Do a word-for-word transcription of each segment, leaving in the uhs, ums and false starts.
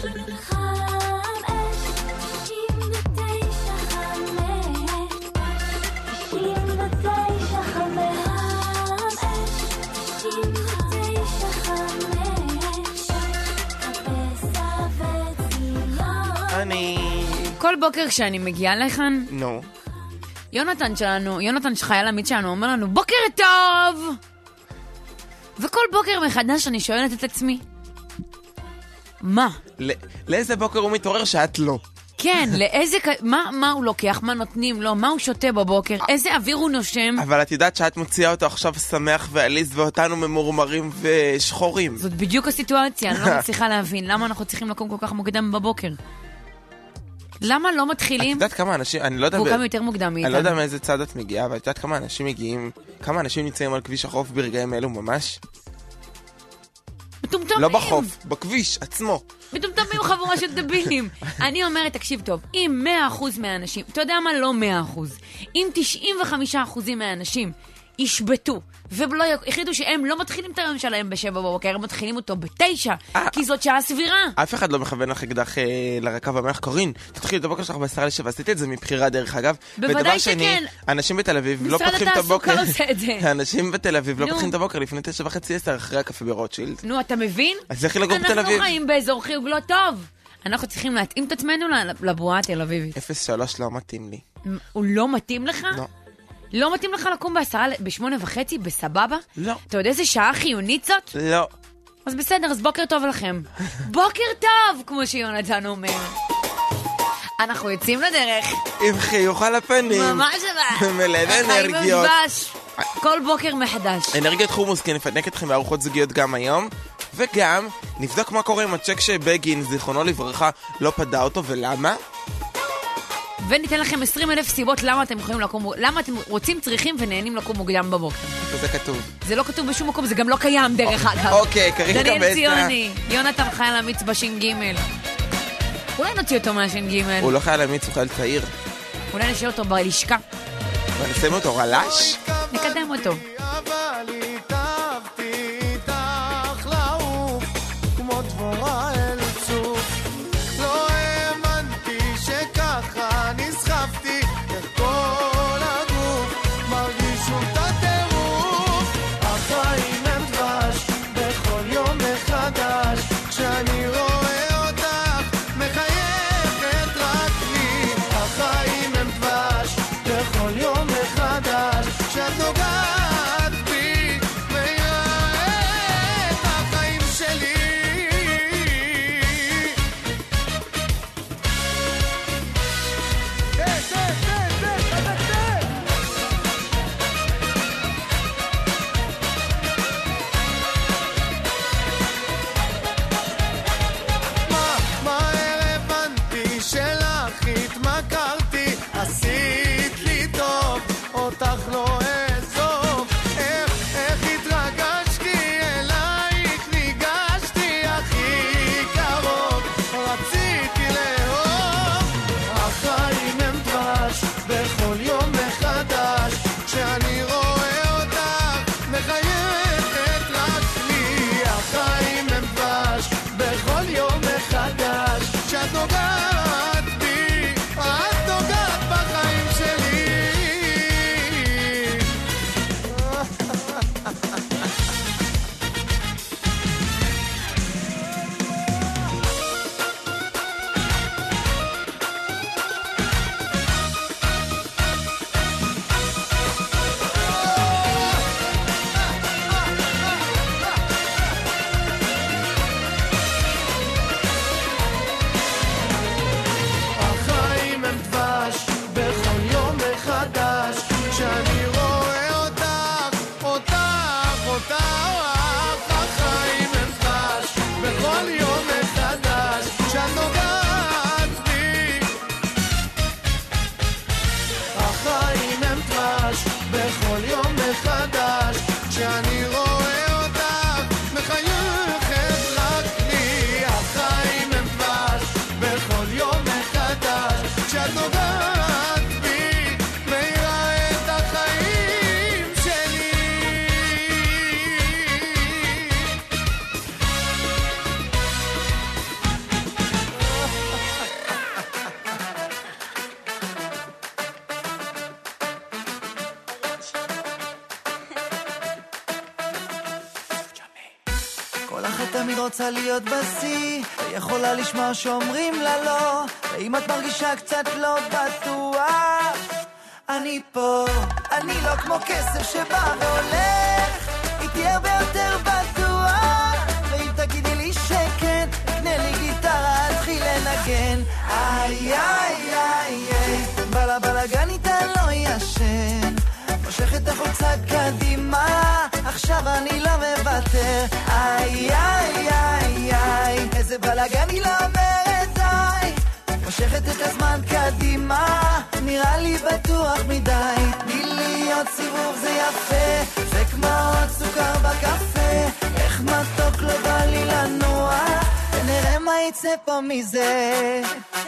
כל בוקר כשאני מגיעה לכאן, נו. יונתן שלנו, יונתן שחייל עמית שלנו, אומר לנו, בוקר טוב! וכל בוקר מחדש אני שואלת את עצמי, מה? לאיזה בוקר הוא מתעורר שאת לא? כן, לאיזה, מה, מה הוא לוקח, מה נותנים לו, מה הוא שותה בבוקר, איזה אוויר הוא נושם. אבל את יודעת שאת מוציאה אותו עכשיו שמח ועליז ואותנו ממורמרים ושחורים. זאת בדיוק הסיטואציה, אני לא מצליחה להבין, למה אנחנו צריכים לקום כל כך מוקדם בבוקר? למה לא מתחילים? את יודעת כמה אנשים, אני לא יודע... והוא קם יותר מוקדם מאיתנו. אני לא יודע מאיזה צד את מגיעה, אבל את יודעת כמה אנשים מגיעים, כמה אנשים נמצאים על כביש החוף ברגעים אלו ממש? מטומטמים. לא בחוף, בכביש עצמו. מטומטמים חבורה של דבילים. אני אומרת, תקשיב טוב, אם מאה אחוז מהאנשים, אתה יודע מה? לא מאה אחוז. אם תשעים וחמישה אחוז מהאנשים ישבטו, ולא החליטו שהם לא מתחילים את היום שלהם בשבע בבוקר, הם מתחילים אותו בתשע, כי זאת שעה סבירה. אף אחד לא מכוון לך אקדח לרקה ואומר, קורין, תתחיל את הבוקר שלך בעשרה לשבע, עשיתי את זה מבחירה דרך אגב. בוודאי שכן. אנשים בתל אביב לא פותחים את הבוקר. משרד התעסוקה עושה את זה. אנשים בתל אביב לא פותחים את הבוקר לפני תשע וחצי עשר אחרי הקפה ברוטשילד. נו, אתה מבין? אז לכי לגור בתל אביב. אנחנו חיים באזור חיוג לא טוב. אנחנו צריכים להתאים את עצמנו לבועה התל אביבית. אפס שלוש לא מתאים לי. הוא לא מתאים לך? לא. לא מתאים לך לקום בעשרה, בשמונה וחצי, בסבבה? לא. אתה יודע איזה שעה חיונית זאת? לא. אז בסדר, אז בוקר טוב לכם. בוקר טוב, כמו שיונתן אומר. אנחנו יוצאים לדרך. עם חיוך על הפנים. ממש אבל. מלא אנרגיות. כל בוקר מחדש. אנרגיית חומוס, כי נפנק אתכם בארוחות זוגיות גם היום. וגם נבדוק מה קורה עם הצ'ק שבגין, זיכרונו לברכה, לא פדה אותו, ולמה? וניתן לכם עשרים אלף סיבות למה אתם יכולים לקום, למה אתם רוצים, צריכים ונהנים לקום מוקדם בבוקר. זה כתוב. זה לא כתוב בשום מקום, זה גם לא קיים דרך אגב. אוקיי, קרין קבסה. דניאל ציוני, יונתן חייל אמיץ בשין ג'. אולי נוציא אותו מהשין ג'. הוא לא חייל אמיץ, הוא חייל צעיר. אולי נשאיר אותו בלשכה. ונשים אותו רלש? נקדם אותו. החיים הם דבש בכל יום מחדש שאת נוגעת כל אחת תמיד רוצה להיות בשיא, ויכולה לשמוע שאומרים לה לא, ואם את מרגישה קצת לא בטוח, אני פה, אני לא כמו כסף שבא והולך, איתי הרבה יותר בטוח, ואם תגידי לי שקט, תקנה לי גיטרה, תתחיל לנגן, איי איי איי איי, בלה בלגן איתה לא ישן, מושך את החולצה קדימה, עכשיו אני לא מוותר, איי איי איי איי, איזה בלגן היא לא אומרת די, מושכת את הזמן קדימה, נראה לי בטוח מדי, תני לי עוד סיבוב זה יפה, זה כמו עוד סוכר בקפה, איך מתוק לא בא לי לנוע, ונראה מה יצא פה מזה.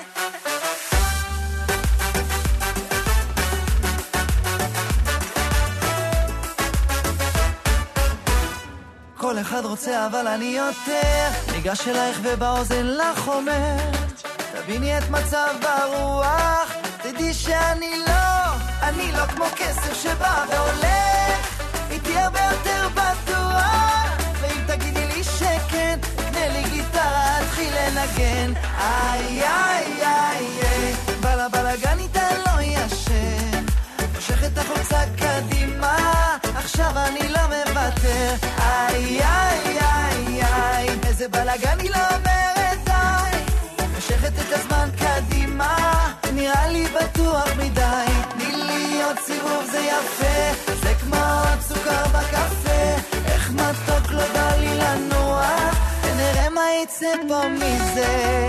כל אחד רוצה אבל אני יותר, ניגש אלייך ובאוזן לך אומר, תביני את מצב הרוח, תדעי שאני לא, אני לא כמו כסף שבא והולך, איתי הרבה יותר בטוח, ואם תגידי לי שקט, תקנה לי גיטרה, תתחיל לנגן, איי איי איי איי, בלה בלגן איתה לא ישן, מושך את החולצה קדימה, עכשיו אני לא מוותר, איי איי איי איי, איזה בלגן היא לא אומרת די, מושכת את הזמן קדימה, נראה לי בטוח מדי, תני לי עוד סיבוב זה יפה, זה כמו עוד סוכר בקפה, איך מתוק לא בא לי לנוע, ונראה מה יצא פה מזה.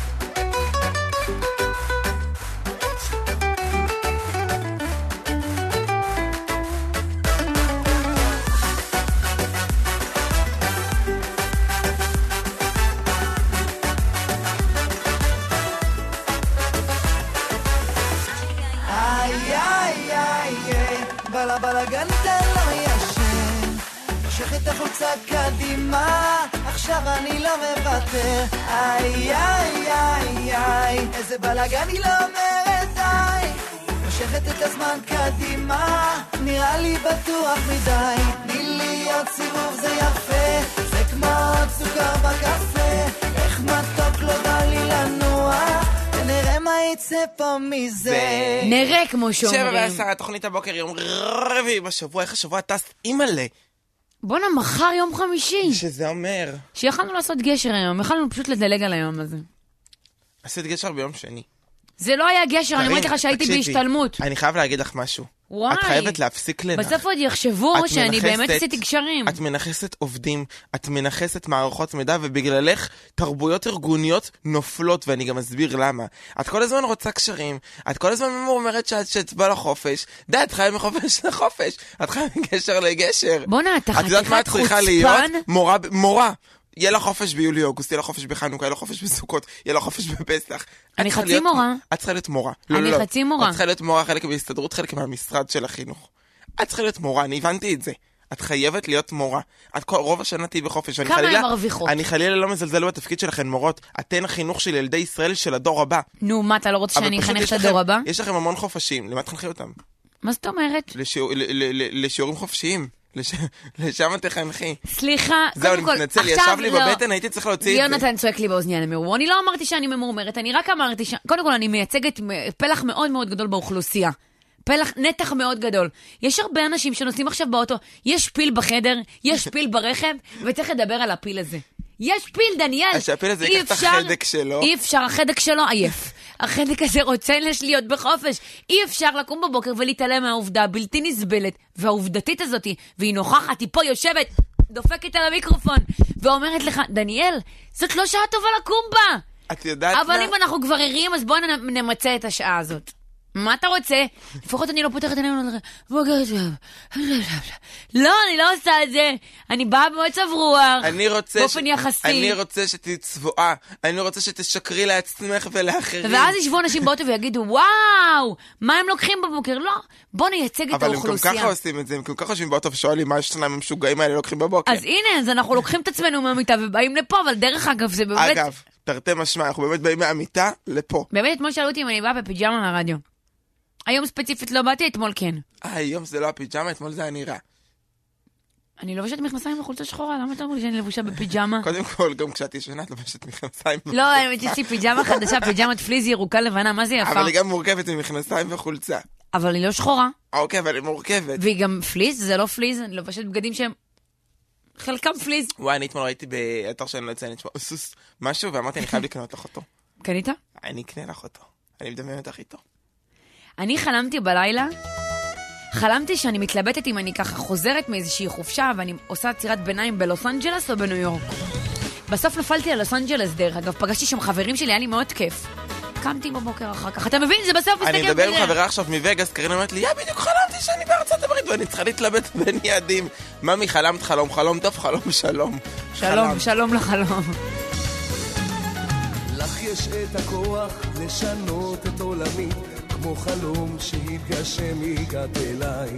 בלה בלגן איתה לא ישן, מושך את החולצה קדימה, עכשיו אני לא מוותר, איי איי איי איי, איזה בלגן היא לא אומרת די, מושכת את הזמן קדימה, נראה לי בטוח מדי, תני לי עוד סיבוב זה יפה, זה כמו עוד סוכר בקפה, איך מתוק לא בא לי לנוע, ונראה מה יצא פה מזה. נראה כמו שאומרים. שבע ועשר, תוכנית הבוקר, יום רביעי בשבוע, איך השבוע טס אימאלה. בוא'נה, מחר יום חמישי. שזה אומר... שיכלנו לעשות גשר היום, יכלנו פשוט לדלג על היום הזה. עשית גשר ביום שני. זה לא היה גשר, אני אומרת לך שהייתי בהשתלמות. אני חייב להגיד לך משהו. וואי. את חייבת להפסיק לנח. בסוף עוד יחשבו שאני באמת עשיתי גשרים. את מנחסת עובדים, את מנחסת מערכות מידע, ובגללך תרבויות ארגוניות נופלות, ואני גם אסביר למה. את כל הזמן רוצה גשרים, את כל הזמן אומרת שאת שתבא לחופש, די, את חייב מחופש לחופש, את חייב מגשר לגשר. בוא'נה, אתה את יודעת מה את חתיכת צריכה להיות? חוצפן? מורה, מורה. יהיה לה חופש ביולי-אוגוסט, יהיה לה חופש בחנוכה, יהיה לה חופש בסוכות, יהיה לה חופש בפסח. אני חצי מורה. את צריכה להיות מורה. אני חצי מורה. את צריכה להיות מורה, חלק בהסתדרות, חלק מהמשרד של החינוך. את צריכה להיות מורה, אני הבנתי את זה. את חייבת להיות מורה. את כל, רוב השנה תהי בחופש. כמה הן מרוויחות? אני חלילה לא מזלזל בתפקיד שלכן מורות. אתן החינוך של ילדי ישראל של הדור הבא. נו, מה, אתה לא רוצה שאני אחנך את הדור הבא? יש לכם המון חופשים. למה תחנכי אותם? מה זאת אומרת? לשיעורים חופשיים. לשם תחנכי. סליחה, זהו, אני מתנצל, ישב לי בבטן, הייתי צריך להוציא את זה. יונתן צועק לי באוזניה למרור. אני לא אמרתי שאני ממורמרת, אני רק אמרתי ש... קודם כל, אני מייצגת פלח מאוד מאוד גדול באוכלוסייה. פלח, נתח מאוד גדול. יש הרבה אנשים שנוסעים עכשיו באוטו, יש פיל בחדר, יש פיל ברכב, וצריך לדבר על הפיל הזה. יש פיל, דניאל. שהפיל הזה ייקח את החדק שלו. אי אפשר, החדק שלו עייף. החדק הזה רוצה להיות בחופש. אי אפשר לקום בבוקר ולהתעלם מהעובדה בלתי נסבלת, והעובדתית הזאת, והיא נוכחת, היא פה יושבת, דופקת על המיקרופון, ואומרת לך, דניאל, זאת לא שעה טובה לקום בה. את יודעת אבל מה? אם אנחנו כבר ערים, אז בואו נמצא את השעה הזאת. מה אתה רוצה? לפחות אני לא פותחת עלינו. לא, אני לא עושה את זה. אני באה במצב רוח. באופן יחסי. אני רוצה שתהיי צבועה. אני רוצה שתשקרי לעצמך ולאחרים. ואז ישבו אנשים באוטו ויגידו, וואו, מה הם לוקחים בבוקר? לא, בוא נייצג את האוכלוסייה. אבל הם גם ככה עושים את זה. הם גם ככה יושבים באוטו ושואלים מה יש להם המשוגעים האלה לוקחים בבוקר. אז הנה, אז אנחנו לוקחים את עצמנו מהמיטה ובאים לפה, אבל דרך אגב זה באמת... אגב, תרתי משמע, אנחנו באמת באים מהמיטה לפה. באמת, אתמול שאלו אותי אם אני באה בפיג'מה לרדיו. היום ספציפית לא באתי, אתמול כן. אה, היום זה לא הפיג'מה, אתמול זה היה נראה. אני לובשת מכנסיים וחולצה שחורה, למה אתה אומר לי שאני לבושה בפיג'מה? קודם כל, גם כשאת ישנה, את לובשת מכנסיים. לא, יש לי פיג'מה חדשה, פיג'מת פליז ירוקה לבנה, מה זה יפה? אבל היא גם מורכבת ממכנסיים וחולצה. אבל היא לא שחורה. אוקיי, אבל היא מורכבת. והיא גם פליז, זה לא פליז, אני לובשת בגדים שהם חלקם פליז. וואי, אני אתמול ראיתי באתר שאני לא אציין את שמו, סוס, משהו, ואמרתי, אני חייב לקנות לך אותו. קנית? אני אקנה לך אותו. אני מדמיין אותך איתו. אני חלמתי בלילה, חלמתי שאני מתלבטת אם אני ככה חוזרת מאיזושהי חופשה, ואני עושה צירת ביניים בלוס אנג'לס או בניו יורק. בסוף נפלתי על לוס אנג'לס דרך אגב, פגשתי שם חברים שלי, היה לי מאוד כיף. קמתי בבוקר אחר כך, אתה מבין? זה בסוף מסתכל... אני מדבר עם חברה עכשיו מווגאס, קרין אומרת לי, יא, בדיוק חלמתי שאני בארצות הברית, ואני צריכה להתלבט בין יעדים. ממי, חלמת חלום, חלום טוב, חלום שלום. שלום, שלום לחלום. לך יש את הכוח לשנות את עולמי, כמו חלום שהתגשם הגעת אליי.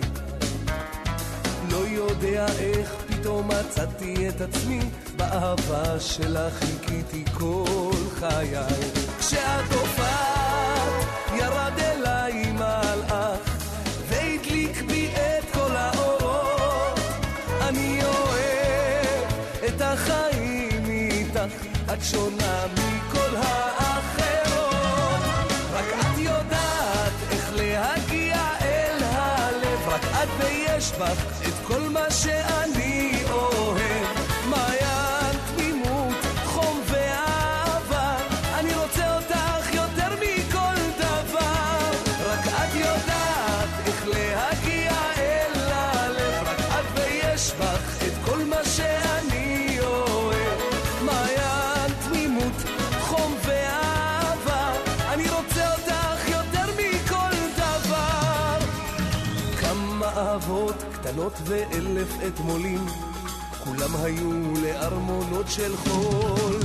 לא יודע איך פתאום מצאתי את עצמי, באהבה שלך חיכיתי כל חיי. כשאת הופעת ירד אליי מלאך, והדליק בי את כל האורות. אני אוהב את החיים איתך, את שונה מכל האחרות. רק את יודעת איך להגיע אל הלב, רק את ויש בך את כל מה שאני אוהב. מעיין, תמימות, חום ואהבה, אני רוצה אותך יותר מכל דבר. רק את יודעת איך להגיע אל הלב, רק את ויש בך את כל מה שאני אוהב. מעיין, תמימות, חום ואהבה, אני רוצה אותך יותר מכל דבר. כמה אהבות קטנות ואלף אתמולים, כולם היו לארמונות של חול.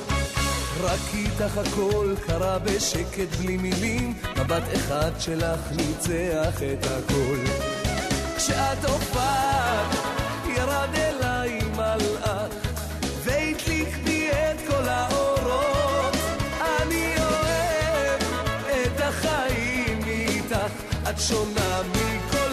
רק איתך הכל קרה בשקט בלי מילים, מבט אחד שלך ניצח את הכל. כשאת הופעת ירד אליי מלאך, והדליק בי את כל האורות. אני אוהב את החיים איתך, את שונה מכל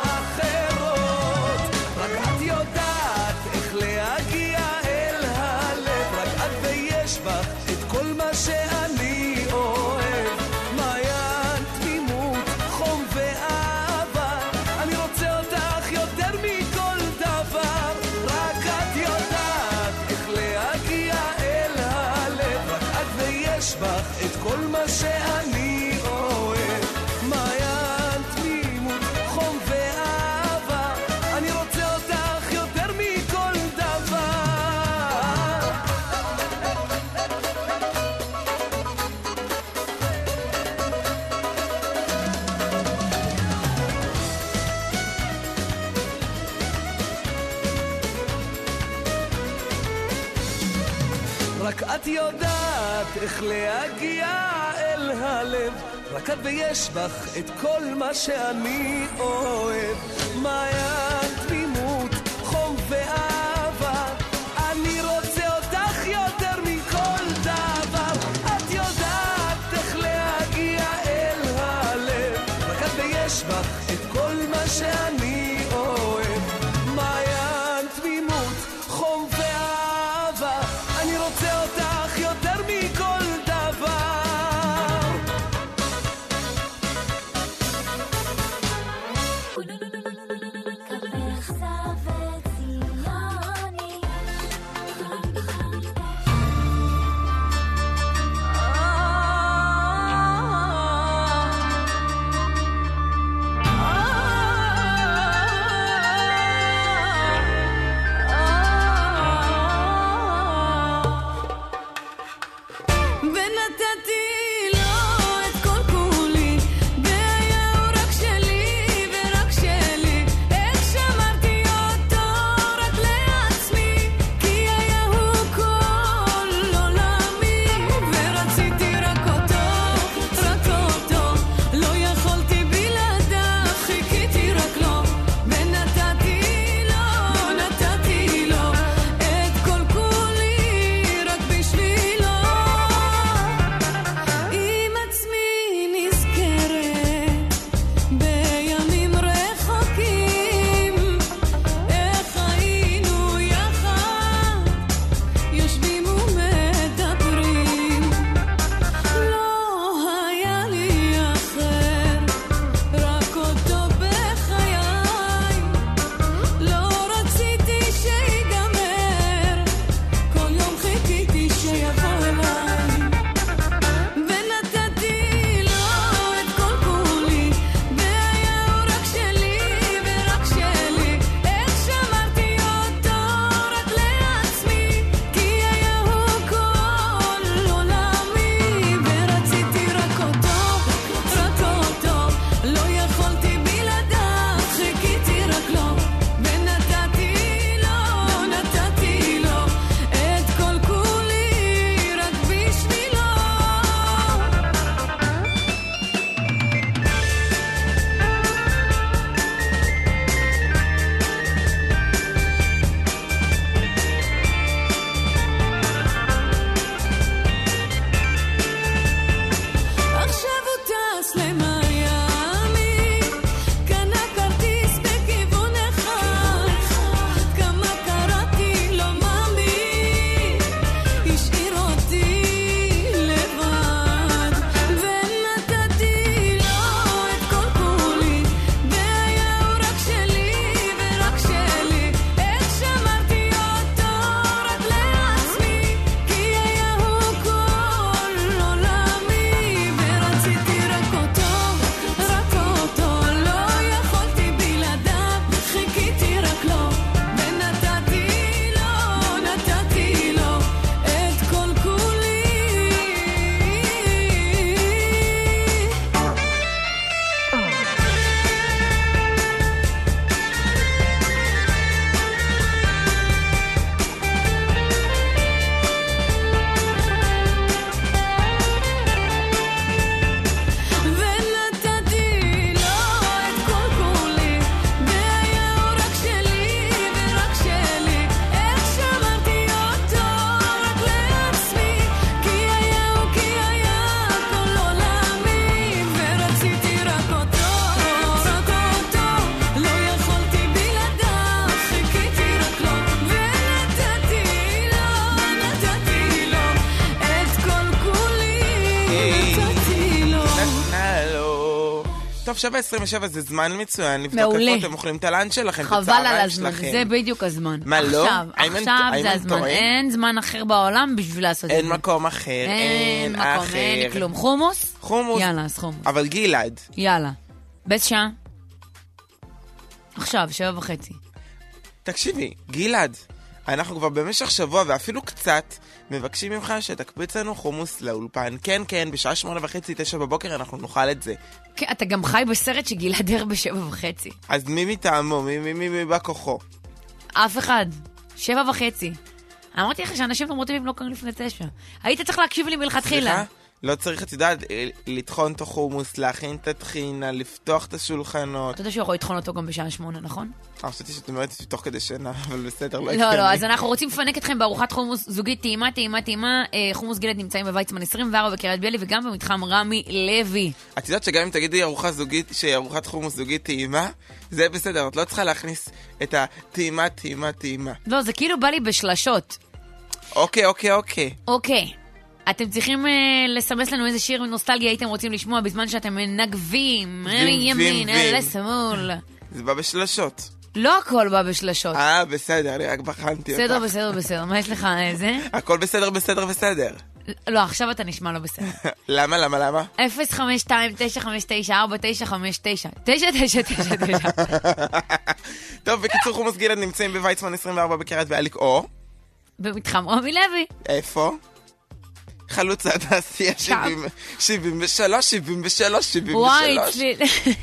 האחרות. רק את יודעת איך להגיע אל הלב, רק את ויש בך את כל מה שאני אוהב. מעיין, תמימות, חום ואהבה, אני רוצה אותך יותר מכל דבר. רק את יודעת איך להגיע אל הלב, רק את ויש בך את כל מה שאני אוהב. מעיין, תמימות, חום ואהבה, אני רוצה אותך יותר מכל דבר. רק את יודעת איך להגיע אל הלב, רק את ויש בך את כל מה שאני אוהב. מעיין, תמימות, חום ואהבה, אני רוצה אותך יותר מכל דבר. את יודעת איך להגיע אל הלב, רק את ויש בך את כל מה שאני אוהב. מעיין, תמימות, חום ואהבה, אני רוצה אותך יותר מכל דבר. טוב, שבע עשרים ושבע זה זמן מצוין לבדוק מעולה. איפה אתם אוכלים את הלאנץ' שלכם. חבל בצהריים על הזמן, שלכם. זה בדיוק הזמן. מה, לא? עכשיו, איימן- עכשיו זה איימן הזמן. טועה? אין זמן אחר בעולם בשביל לעשות את זה. אין מקום אחר, אין אין מקום, אחר. אין כלום. חומוס? חומוס. יאללה, אז חומוס. אבל גלעד, יאללה. באיזה שעה? עכשיו, שבע וחצי. תקשיבי, גלעד, אנחנו כבר במשך שבוע ואפילו קצת מבקשים ממך שתקפיץ לנו חומוס לאולפן. כן, כן, בשעה שמונה וחצי, תשע בבוקר אנחנו נאכל את זה. כן, אתה גם חי בסרט שגלעד ער בשבע וחצי. אז מי מטעמו? מי מי מי מי בא כוחו? אף אחד. שבע וחצי. אמרתי לך שאנשים נורמטיביים לא קמים לפני תשע. היית צריך להקשיב לי מלכתחילה. סליחה? לא צריך, את יודעת, לטחון את החומוס, להכין את הטחינה, לפתוח את השולחנות. אתה יודע שהוא יכול לטחון אותו גם בשעה שמונה, נכון? אה, חשבתי שאת אומרת תוך כדי שינה, אבל בסדר, לא לא, התקני. לא, אז אנחנו רוצים לפנק אתכם בארוחת חומוס זוגית טעימה, טעימה, טעימה. אה, חומוס גלעד נמצאים בוויצמן עשרים וארבע בקריית ביאליק וגם במתחם רמי לוי. את יודעת שגם אם תגידי ארוחה זוגית, שהיא ארוחת חומוס זוגית טעימה, זה בסדר, את לא צריכה להכניס את הטעימה, טעימה, טעימה. לא, זה כאילו בא לי בשלשות. אוקיי, אוקיי, אוקיי. אוקיי. אתם צריכים אה, לסמס לנו איזה שיר נוסטלגיה הייתם רוצים לשמוע בזמן שאתם מנגבים. וים, ימין, וים. לשמאל. זה בא בשלשות. לא הכל בא בשלשות. אה, בסדר, אני רק בחנתי אותך. בסדר, בסדר, בסדר. מה יש לך איזה? הכל בסדר, בסדר, בסדר. לא, עכשיו אתה נשמע לא בסדר. למה, למה, למה? אפס חמש שתיים תשע חמש תשע ארבע תשע חמש תשע תשע תשע תשע תשע. טוב, בקיצור חומוס גלעד נמצאים בוויצמן עשרים וארבע בקריית ביאליק, או... במתחם רמי לוי. איפה? חלוצה תעשייה שבעים ושלוש, שבעים ושלוש, שבעים וואי, ושלוש. צליל...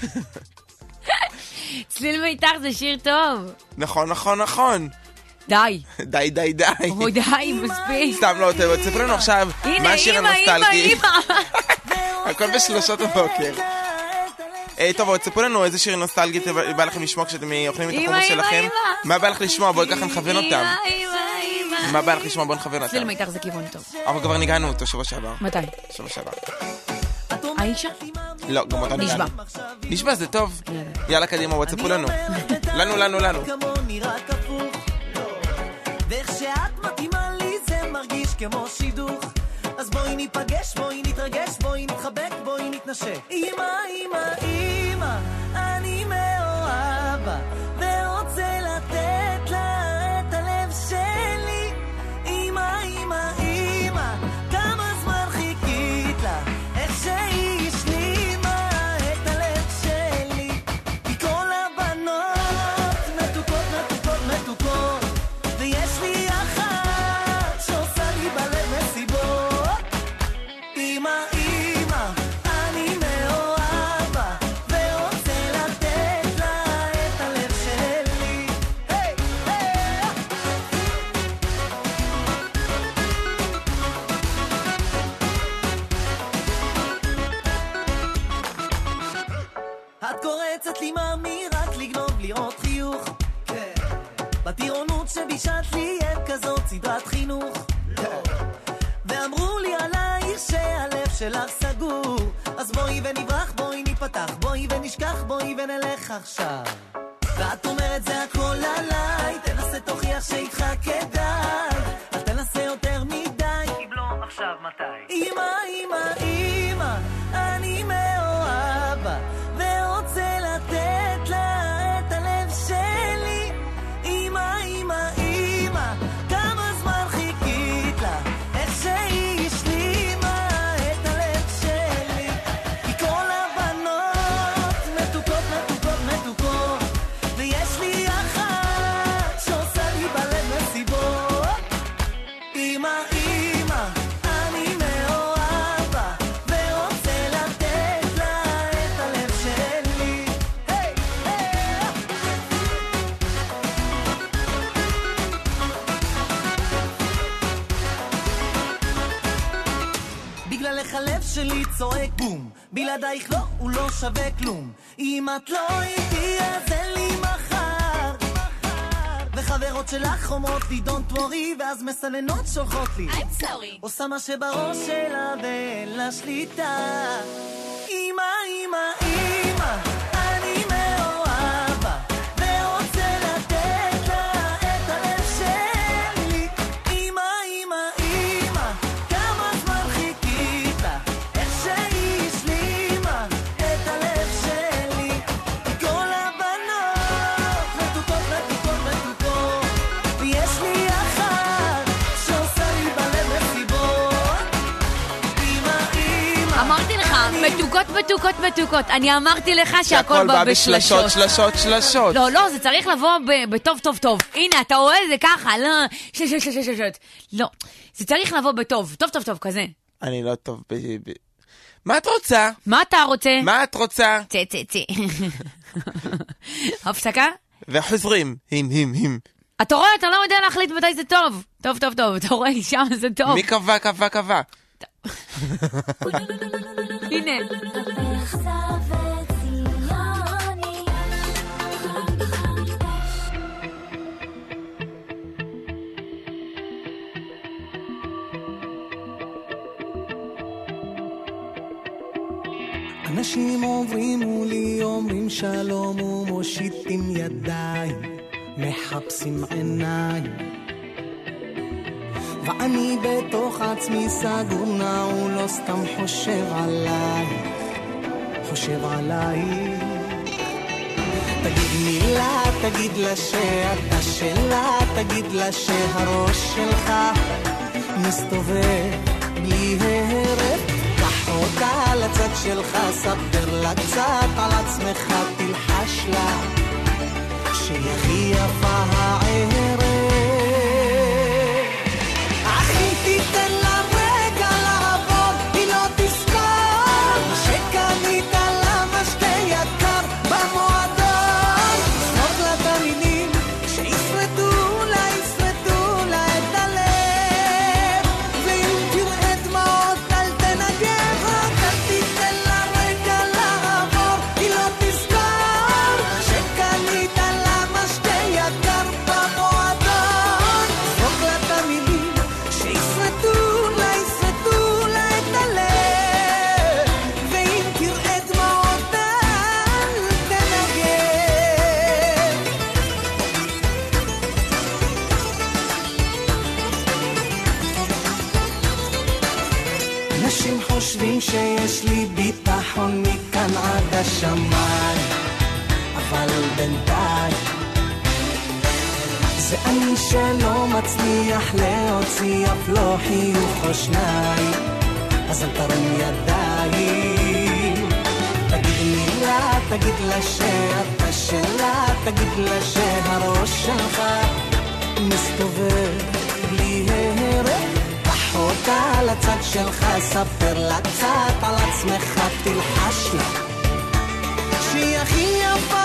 צליל מיתר זה שיר טוב. נכון, נכון, נכון. די. די, די, די. אוי, די, מספיק. סתם לא, תספרו לנו עכשיו מה הנה, השיר אמא, אמא, הנוסטלגי. אמא. הכל בשלושות הבוקר. אה, טוב, תספרו לנו איזה שיר נוסטלגי בא לכם לשמוע כשאתם אוכלים את אמא, החומוס אמא, שלכם. אמא. מה בא לך לשמוע? בואי ככה נכוון אותם. אמא, אמא, אמא. מה בא לך לשמוע? בואי נכוון צליל אותם. מיתר זה כיוון טוב. אבל כבר ניגענו אותו שבוע שעבר. מתי? שבוע שעבר. האישה? לא, גם אותו נשבע. ניגענו. נשבע, זה טוב. יאללה. יאללה, קדימה, וואטסאפו לנו. לנו, לנו, לנו. כמוני רק הפוך ואיך שאת מתאימה לי זה מרגיש כמו שידוך אז בואי ניפגש, בואי נתרגש, בואי נתחבק, בואי נתנשק אמא, אמא, אמא אני מאוהב בה ורוצה לתת לה את הלב שלי אמא, אמא, אמא כמה זמן חיכית לה איך שהיא השלימה את הלב שלי כי כל הבנות מתוקות, מתוקות, מתוקות ויש לי אחת שעושה לי בלב מסיבות אמא, אמא אני מאוהב בה ורוצה לתת לה את הלב שלי היי, היי את קורצת לי מאמי רק לגנוב לראות חיוך בטירונות שבישת לי אין כזאת סדרת חינוך ואמרו לי עלייך שהלב שלך סגור אז בואי ונברח, בואי ניפתח בואי ונשכח, בואי ונלך עכשיו ואת אומרת זה הכל עליי תנסה תוכיח שאיתך כדאי אל תנסה יותר מדי אם לא עכשיו מתי אמא, אמא, אמא אני מאוהב בה ורוצה לתת לה את הלב שלי אמא, אמא, אמא כמה זמן חיכית לה איך שהיא השלימה את הלב שלי כי כל הבנות מתוקות, מתוקות, מתוקות ויש לי אחת שעושה לי בלב מסיבות אמא, אמא אני מאוהב בה ורוצה לתת לה את הלב שלי היי, היי בגללך הלב שלי צועק בום בלעדייך לא, הוא לא שווה כלום אם את לא איתי אז אין לי מחר וחברות שלך אומרות לי don't worry ואז מסננות שולחות לי I'm sorry עושה מה שבראש שלה ואין לה שליטה אמא, אמא, אמא אני מאוהב בה ורוצה לתת לה את הלב שלי אמא, אמא, אמא כמה זמן חיכית לה איך שהיא השלימה את הלב שלי מתוקות, מתוקות, מתוקות. אני אמרתי לך שהכל בא בשלשות. שלשות, שלשות. לא, לא, זה צריך לבוא בטוב, טוב, טוב. הנה, אתה רואה זה ככה, לא, שלשות, שלשות, שלשות. לא, זה צריך לבוא בטוב, טוב, טוב, טוב, כזה. אני לא טוב ב... מה את רוצה? מה אתה רוצה? מה את רוצה? צי, צי, צי. הפסקה? וחוזרים. הים, הים, הים. אתה רואה, אתה לא יודע להחליט מתי זה טוב. טוב, טוב, טוב. אתה רואה, שם זה טוב. מי קבע, קבע, קבע? הנה. אנשים עוברים מולי, אומרים שלום ומושיטים ידיים, מחפשים עיניים, ואני בתוך עצמי סגור נעול, לא סתם חושב עליי, חושב עליי. תגיד מילה, תגיד לה שאתה שלה, תגיד לה שהראש שלך מסתובב בלי הרף, קח אותה לצד שלך, ספר לה קצת על עצמך, תלחש לה שהיא הכי יפה הערב. אחי תיתן לה רגע לעבור, היא לא תזכור שקנית לה משקה יקר במועדון, סוף לה תמינים שישרדו לה, ישרדו לה את הלב, ואם תראה דמעות אל תנגב, רק אל תיתן לה רגע לעבור, היא לא תזכור שקנית לה משקה יקר במועדון, סוף לה תמינים שישרדו לה, ישרדו לה את הלב, ואם תראה דמעות אל תנגב. אנשים חושבים שיש לי ביטחון מכאן עד השמיים, אבל בינתיים זה אני שלא מצליח להוציא אף לא חיוך או שניים, אז אל תרים ידיים. תגיד מילה, תגיד לה שאתה שלה, תגיד לה שהראש שלך מסתובב בלי הרף, קח אותה לצד שלך, ספר לה קצת על עצמך, תלחש לה שהיא הכי יפה.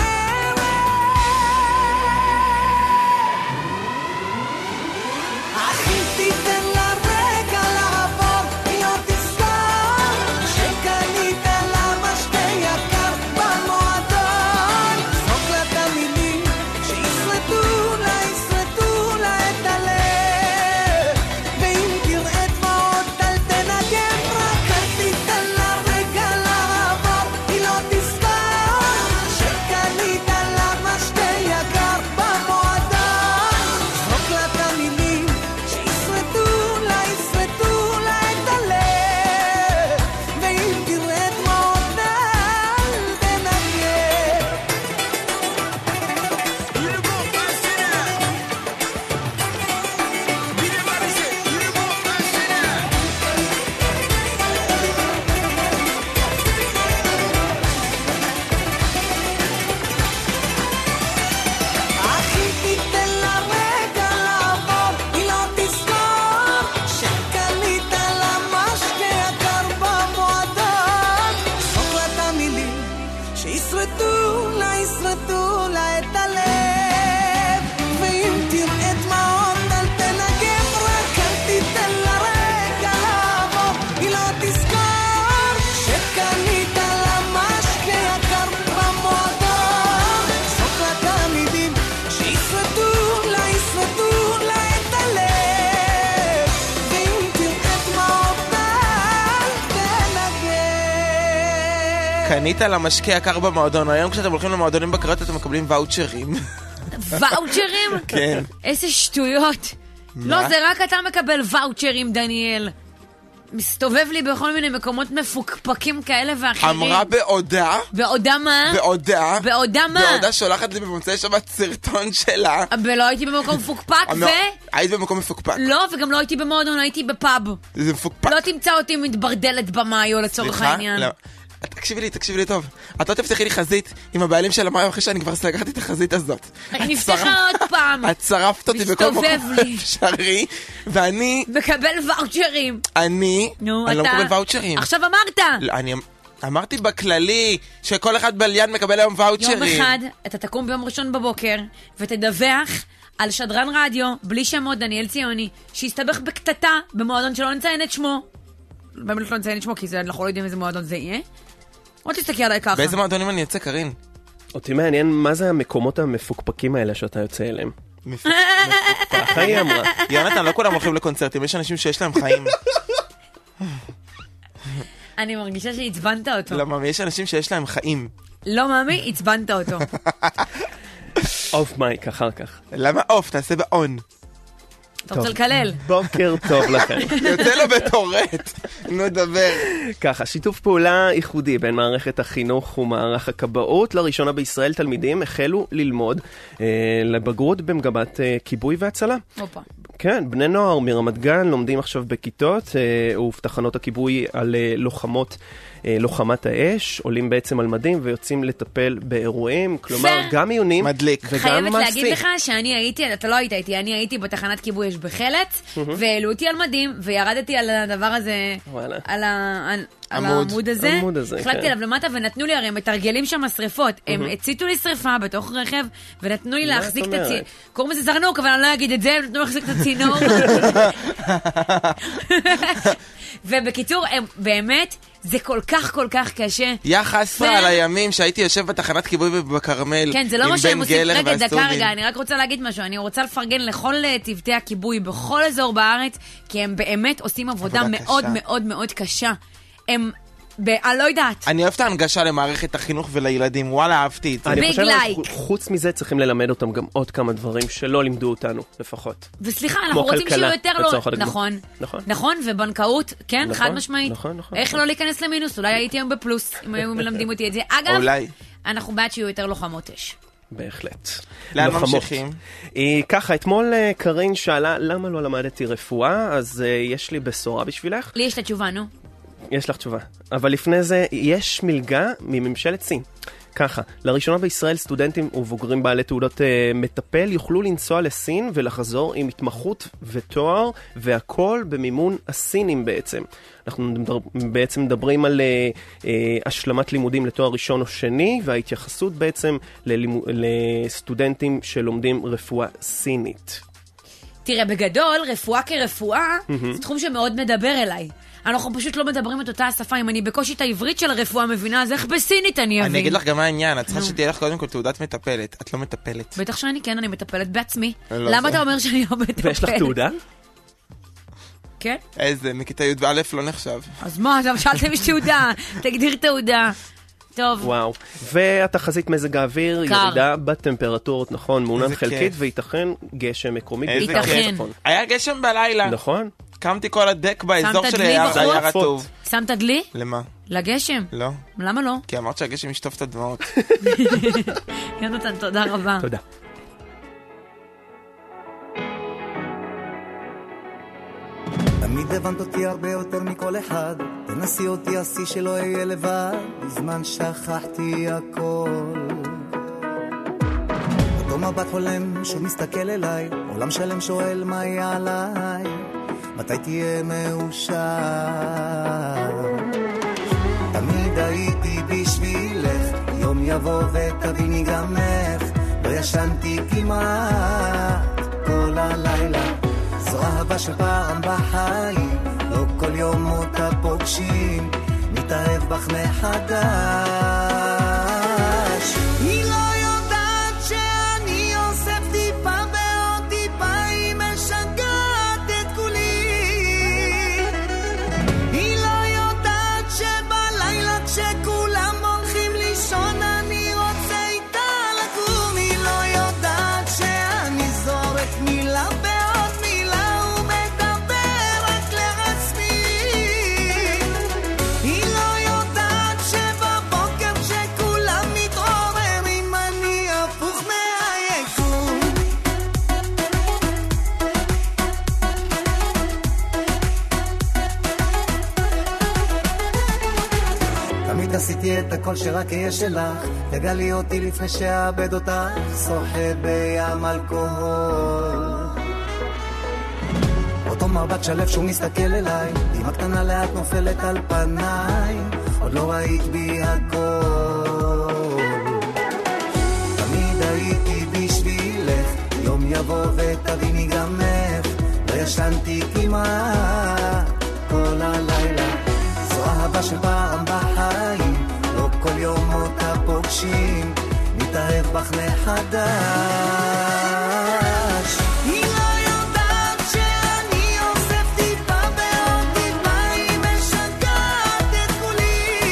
אחי תיתן לה רגע לעבור, היא לא תזכור שקנית לה משקה יקר במועדון, סוף לה תמינים שישרדו לה, ישרדו לה את הלב, ואם תראה דמעות אל תנגב, רק אל תיתן לה רגע לעבור, היא לא תזכור שקנית לה משקה יקר במועדון, סוף לה תמינים שישרדו לה, ישרדו לה את הלב, ואם תראה דמעות אל תנגב. אחי תיתן לה רגע לעבור, היא לא תזכור שקנית לה משקה יקר במועדון, סוף לה את המילים שישרדו לה, ישרדו לה את הלב, ואם תראה דמעות אל תנגב, רק אל תיתן לה רגע לעבור, היא לא תזכור שקנית לה משקה יקר במועדון, סוף לה תמידים שישרדו לה, ישרדו לה את הלב, ואם תראה דמעות אל תנגב. קנית לה משקה יקר במועדון. היום כשאתם הולכים למועדונים בקריות אתם מקבלים ואוצ'רים. ואוצ'רים? כן. איזה שטויות. לא, זה רק אתה מקבל ואוצ'רים, דניאל. מסתובב לי בכל מיני מקומות מפוקפקים כאלה ואחרים. אמרה בעודה. בעודה מה? בעודה. בעודה מה? בעודה שולחת לי במוצאי שבת סרטון שלה. ולא הייתי במקום מפוקפק ו... היית במקום מפוקפק. לא, וגם לא הייתי במועדון, הייתי בפאב. זה מפוקפק. לא תמצא אותי מתברדלת במאיו לצורך העניין. תקשיבי לי, תקשיבי לי טוב. את לא תפתחי לי חזית עם הבעלים של המאיו אחרי שאני כבר סגרתי את החזית הזאת. נפתחה עוד פעם. את שרפת אותי בכל מקום אפשרי, ואני... מקבל ואוצ'רים. אני... אני לא מקבל ואוצ'רים. עכשיו אמרת. אני אמרתי בכללי שכל אחד בליין מקבל היום ואוצ'רים. יום אחד אתה תקום ביום ראשון בבוקר ותדווח על שדרן רדיו, בלי שמות, דניאל ציוני, שהסתבך בקטטה במועדון שלא נציין את שמו. באמת לא נציין את שמו, כי אנחנו לא יודעים איזה מועדון זה יהיה. עוד תסתכל עליי ככה. באיזה מועדונים אני יוצא, קרין? אותי מעניין, מה זה המקומות המפוקפקים האלה שאתה יוצא אליהם? מפוקפק. ככה היא אמרה. יונתן, לא כולם הולכים לקונצרטים, יש אנשים שיש להם חיים. אני מרגישה שהצבנת אותו. לא, מאמי, יש אנשים שיש להם חיים. לא, מאמי, הצבנת אותו. אוף מייק, אחר כך. למה אוף? תעשה באון. אתה רוצה לקלל. בוקר טוב לכם. יוצא לו בטורט. נו, דבר. ככה, שיתוף פעולה ייחודי בין מערכת החינוך ומערך הכבאות. לראשונה בישראל תלמידים החלו ללמוד אה, לבגרות במגמת אה, כיבוי והצלה. אופה. כן, בני נוער מרמת גן לומדים עכשיו בכיתות אה, ובתחנות הכיבוי על אה, לוחמות, אה, לוחמת האש, עולים בעצם על מדים ויוצאים לטפל באירועים, כלומר גם עיונים מדליק. וגם חייבת מעשי. להגיד לך שאני הייתי, אתה לא היית איתי, אני הייתי בתחנת כיבוי אש בחלץ, והעלו אותי על מדים, וירדתי על הדבר הזה, וואלה. על ה... על עמוד. העמוד הזה, עמוד הזה, החלטתי כן. עליו למטה ונתנו לי, הרי הם מתרגלים שם שריפות, הם הציתו לי שריפה בתוך רכב ונתנו לי להחזיק את הצינור, קוראים לזה זרנוק אבל אני לא אגיד את זה, נתנו לי להחזיק את הצינור. ובקיצור, הם, באמת, זה כל כך כל כך קשה. יחס על הימים שהייתי יושב בתחנת כיבוי בקרמל. כן, זה לא מה שהם עושים. רגע, דקה, רגע, אני רק רוצה להגיד משהו. אני רוצה לפרגן לכל צוותי הכיבוי בכל אזור בארץ, כי הם באמת עושים עבודה מאוד מאוד מאוד קשה. הם, אני לא יודעת. אני אוהב את ההנגשה למערכת החינוך ולילדים. וואלה, אהבתי את זה. אני חושב שחוץ מזה צריכים ללמד אותם גם עוד כמה דברים שלא לימדו אותנו, לפחות. וסליחה, אנחנו רוצים שיהיו יותר לא... נכון, נכון. נכון, ובנקאות, כן, חד משמעית. נכון, נכון. איך לא להיכנס למינוס? אולי הייתי היום בפלוס, אם היו מלמדים אותי את זה. אגב, אנחנו בעד שיהיו יותר לוחמות אש. בהחלט. לאן ממשיכים? ככה, אתמול קרין שאלה למה לא למדתי רפואה, אז יש לי בשורה בשבילך. לי יש את התשובה, נו. יש לך תשובה. אבל לפני זה, יש מלגה מממשלת סין. ככה, לראשונה בישראל סטודנטים ובוגרים בעלי תעודות אה, מטפל יוכלו לנסוע לסין ולחזור עם התמחות ותואר, והכל במימון הסינים בעצם. אנחנו מדבר, בעצם מדברים על אה, אה, השלמת לימודים לתואר ראשון או שני, וההתייחסות בעצם ללימו, לסטודנטים שלומדים רפואה סינית. תראה, בגדול, רפואה כרפואה, mm-hmm. זה תחום שמאוד מדבר אליי. אנחנו פשוט לא מדברים את אותה השפה. אם אני בקושי את העברית של הרפואה מבינה, אז איך בסינית אני אבין? אני אגיד לך גם מה העניין, את צריכה שתהיה לך קודם כל תעודת מטפלת. את לא מטפלת. בטח שאני כן, אני מטפלת בעצמי. למה אתה אומר שאני לא מטפלת? ויש לך תעודה? כן. איזה, מכיתה י' וא' לא נחשב. אז מה, אתה שאלתם יש תעודה. תגדיר תעודה. טוב. וואו. והתחזית מזג האוויר, ירידה בטמפרטורות, נכון, מעונן חלקית, וייתכן גשם מקומי. ייתכן. היה גשם בלילה. נכון. קמתי כל הדק באזור שלי, היה רטוב. שמת דלי? למה? לגשם? לא. למה לא? כי אמרת שהגשם ישטוף את הדמעות. יונתן, תודה רבה. תודה. תמיד הבנת אותי הרבה יותר מכל אחד, תנסי אותי עשי שלא אהיה לבד, בזמן שכחתי הכל. אותו מבט חולם שוב מסתכל אליי, עולם שלם שואל מה יהיה עליי, מתי תהיה מאושר. תמיד הייתי בשבילך, יום יבוא ותביני גם איך, לא ישנתי כמעט כל הלילה, זו אהבה של פעם בחיים, לא כל יום אותה פוגשים, מתאהב בך מחדש. היא לא יודעת שאני אוסף טיפה ועוד טיפה, היא משגעת את כולי. היא לא יודעת שבלילה כשכולם הולכים לישון אני רוצה איתה לקום. היא לא יודעת שאני זורק מילה בעוד מילה ומדבר רק לעצמי. היית עשיתי את הכל שרק יהיה שלך, תגלי אותי לפני שאאבד אותך, שוחה בים אלכוהול. אותו מבט שלב שהוא מסתכל אליי, דמעה קטנה לאט נופלת על פניי, עוד לא ראית בי הכל. תמיד הייתי בשבילך, יום יבוא ותביני גם איך, לא ישנתי כמעט כל הלילה. זו אהבה של פעם בחיים, לא כל יום אותה פוגשים, מתאהב בך מחדש. היא לא יודעת שאני אוסף טיפה ועוד טיפה, היא משגעת את כולי.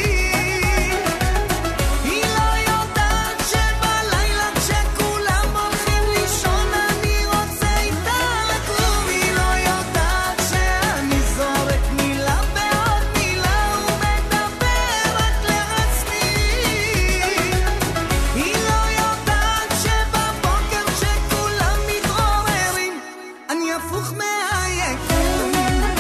היא לא יודעת שבלילה כשכולם הולכים לישון אני רוצה איתה לקום. היא לא יודעת שאני זורק מילה ועוד מילה ומדבר רק לעצמי. היא לא יודעת שבבוקר כשכולם מתעוררים אני הפוך מהיקום.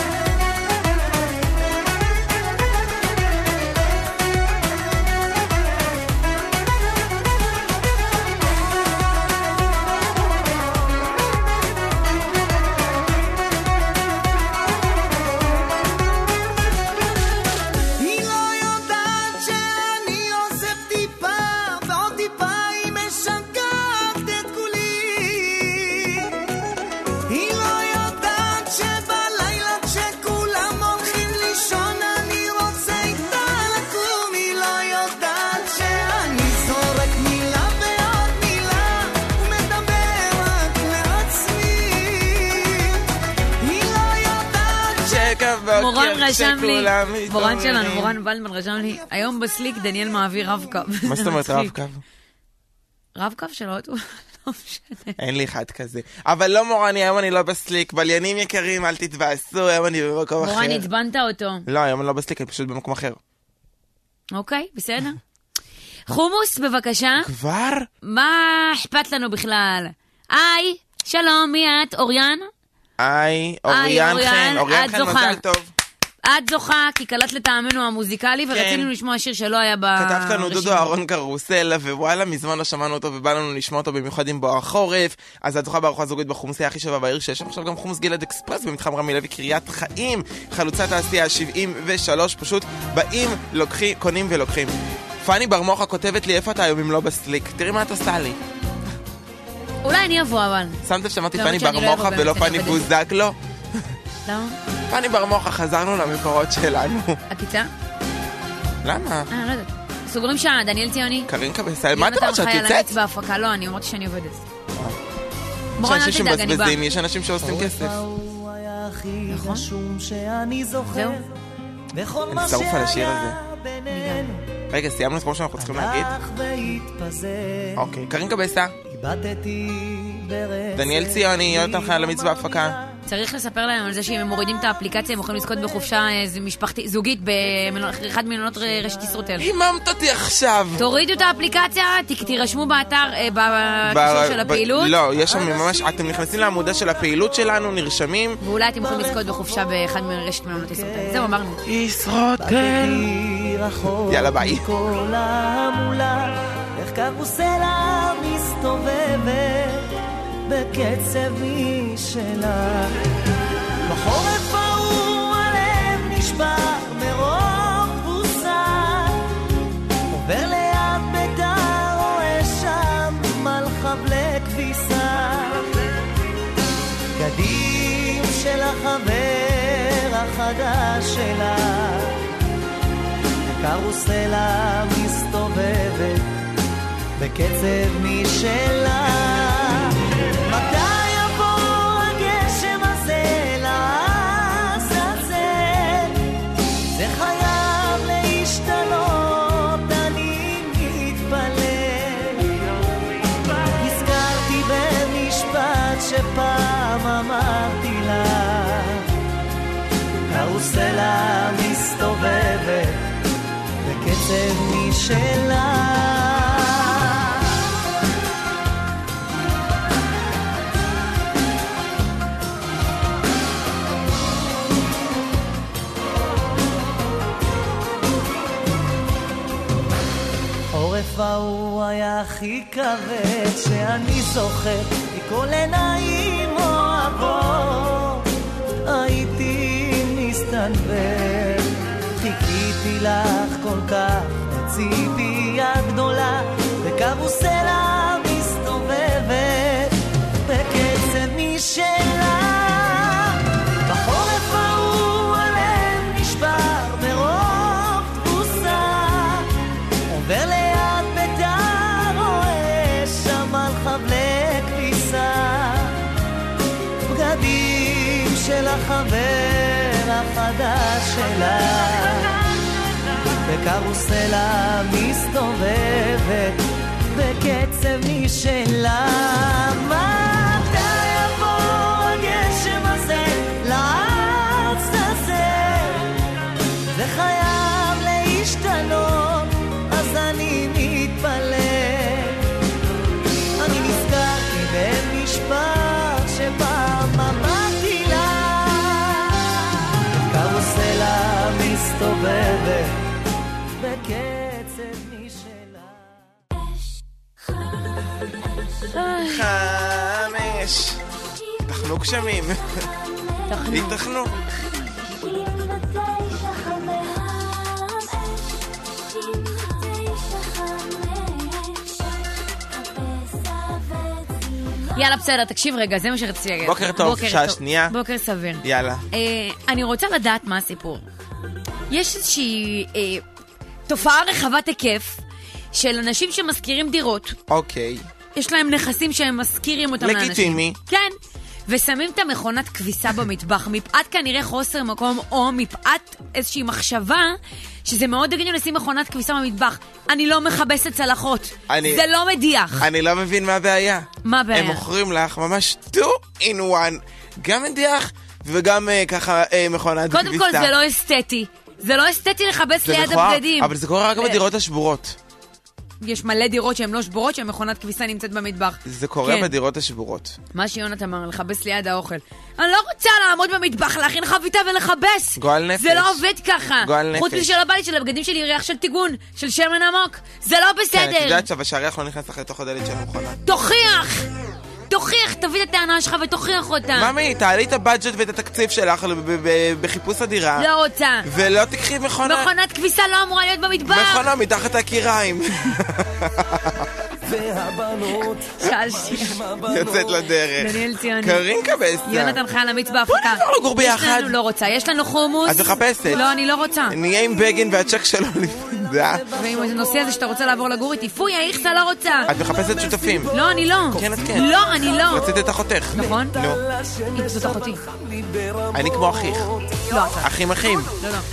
היא לא יודעת שאני אוסף טיפה ועוד טיפה, היא משגעת את כולי. היא לא יודעת שבלילה כשכולם הולכים לישון אני רוצה איתה לקום. היא לא יודעת שאני זורק מילה ועוד מילה ומדבר רק לעצמי. היא לא יודעת מורן שבבוקר רשם לי, כשכולם מורן שלנו, מתעוררים. מורן ולדמן רשם לי, היום בסליק דניאל מעביר רב-קו. מה זאת אומרת רב-קו? רב-קו של האוטובוס? לא משנה. אין לי אחד כזה. אבל לא מורני, היום אני לא בסליק. בליינים יקרים, אל תתבאסו, היום אני במקום אחר. מורן, עצבנת אותו. לא, היום אני לא בסליק, אני פשוט במקום אחר. אוקיי, בסדר. חומוס, בבקשה. כבר? מה אכפת לנו בכלל? היי, שלום, מי את? אוריאן? היי, אוריאן אוריאן, חן, אוריאן את חן, זוכה. מזל טוב. את זוכה, כי קלט לטעמנו המוזיקלי, ורצינו לשמוע שיר שלא היה ברשימה. כתבת לנו דודו אהרון קרוסל, ווואלה, מזמן לא שמענו אותו, ובא לנו לשמוע אותו במיוחד עם בוא החורף. אז את זוכה בארוחה זוגית בחומסי הכי שווה בעיר, שיש שם עכשיו גם חומוס גלעד אקספרס במתחם רמי לוי קריית חיים. חלוצת העשייה שבעים ושלוש, פשוט באים, לוקחים, קונים ולוקחים. פני ברמוחה כותבת לי איפה אתה היום אם לא בסליק. תראי מה את עושה לי. אולי אני אבוא, אבל. שמת שמעתי לא, פני שאני לא ברמוחה אבוא ולא באמת, פני אני בוזק, לא? למה? פני ברמוחה, חזרנו למקורות שלנו. עקיצה? למה? אה, לא יודעת. סוגרים שעה, דניאל ציוני. קרין קבסל, מה אתה אומרת שאת יונתן חי על יוצאת? המיץ בהפקה, לא, אני אומרת שאני עובדת. יש מורן, אל אנשים תדאג, אני באה. שמבזבזים, יש אנשים שעושים כסף. הוא היה הכי נכון. רשום שאני זוכר, זהו. וכל אני מה שרוף על השיר שהיה הזה. בינינו רגע, סיימנו את כמו שאנחנו צריכים להגיד? הלך והתפזר. אוקיי, קרין קבסה, איבדתי ברצף דניאל ציוני, יונתן חי על המיץ בהפקה. צריך לספר להם על זה שאם הם מורידים את האפליקציה, הם יכולים לזכות בחופשה אה, משפחתית, זוגית, באחד ממלונות ר- רשת ישרוטל. היממת אותי עכשיו! תורידו את האפליקציה, ת- תירשמו באתר, אה, בקישור ב- של ב- הפעילות, לא, יש שם ממש, אתם נכנסים לעמודה של הפעילות שלנו, נרשמים. ואולי אתם יכולים לזכות בחופשה באחד מרשת מלונות ישרוטל. זהו, אמרנו. ישרוטל! רחוק יאללה, ביי. מכל ההמולה, איך קרוסלה מסתובבת בקצב משלה. בחורף ההוא הלב נשבר מרוב תבוסה, עובר ליד ביתר רואה שם מלחבלי כביסה, בגדים של החבר החדש שלה. קרוסלה מסתובבת בקצב משלה. מתי יבוא הגשם הזה לעזאזל? זה חייב להשתנות, אני מתפלל. נזכרתי במשפט שפעם אמרתי לה, קרוסלה מסתובבת בקצב משלה. ההוא היה הכי כבד שאני זוכר מכל עיניים אוהבות הייתי מסתנבר חיכיתי לך כל כך בציפייה גדולה וקרוסלה מסתובבת בקצב משלה בחורף ההוא הלב נשבר מרוב תבוסה עובר ליד ביתה רואה שם על חבלי כביסה בגדים של החבר החדש שלה בקרוסלה מסתובבת בקצב משלה מתי יבוא הגשם הזה לארץ הזה זה חייב להשתנות אז אני מתפלל אני נזכר כי בן משפט שפעם אמרתי לה קרוסלה מסתובבת בקצב משלה חמש. תחנו גשמים. תחנו. התחנו. יאללה, בסדר, תקשיב רגע, זה מה שרציתי להגיד. בוקר טוב, שעה שנייה. בוקר סביר. יאללה. אה, אני רוצה לדעת מה הסיפור. יש איזושהי אה, תופעה רחבת היקף של אנשים שמזכירים דירות. אוקיי. יש להם נכסים שהם מזכירים אותם לאנשים. לגיטימי. כן. ושמים את המכונת כביסה במטבח, מפאת כנראה חוסר מקום, או מפאת איזושהי מחשבה, שזה מאוד הגיוני לשים מכונת כביסה במטבח. אני לא מכבסת צלחות. אני... זה לא מדיח. אני לא מבין מה הבעיה. מה הבעיה? הם מוכרים לך ממש two in one. גם מדיח וגם uh, ככה uh, מכונת כביסה. קודם כל זה לא אסתטי. זה לא אסתטי לחבס ליד מכוער, הבגדים. אבל זה קורה רק בדירות השבורות. יש מלא דירות שהן לא שבורות, שהמכונת כביסה נמצאת במטבח. זה קורה כן. בדירות השבורות. מה שיונת אמר, לחבס ליד האוכל. אני לא רוצה לעמוד במטבח, להכין חביתה ולחבס. גועל נפש. זה לא עובד ככה. גועל נפש. חוץ משל הבית של הבגדים שלי ריח של טיגון, של שמן עמוק. זה לא בסדר. כן, את יודעת שהשריח לא נכנס לך לתוך הדלת של המכונה. תוכיח! תוכיח, תביא את הטענה שלך ותוכיח אותה. ממי, תעלי את הבאדג'ט ואת התקציב שלך ב- ב- ב- בחיפוש הדירה. לא רוצה. ולא תקחי מכונה. מכונת כביסה לא אמורה להיות במטבח. מכונה מתחת הקיריים. והבנות יוצאת לדרך. דניאל ציוני. קרין קבסה. יונתן חייל אמיץ בהפקה. בוא נעבור לגור ביחד. יש לנו לא רוצה, יש לנו חומוס. את מחפשת. לא, אני לא רוצה. נהיה עם בגין והצ'ק שלו לפדה. ועם איזה נושא הזה שאתה רוצה לעבור לגור איתי, פוי, האיכסה לא רוצה. את מחפשת שותפים. לא, אני לא. כן, את כן. לא, אני לא. רצית את אחותך. נכון? נו. היא זאת אחותי. אני כמו אחיך. לא, אתה. אחים אחים. לא, לא.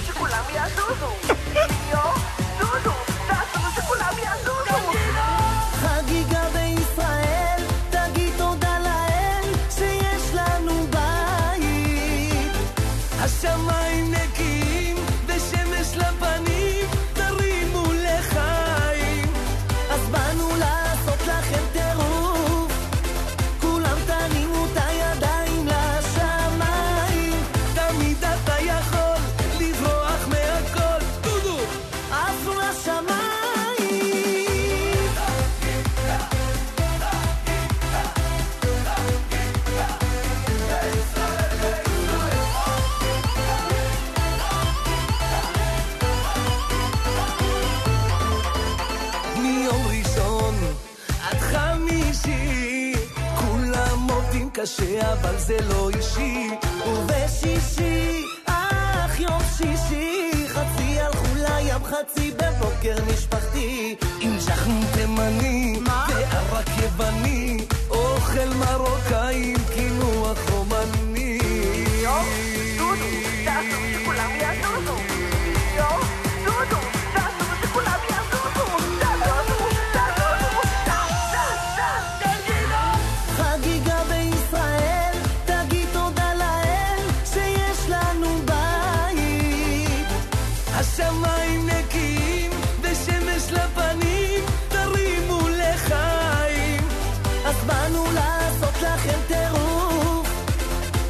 חגיגה בישראל, תגיד תודה לאל שיש לנו בית. השמיים נקיים ושמש לפנים תרימו לחיים אז באנו לעשות לכם טירוף, כולם תנימו את הידיים לשמיים. תמיד אתה יכול לברוח מהכל דודו עפו לשמיים. מיום ראשון עד חמישי כולם עובדים קשה אבל זה לא אישי ובשישי, אך יום שישי, חצי הלכו לים, חצי בבוקר משפחתי. עם ז'חנון תימני וערק יווני אוכל מרוקאי עם קינוח רומני דודו, תעשו שכולם יעשו. יו, דודו, תעשו שכולם יעשו. תעשו, תעשו, חגיגה בישראל, תגיד תודה לאל שיש לנו בית. השמיים נקיים ושמש לפנים תרימו לחיים אז באנו לעשות לכם טירוף,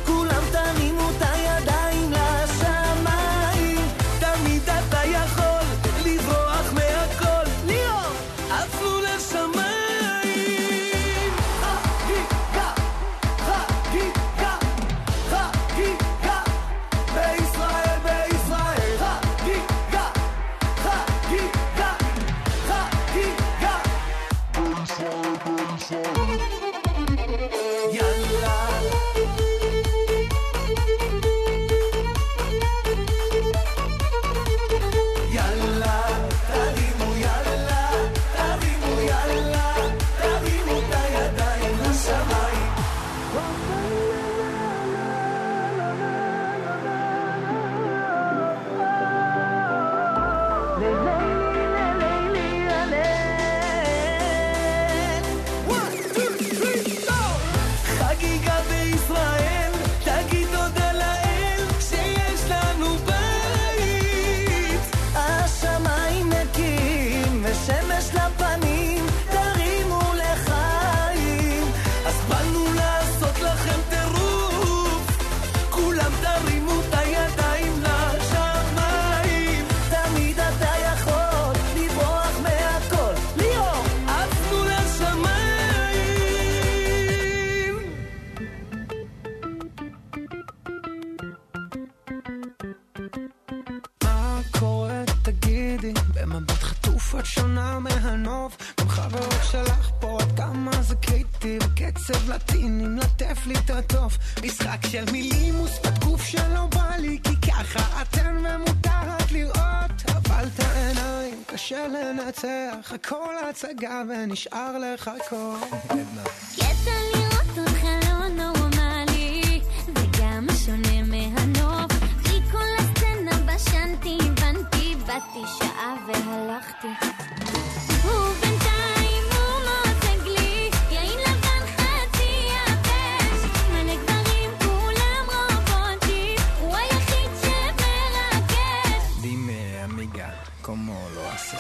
מה קורה תגידי, במבט חטוף את שונה מהנוף, גם חברות שלך פה עד כמה זה קריטי, וקצב לטינים לטף לי את הטוב, משחק של מילים ושפת גוף שלא בא לי, כי ככה אתן ומותרת לראות, אבל את העיניים קשה לנצח, הכל הצגה ונשאר לחכות. קטע לראות אותך לא נורמלי, וגם שונה מהנוף, בלי כל הסצנה בשנתי, בנתי, באתי שעה והלכתי, ובינתיים הוא מוזג לי, יין לבן חצי יבש, מלא גברים כולם רובוטים, הוא היחיד שמרגש. Dime amiga, ¿cómo lo haces?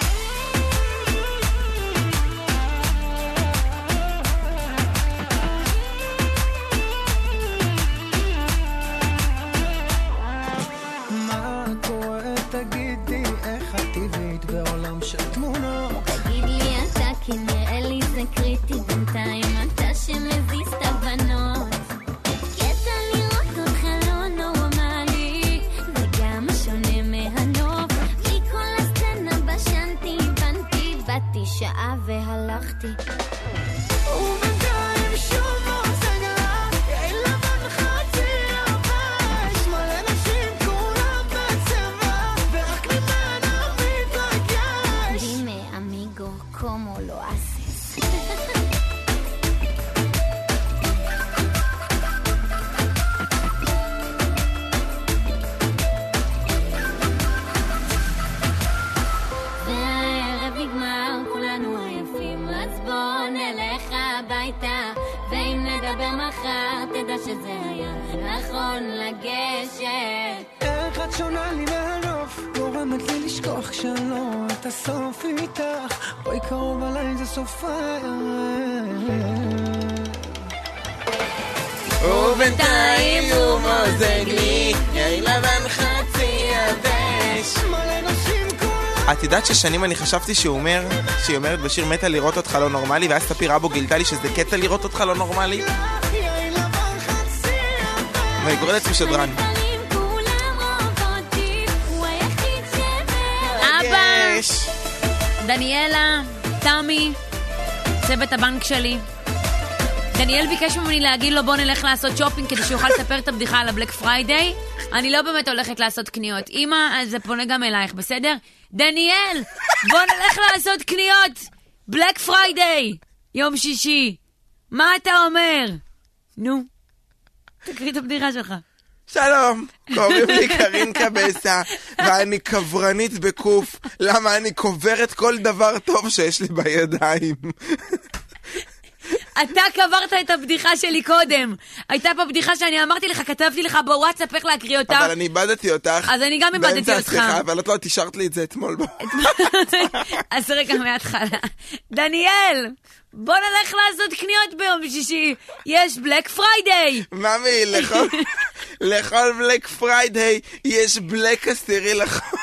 תגידי איך את טבעית בעולם של תמונות, תגיד לי אתה כי נראה לי זה קריטי, בינתיים אתה שמזיז את הבנות, קטע לראות אותך לא נורמלי, וגם שונה מהנוף, בלי כל הסצנה בשנתי, בנתי, באתי שעה והלכתי, ובינתיים שוב מוזג לה, יעיל לבן חצי יבש, מלא נשים כולם בצבע, ורק ממנה מתרגש. dime amigo cómo lo haces. והערב נגמר, כולנו עייפים, אז בוא נלך הביתה, ואם נדבר מחר, תדע שזה היה נכון לגשת. איך את שונה לי מהנוף, גורמת לי לשכוח שאני לא רואה את הסוף איתך, בואי קרוב עליי זה סוף ובינתיים הוא מוזג לי, יין לבן חצי יבש. מלא נשים כולם. את יודעת ששנים אני חשבתי שהוא אומר, שהיא אומרת בשיר מתה לראות אותך לא נורמלי, ואז ספיר אבו גילתה לי שזה קטע לראות אותך לא נורמלי, יין לבן חצי יבש. ואני קורא לעצמי שדרן. אבא, יש. דניאלה, תמי, צוות הבנק שלי. דניאל ביקש ממני להגיד לו בוא נלך לעשות שופינג כדי שיוכל לספר את הבדיחה על הבלק פריידיי. אני לא באמת הולכת לעשות קניות. אמא, אז זה פונה גם אלייך, בסדר? דניאל, בוא נלך לעשות קניות. בלק פריידיי, יום שישי. מה אתה אומר? נו, תקריא את הבדיחה שלך. שלום, קוראים לי קרין קבסה, ואני קברנית בקוף, למה אני קוברת כל דבר טוב שיש לי בידיים. אתה קברת את הבדיחה שלי קודם. הייתה פה בדיחה שאני אמרתי לך, כתבתי לך בוואטסאפ איך להקריא אותה. אבל אני איבדתי אותך. אז אני גם איבדתי באמצע אותך. השיחה, אבל את לא תשארת לי את זה אתמול. אז רגע מההתחלה. דניאל, בוא נלך לעשות קניות ביום שישי. יש בלק פריידיי. ממי, לכל, לכל בלק פריידיי יש בלק עשירי לחול.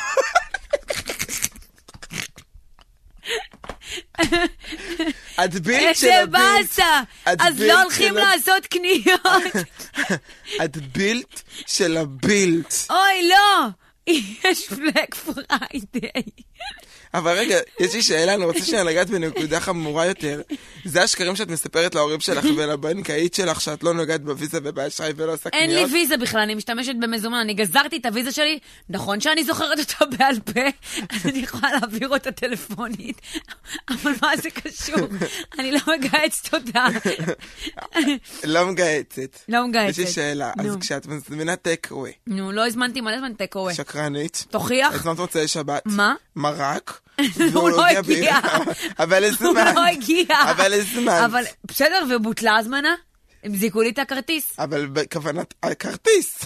את בילד של איזה הבילד. באסה. אז לא הולכים לעשות קניות. את בילד של הבילד. אוי, לא. יש בלק פריידיי. אבל רגע, יש לי שאלה, אני רוצה שנגעת בנקודה חמורה יותר. זה השקרים שאת מספרת להורים שלך ולבנקאית שלך שאת לא נוגעת בוויזה ובאשראי ולא עושה קניות? אין לי ויזה בכלל, אני משתמשת במזומן, אני גזרתי את הוויזה שלי, נכון שאני זוכרת אותה בעל פה, אז אני יכולה להעביר אותה טלפונית, אבל מה זה קשור? אני לא מגייצת אותה. לא מגייצת. לא מגייצת. יש לי שאלה, אז כשאת מזמינה טק-אווי. נו, לא הזמנתי מלא זמן טק-אווי. שקרנית. תוכיח? הזמנת מוצאי שבת. מה? מרק. הוא לא הגיע. אבל הוא הזמן. לא הגיע. אבל הזמן. אבל בסדר, ובוטלה הזמנה? הם זיקו לי את הכרטיס. אבל בכוונת הכרטיס.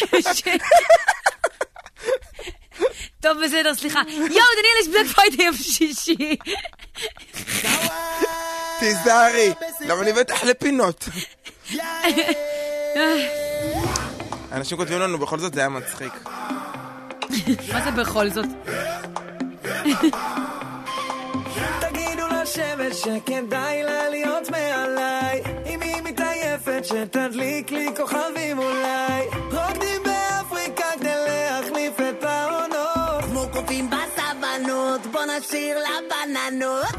טוב, בסדר, סליחה. יואו, דניאל, יש בלק פריידיי יום שישי. תיזהרי, למה אני בטח לפינות. אנשים כותבים לנו, בכל זאת זה היה מצחיק. מה זה בכל זאת? תגידו לשבת שכדאי לה להיות מעליי, אם היא מתעייפת שתדליק לי כוכבים אולי, רוקדים באפריקה כדי קופים בסבנות, בוא נשיר לבננות.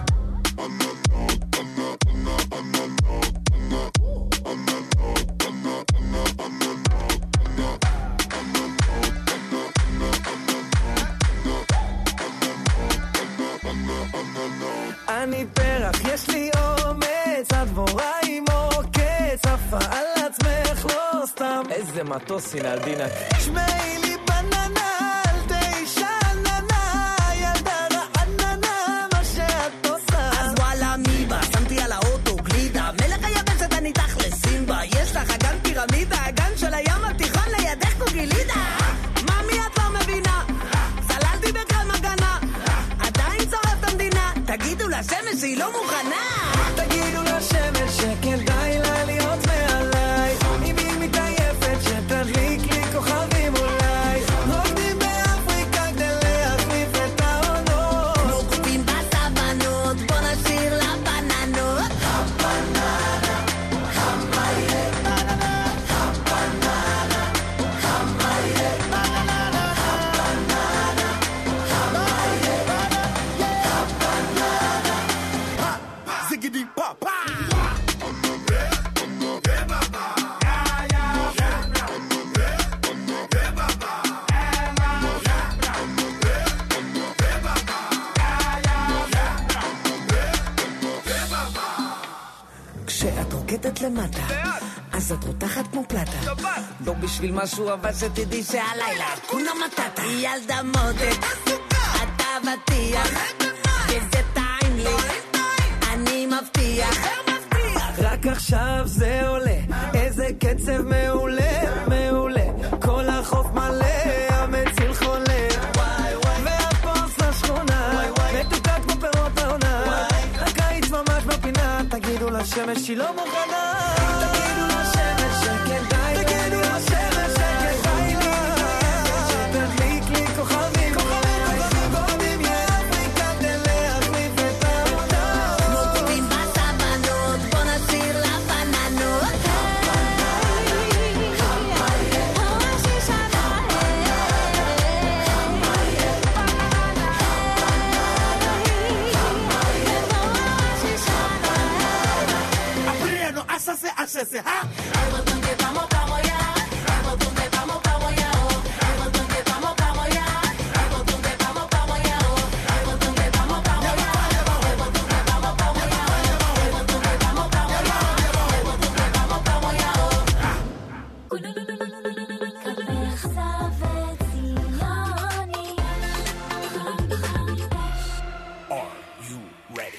אני פרח, יש לי אומץ, הדבורה עם עוקץ, עפה על עצמך לא סתם. איזה מטוס הנה על דינה. שמעי לי בננה, אל תישננה, ילדה רעננה, מה שאת עושה. אז וואלה מי בא, שמתי על האוטו גלידה, מלך היבשת אני תכלס סימבה, יש לך אגן פירמידה, אגן של הים התיכון לידך קוגלידה. ממי את לא מבינה, סללתי בקרם הגנה, עדיין צורף את המדינה, תגידו לשמש שהיא לא מוכנה. תגידו לשמש שכדאי לה להיות מעליי, אם היא מתעייפת שתדליק לי כוכבים אולי, רוקדים באפריקה כדי להחליף את העונות, כמו קופים בסבנות, בוא נשיר לבננות. הבננה, חמה יהיה, הבננה, חמה יהיה, הבננה, חמה יהיה, הבננה, זיגידי פאפה. כשאת רוקדת למטה, אז את רותחת כמו פלטה, לא בשביל משהו אבל שתדעי שהלילה כונה מטאטה. ילדה מודק, אתה בטיח, וזה טעים לי, אני מבטיח. רק עכשיו זה עולה, איזה קצב מעולה, מעולה, כל החוף מלא, המציל חולה, והפוס לשכונה, מתוקה כמו פירות העונה, הקיץ ממש בפינה, תגידו לשמש שהיא לא מוכנה, תגידו לשמש שכדאי, תגידו לשמש שכדאי לי, שתדליק לי כוכבים, כוכבים מאפריקה כדי להחליף את העונה, כמו קופים בסבנות, בוא נשיר לבננות. Hace, hace, hace, ha. El botón que vamos pa' apoyar, el botón que vamos pa' apoyar, el botón que vamos pa' apoyar, el botón que vamos pa' apoyar, el botón que vamos pa' apoyar, el botón que vamos pa' apoyar, el botón que vamos pa' apoyar, el botón que vamos pa' apoyar. Are you ready?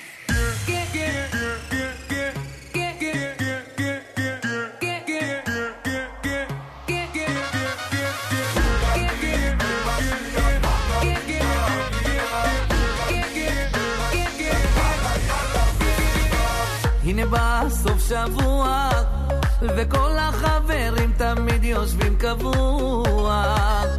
הנה בא סוף שבוע וכל החברים תמיד יושבים קבוע,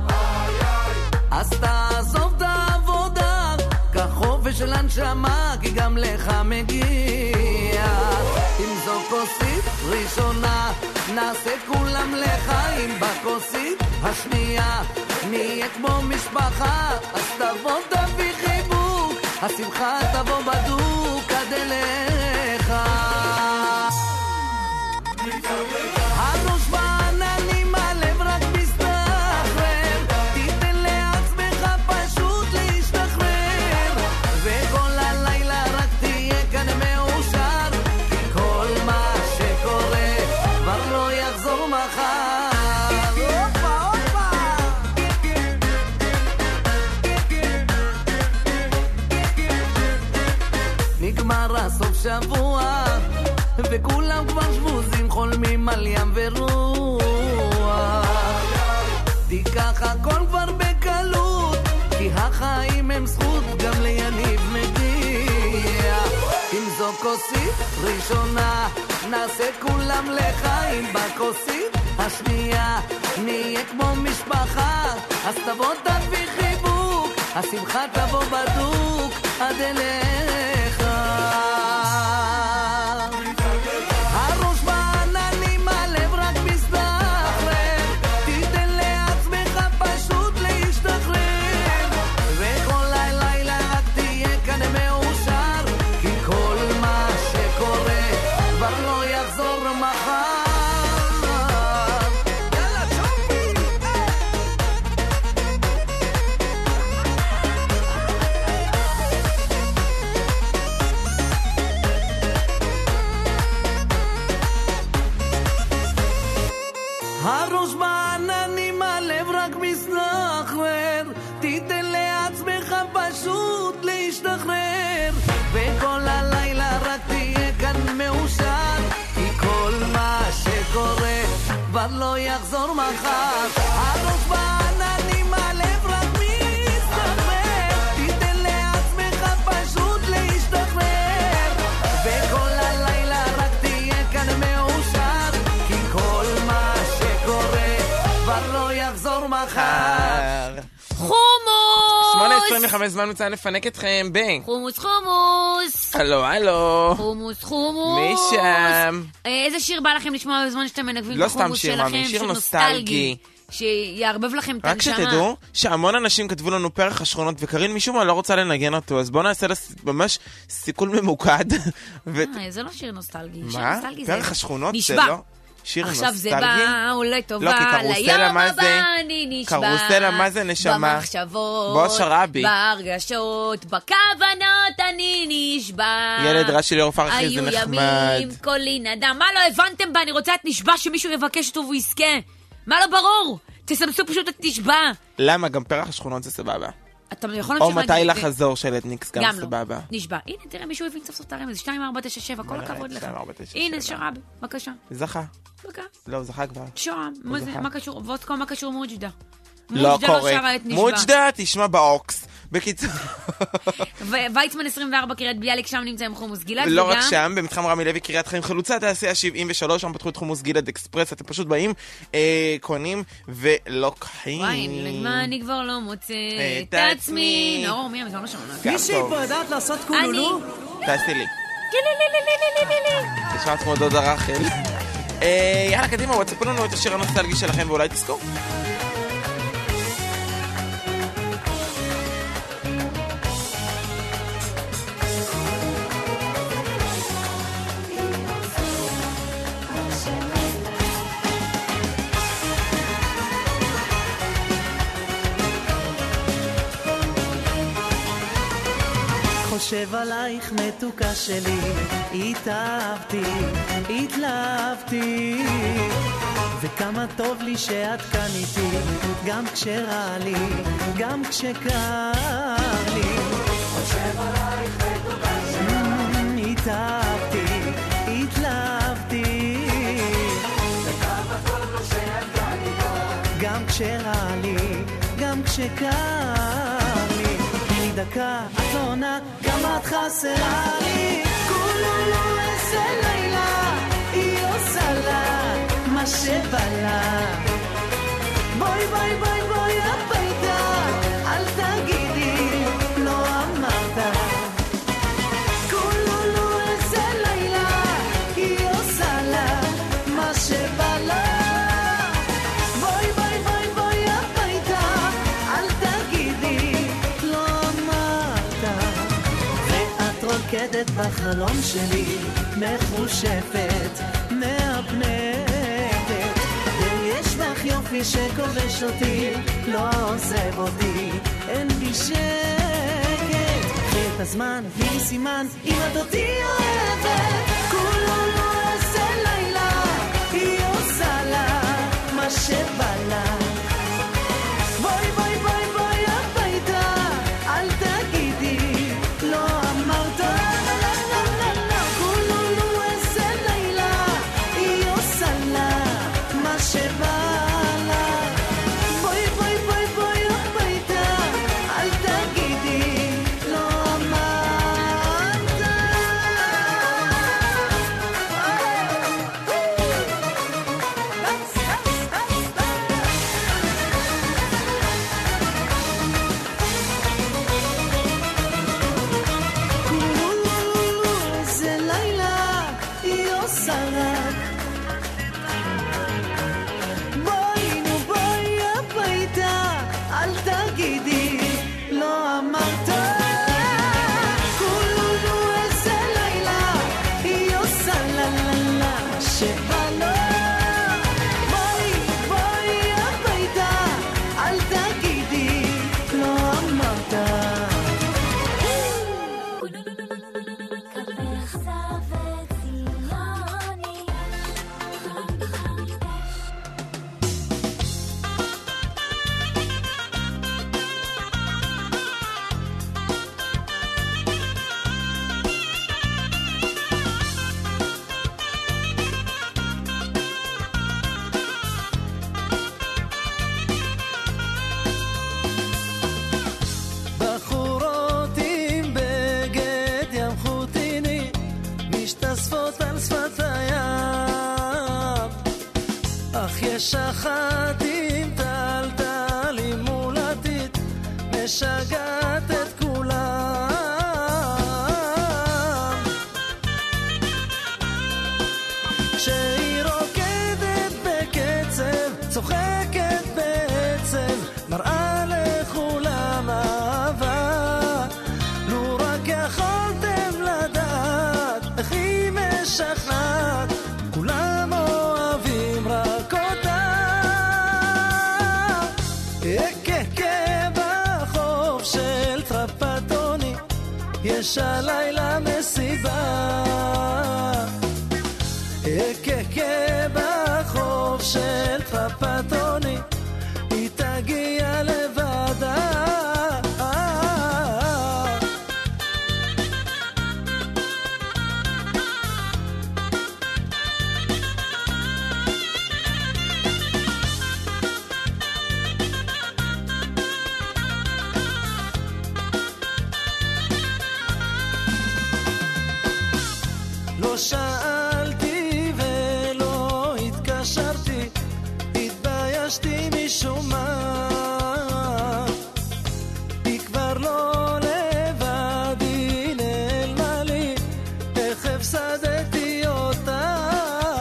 אז תעזוב את העבודה, קח חופש של הנשמה כי גם לך מגיע. אם זו כוסית ראשונה נעשה כולם לחיים, בכוסית השנייה נהיה כמו משפחה, אז תבוא תביא חיבוק, השמחה תבוא בדוק עד אליך. הראש בעננים, הלב רק מסתחרר, תיתן לעצמך פשוט להשתחרר, וכל הלילה רק תהיה כאן מאושר, כי כל מה שקורה כבר לא יחזור מחר. אופה, אופה. נגמר הסוף שבוע וכולם כבר שבוזים, חולמים על ים ורוח, תיקח הכל כבר בקלות, כי החיים הם זכות, גם ליניב מגיע. אם זו כוסית ראשונה נעשה כולם לחיים, בכוסית השנייה נהיה כמו משפחה, אז תבוא תביא חיבוק, השמחה תבוא בדוק עד אליך. הראש בעננים, הלב רק מסתחרר, תיתן לעצמך פשוט להשתחרר, תיתן לעצמך פשוט להשתחרר, וכל הלילה רק תהיה כאן מאושר, כי כל מה שקורה כבר לא יחזור מחר. הראש בעננים, הלב רק מסתובב, תיתן לעצמך פשוט להשתחרר, וכל הלילה רק תהיה כאן מאושר, כי כל מה שקורה כבר לא יחזור מחר. חומוס! שמונה עשרים וחמש זמן מצא לפנק אתכם ב... חומוס, חומוס! הלו, הלו. חומוס, חומוס! מי שם? איזה שיר בא לכם לשמוע בזמן שאתם מנגבים לא את החומוס סתם שיר, שלכם? מאמי, שיר נוסטלגי. שיערבב לכם את רק הנשמה. שתדעו שהמון אנשים כתבו לנו פרח השכונות, וקרין משום מה לא רוצה לנגן אותו, אז בואו נעשה ממש סיכול ממוקד. ו... אה, זה לא שיר נוסטלגי. שיר מה? נוסטלגי זה... פרח השכונות זה נשבע. לא שיר נוסטלגי? עכשיו זה בא, אולי טובה, לא, כי קרוסלה, מה זה? ליום הבא אני נשבע. קרוסלה, מה זה נשמה? במחשבות, בוא שרבי. בהרגשות, בכוונות אני נשבע. ילד רע של אור פרחי, זה היו נחמד. ימים, קולי נדם. מה לא הבנתם בה? אני רוצה את נשבע שמישהו יבקש אותו והוא יזכה. מה לא ברור? תסמסו פשוט את נשבע. למה? גם פרח השכונות זה סבבה. אתה יכול או להמשיך מתי להגיד- לחזור של אתניקס גם גם לא. סבבה. נשבע. הנה, תראה, מישהו הבין סוף סוף את הרמז. שתיים ארבע תשע שבע, כל הכבוד לך. שתיים, ארבע, תשע, הנה, שבע. שרב, בבקשה. זכה. בבקשה. לא, הוא זכה כבר. שוהם, מה זה, זכה. מה קשור? וודקה, מה קשור מוג'דה? לא מוג'דה קורה. שרה את נשבע. מוג'דה, תשמע באוקס. בקיצור. ויצמן עשרים וארבע, קריית ביאליק, שם נמצא עם חומוס גלעד. לא רק וגם- שם, במתחם רמי לוי, קריית חיים חלוצה, תעשייה שבעים ושלוש, שם פתחו את חומוס גלעד אקספרס, אתם פשוט באים, אה, קונים ולוקחים. וואי, למה אני כבר לא מוצא את את עצמי. עצמי. נאור, מי המזון לא שמענו. גם מישהי טוב. פה יודעת לעשות קולולו? תעשי לי. לילילילילילילי. תשמע כמו דודה רחל. אה, יאללה, קדימה, וואטסאפו לנו את השיר הנוסטלגי שלכם, ואולי תזכור. חושב עלייך מתוקה שלי, התאהבתי, התלהבתי, וכמה טוב לי שאת כאן איתי, גם כשרע לי, גם כשקר לי. חושב עלייך מתוקה שלי, התאהבתי, התלהבתי, וכמה טוב לי שאת כאן איתי, גם כשרע לי, גם כשקר לי. דקה, את לא עונה, כמה את חסרה לי. כולו לא איזה לילה, היא עושה לה מה שבא לה. בואי בואי בואי בואי הביתה, אל תגידי, לא אמרת. כולו לא איזה לילה, היא עושה לה מה שבא לה. בואי בואי בואי בואי הביתה, אל תגידי, רוקדת בחלום שלי, מחושפת, מהפנטת, ויש לך יופי שכובש אותי, לא עוזב אותי, אין בי שקט. קחי את הזמן, תני לי סימן, אם את אותי אוהבת. כולו לא איזה לילה, היא עושה לה מה שבא לה. בואי בואי בואי בואי הביתה, אל תגידי, לא אמרת. משגעת את כולם. שהיא רוקדת בקצב, צוחקת בעצב, מראה לכולם אהבה. לו רק יכולתם לדעת איך היא משכנעת, כולם אוהבים רק אותה. אקקה בחוף של טרפטוני, יש הלילה מסיבה. אקקה בחוף של טרפטוני, היא תגיע לבדה. לא שאלתי ולא התקשרתי, התביישתי משום מה. היא כבר לא לבד, היא נעלמה לי, איך הפסדתי אותה.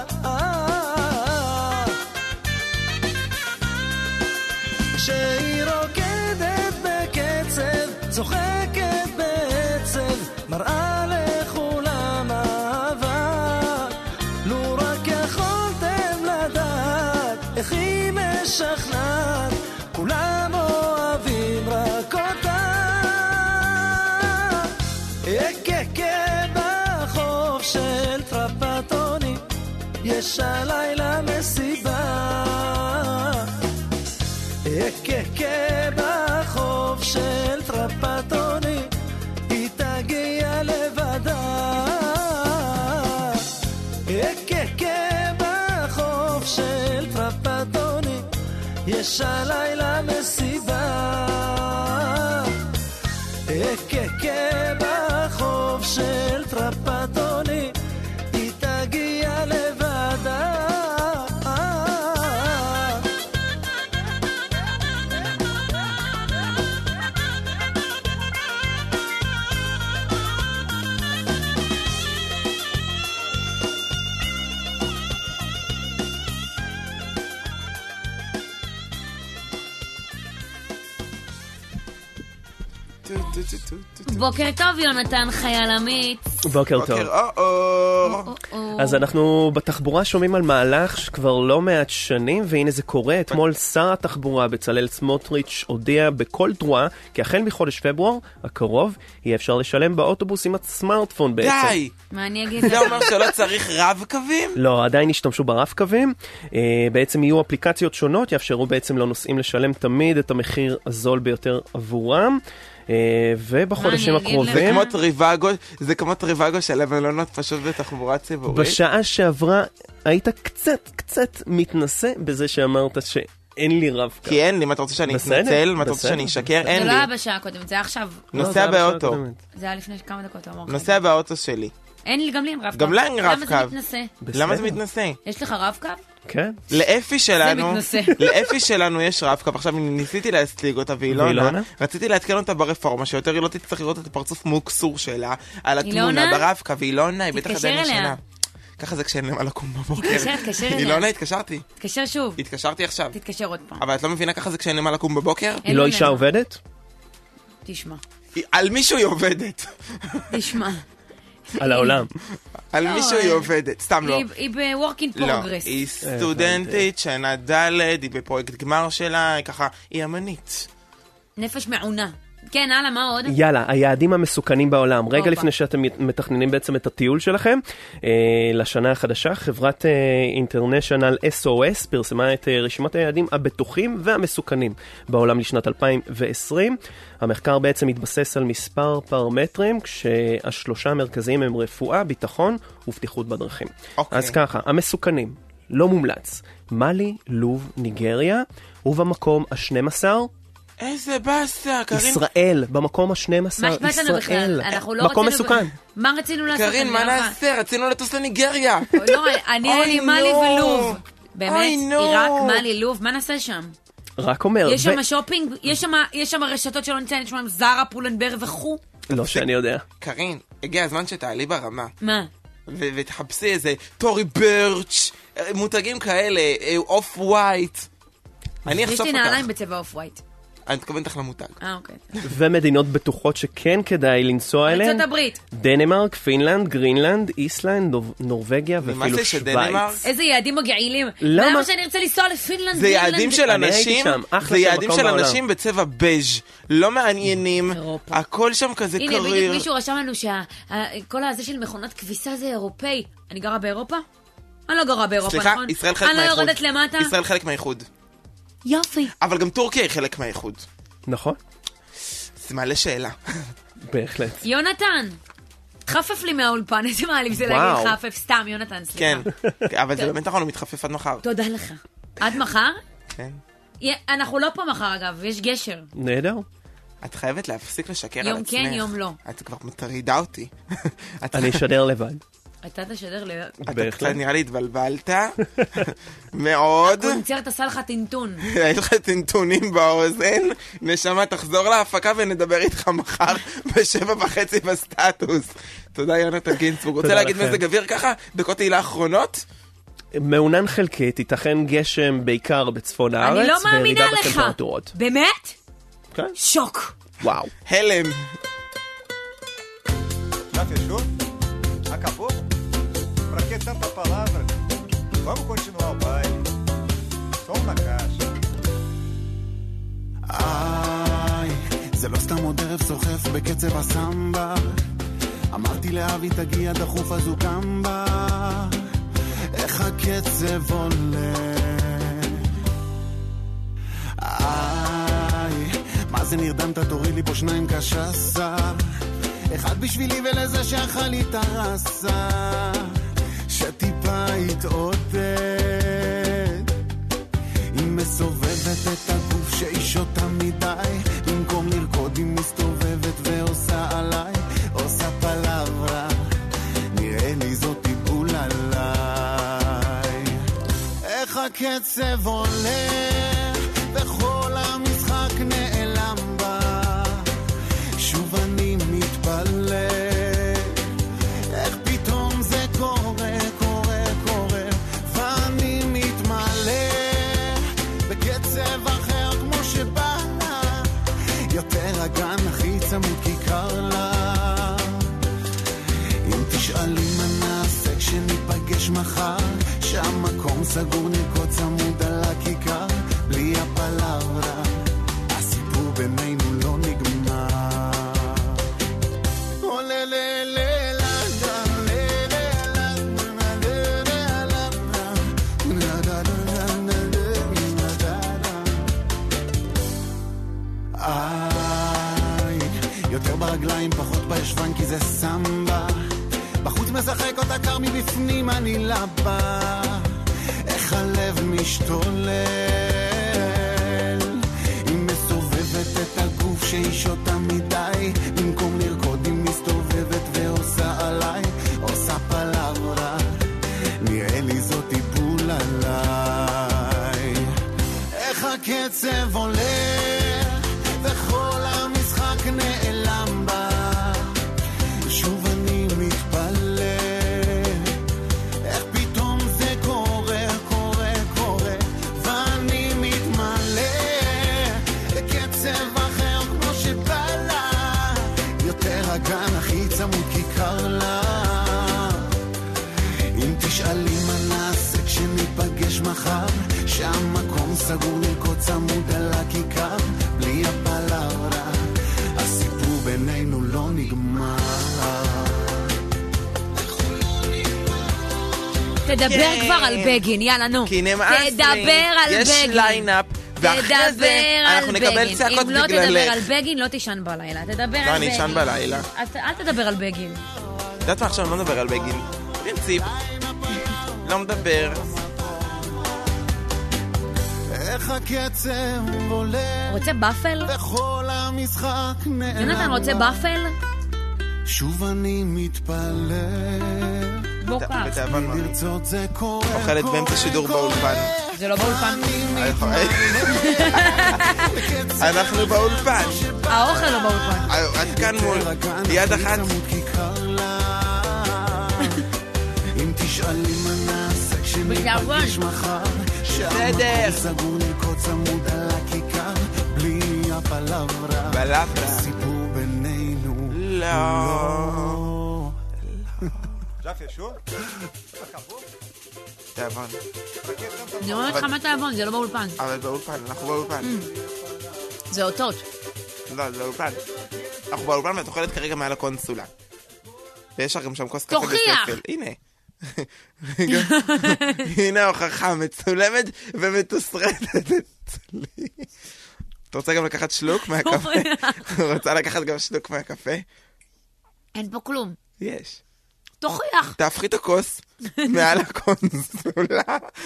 שהיא רוקדת בקצב, צוחקת בעצב, מראה לכולם אהבה. לו רק יכולתם לדעת איך היא משכנעת, כולם אוהבים רק אותה. אקקה בחוף של טרפטוני, יש הלילה מסיבה. אקקה בחוף של טרפטוני, היא תגיע לבדה. אקקה בחוף של טרפטוני, יש הלילה מסיבה. אקקה בחוף של טרפטוני, היא תגיע לבדה. בוקר טוב, יונתן חייל אמיץ. בוקר טוב. בוקר אור. אז אנחנו בתחבורה שומעים על מהלך שכבר לא מעט שנים, והנה זה קורה. אתמול שר התחבורה בצלאל סמוטריץ' הודיע בכל תרועה כי החל מחודש פברואר הקרוב יהיה אפשר לשלם באוטובוס עם הסמארטפון בעצם. די! מה אני אגיד? זה אומר שלא צריך רב קווים? לא, עדיין ישתמשו ברב קווים. אה, בעצם יהיו אפליקציות שונות, יאפשרו בעצם לנוסעים לשלם תמיד את המחיר הזול ביותר עבורם. ובחודשים מה, אני אגיד הקרובים, זה כמו טריוואגו, זה כמו טריוואגו של המלונות פשוט בתחבורה ציבורית. בשעה שעברה היית קצת קצת מתנסה בזה שאמרת שאין לי רב קו. כי אין לי, מה אתה רוצה שאני בסדר, אתנצל? מה אתה רוצה בסדר. שאני אשקר? זה אין לא לי. היה בשעה קודם, זה היה עכשיו. נוסע באוטו. זה היה לפני כמה דקות. אמר לך. נוסע באוטו שלי. אין לי, גם לי אין רב קו. גם לה אין רב למה קו. זה מתנסה? למה זה מתנסה? יש לך רב קו? כן. לאפי שלנו, מתנשא. לאפי שלנו יש רב קו. עכשיו ניסיתי להסליג אותה והיא לא והיא לא עונה. עונה? רציתי לעדכן אותה ברפורמה שיותר היא לא תצטרך לראות את הפרצוף מוקסור שלה על היא לא התמונה עונה? ברב קו, והיא לא עונה, היא בטח תתקשר עדיין אליה. ישנה. ככה זה כשאין למה לקום בבוקר. תתקשר, תתקשר היא אליה. לא עונה, התקשרתי. תתקשר שוב. התקשרתי עכשיו. תתקשר עוד פעם. אבל את לא מבינה ככה זה כשאין למה לקום בבוקר? היא אין לא לו אישה למה. עובדת? תשמע, היא- על מישהו היא עובדת. תשמע. על העולם. על לא, מישהו היא עובדת. סתם לא. היא- היא ב-work in לא, progress. היא סטודנטית, שנה ד', היא בפרויקט גמר שלה, היא ככה, היא אמנית. נפש מעונה. כן, הלאה, מה עוד? יאללה, היעדים המסוכנים בעולם. רגע אופה. לפני שאתם מתכננים בעצם את הטיול שלכם, אה, לשנה החדשה, חברת אה, International אס או אס פרסמה את אה, רשימת היעדים הבטוחים והמסוכנים בעולם לשנת אלפיים ועשרים. המחקר בעצם מתבסס על מספר פרמטרים, כשהשלושה המרכזיים הם רפואה, ביטחון ובטיחות בדרכים. אוקיי. אז ככה, המסוכנים, לא מומלץ. מאלי, לוב, ניגריה, ובמקום ה-שנים עשר, איזה באסה, קרין. ישראל, במקום ה-שנים עשר, מה אכפת לנו בכלל? ישראל. אנחנו לא מקום רצינו- מסוכן. מה רצינו לעשות? קרין, אני מה לא יודעת. נעשה? רצינו לטוס לניגריה. לא, אני היה לי אוי, מאלי נו. ולוב. באמת, אוי, נו. עיראק, מאלי, לוב, מה נעשה שם? רק אומר. יש שם שופינג, יש שם- יש שם רשתות שלא נציין, יש שם זרה, פולנבר וכו'. לא שאני יודע. קרין, הגיע הזמן שתעלי ברמה. מה? ו- ותחפשי איזה טורי ברץ', מותגים כאלה, אוף ווייט. אני יש אחשוף לי אותך. נעליים בצבע אוף ווייט. אני מתכוונת לך למותג. אה, אוקיי. ומדינות בטוחות שכן כדאי לנסוע אליהן. ארצות הברית. דנמרק, פינלנד, גרינלנד, איסלנד, נור- נורווגיה נמאס ואפילו לי שדנמרק- שווייץ. איזה יעדים מגעילים. למה? למה שאני ארצה לנסוע לפינלנד? זה גרינלנד יעדים ו- של אני הייתי אנשים, שם, אחלה זה של יעדים מקום של בעולם. אנשים בצבע בז', לא מעניינים, אירופה. הכל שם כזה הנה, בדיוק קריר. מישהו רשם לנו שכל הזה של מכונת כביסה זה אירופאי. אני גרה באירופה? אני לא גרה באירופה, סליחה, נכון? ישראל חלק אני לא מהאיחוד. יורדת למטה? ישראל חלק מהאיחוד. יופי. אבל גם טורקיה היא חלק מהאיחוד. נכון? זה מעלה שאלה. בהחלט. יונתן, תחפף לי מהאולפן, איזה מעליב זה וואו. להגיד חפף, סתם, יונתן, סליחה. כן, אבל זה באמת נכון, הוא מתחפף עד מחר. תודה לך. עד מחר? כן. יה- אנחנו לא פה מחר אגב, יש גשר. נהדר. את חייבת להפסיק לשקר על יום עצמך. כן, יום לא. את כבר מטרידה אותי. את- אני אשדר לבד. אתה תשדר ל... אתה בהחלט. קצת נראה לי התבלבלת. מאוד. קונצרט עשה לך טינטון. יש לך טינטונים באוזן. נשמה, תחזור להפקה ונדבר איתך מחר בשבע וחצי בסטטוס. תודה יונתן גינצבורג. רוצה תודה להגיד לכם. מזג אוויר ככה? דקות תהילה האחרונות? מעונן חלקית, ייתכן גשם בעיקר בצפון הארץ. אני לא מאמינה וירידה לך. בטמפרטורות. באמת? כן. שוק. וואו. הלם. Já fechou? Acabou? Pra que tanta palavra? Vamos continuar o baile. Som na caixa. איי, זה לא סתם עוד ערב סוחף בקצב הסמבה. אמרתי לאבי תגיע דחוף אז הוא קם בה. איך הקצב עולה. איי, מה זה נרדמת תוריד לי פה שניים קשסה. אחד בשבילי ולזה שאכל לי תרסה. שטיפה התעודד. היא מסובבת את הגוף שאיש אותה מדי. במקום לרקוד היא מסתובבת ועושה עליי. עושה פלברה. נראה לי זאת טיפול עליי. איך הקצב עולה וכל המשחק נעלם בה. שוב אני מתפלא איך פתאום זה קורה, קורה, קורה ואני מתמלא בקצב אחר כמו שבא לה. יותר הגן הכי צמוד כיכר לה. אם תשאלי מה נעשה כשניפגש מחר, שהמקום סגור נרקוד צמוד על הכיכר בלי הפלברה. הסיפור בינינו לא נגמר. עולה לילה איי, יותר ברגליים פחות בישבן כי זה סמבה. בחוץ משחק אותה קר מבפנים אני לבא. איך הלב משתולל. היא מסובבת את הגוף שאיש אותה מדי. במקום לרקוד היא מסתובבת ועושה עליי. עושה פלברה. נראה לי זאת טיפול עליי. איך הקצב עולה וכל המשחק נעלם בה. שוב אני מתפלא איך פתאום זה קורה, קורה, קורה ואני מתמלא בקצב אחר כמו שבא לה. יותר הגן הכי צמוד כיכר לה. אם תשאלי מה נעשה כשניפגש מחר, שהמקום סגור נרקוד צמוד על הכיכר בלי הפלברה. הסיפור בינינו לא נגמר. תדבר כבר על בגין, יאללה נו. כי נמאס לי. תדבר על יש בגין. ליינאפ, ואחרי זה תדבר אנחנו על נקבל בגין. צעקות אם לא תדבר בגללך. על בגין, לא תישן בלילה. תדבר על בגין. לא, אני אשן בלילה. אז אל תדבר על בגין. יודעת מה, עכשיו אני לא מדבר על בגין. פרינציפ. לא מדבר. איך הקצב עולה רוצה באפל? וכל המשחק נעלם. יונתן רוצה באפל? שוב אני מתפלא בוא קח. בתיאבון ממי. לרצות זה קורה, אוכלת קורה, באמצע שידור קורה. באולפן. זה לא באולפן. אנחנו באולפן. האוכל לא באולפן. עד כאן מול יד אחת. אם תשאלי מה נעשה כשניפגש מחר, בסדר. סגור נרקוד צמוד על הכיכר, בלי הפלברה, בלברה. סיפור בינינו לא. Já fechou? Acabou? תיאבון. אני אומרת לך מה תיאבון, זה לא באולפן. אבל באולפן, אנחנו באולפן. זה אותות. לא, זה באולפן. אנחנו באולפן ואת אוכלת כרגע מעל הקונסולה. ויש לך גם שם כוס קפה תוכיח! בספל. הנה. הנה ההוכחה מצולמת ומתוסרטת אצלי. אתה רוצה גם לקחת שלוק מהקפה? רוצה לקחת גם שלוק מהקפה? אין פה כלום. יש. תוכיח. תהפכי את הכוס מעל הקונסולה.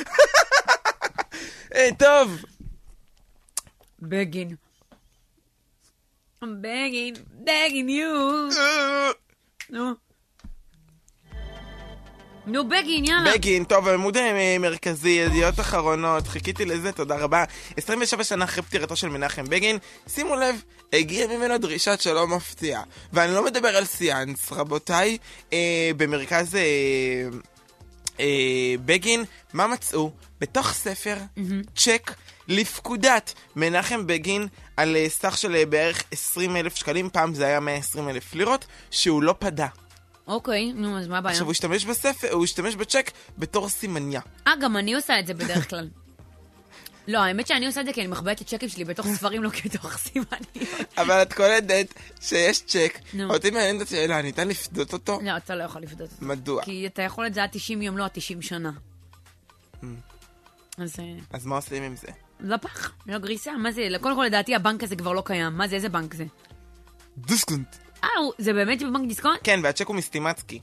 היי, טוב. בגין. בגין. בגין יו. נו. נו, בגין, יאללה. בגין, טוב, עמוד מרכזי, ידיעות אחרונות, חיכיתי לזה, תודה רבה. עשרים ושבע שנה אחרי פטירתו של מנחם בגין, שימו לב, הגיע ממנו דרישת שלום מפתיע. ואני לא מדבר על סיאנס, רבותיי, אה, במרכז אה, אה, בגין, מה מצאו? בתוך ספר, צ'ק, לפקודת מנחם בגין, על אה, סך של אה, בערך עשרים אלף שקלים, פעם זה היה מאה ועשרים אלף לירות, שהוא לא פדה. אוקיי, נו, אז מה הבעיה? עכשיו הוא השתמש בספר, הוא השתמש בצ'ק בתור סימניה. אה, גם אני עושה את זה בדרך כלל. לא, האמת שאני עושה את זה כי אני מחבאת את צ'קים שלי בתוך ספרים, לא כתוך סימניות. אבל את קולדת שיש צ'ק, נו. אותי מעניין את השאלה, ניתן לפדות אותו? לא, אתה לא יכול לפדות אותו. מדוע? כי אתה יכול את זה עד תשעים יום, לא עד תשעים שנה. אז... אז מה עושים עם זה? לפח, לא גריסה, מה זה? קודם כל לדעתי הבנק הזה כבר לא קיים. מה זה? איזה בנק זה? דיסקונט. אה, זה באמת בבנק דיסקונט? כן, והצ'ק הוא מסטימצקי.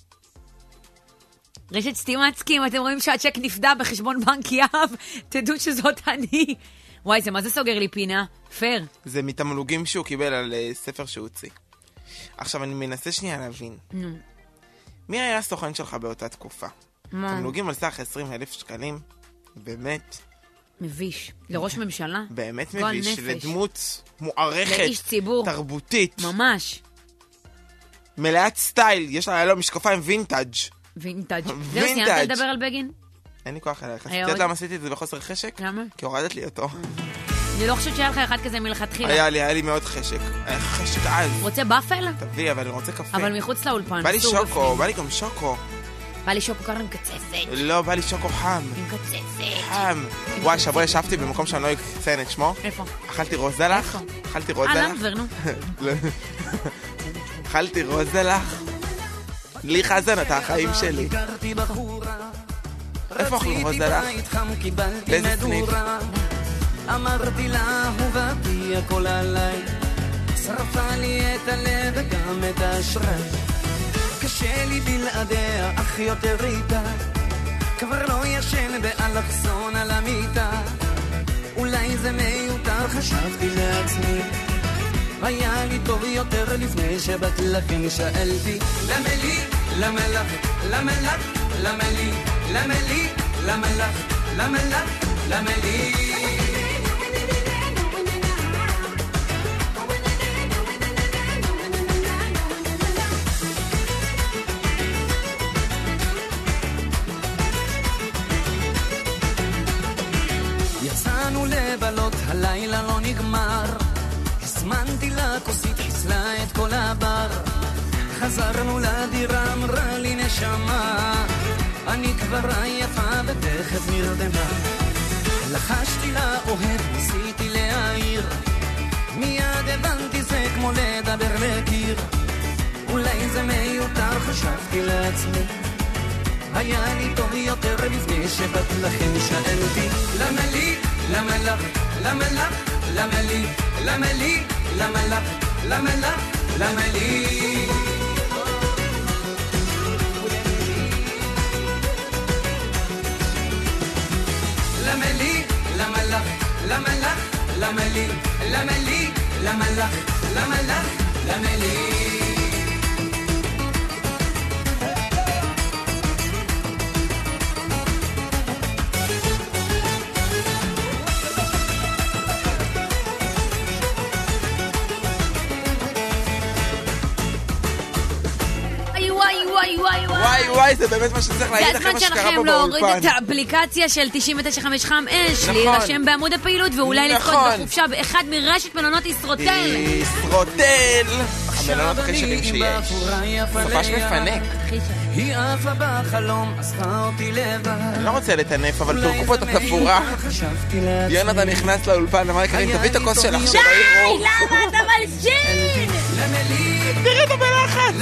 רשת סטימצקי, אם אתם רואים שהצ'ק נפדה בחשבון בנק יהב, תדעו שזאת אני. וואי, זה מה זה סוגר לי פינה? פייר. זה מתמלוגים שהוא קיבל על uh, ספר שהוא הוציא. עכשיו, אני מנסה שנייה להבין. נו. מי היה הסוכן שלך באותה תקופה? מה? תמלוגים על סך עשרים אלף שקלים? באמת? מביש. לראש ממשלה? באמת גועל מביש. נפש. לדמות מוערכת, לאיש ציבור. תרבותית, ממש. מלאת סטייל. יש לה לו משקפיים וינטאג'. וינטאג'. זהו, וינטאג'. סיימת לדבר על בגין? אין לי כוח עליך. היה את יודעת עוד- למה עשיתי את זה בחוסר חשק? למה? כי הורדת לי אותו. אני לא חושבת שהיה לך אחד כזה מלכתחילה. היה לי, היה לי מאוד חשק. היה חשק עז. רוצה באפל? תביא, אבל אני רוצה קפה. אבל מחוץ לאולפן. בא לי אסור שוקו, בפנים. בא לי גם שוקו. בא לי שוקו קר עם קצפת. לא, בא לי שוקו חם. עם קצפת. חם. וואי, שבוע ישבתי במקום שאני לא אציין את שמו. איפה? אכלתי רוזלח. איפה? אכלתי אה, רוזלח. לנדבר, נו. לא. אכלתי רוזלח. לי חזן, אתה החיים שלי. הכרתי בחורה, איפה אוכלים רציתי רוזלח? בית חם, קיבלתי באיזה סניף? מדורה. אמרתי לה, אהובתי, הכל עליי. שרפה לי את הלב וגם את האשראי. קשה לי בלעדיה, אך יותר איתה. כבר לא ישן באלכסון על המיטה. אולי זה מיותר, חשבתי לעצמי. היה לי טוב יותר לפני שבת, לכן שאלתי למה לי, למה לך, למה לך, למה לי, למה לי, למה לך, למה לך, למה לי. יצאנו לבלות, הלילה לא נגמר. הזמנתי לה כוסית, חיסלה את כל הבר. חזרנו לדירה, אמרה לי נשמה, אני כבר עייפה ותכף נרדמה. לחשתי לה אוהב, ניסיתי להעיר, מיד הבנתי זה כמו לדבר לקיר. אולי זה מיותר, חשבתי לעצמי, היה לי טוב יותר לפני שבת, לכן שאלתי למה לי, למה לך, למה לך, למה לי, למה לי, למה לך, למה לך, למה לי. למה לי, למה לך, למה לך, למה לי, למה לי, למה לך, למה לך, למה לי. וואי וואי וואי וואי, זה באמת מה שצריך להגיד זה אחרי הזמן מה שקרה שלכם פה להוריד את באולפן. האפליקציה של תשעים ותשע חמש חמש, נכון. להירשם בעמוד הפעילות ואולי לזכות נכון. בחופשה באחד מרשת מלונות ישרוטל. ישרוטל! המלונות החשבים שיש. סופש מפנק. היא עפה בחלום, עשתה אותי לבד. אני לא רוצה לטנף, אבל תורכו פה את התפורה. חשבתי לעצמי. יונתן נכנס לאולפן, אמר קרין, תביא את הכוס שלך, שלא יראו. די, למה אתה מלשין? תראה את המלחת!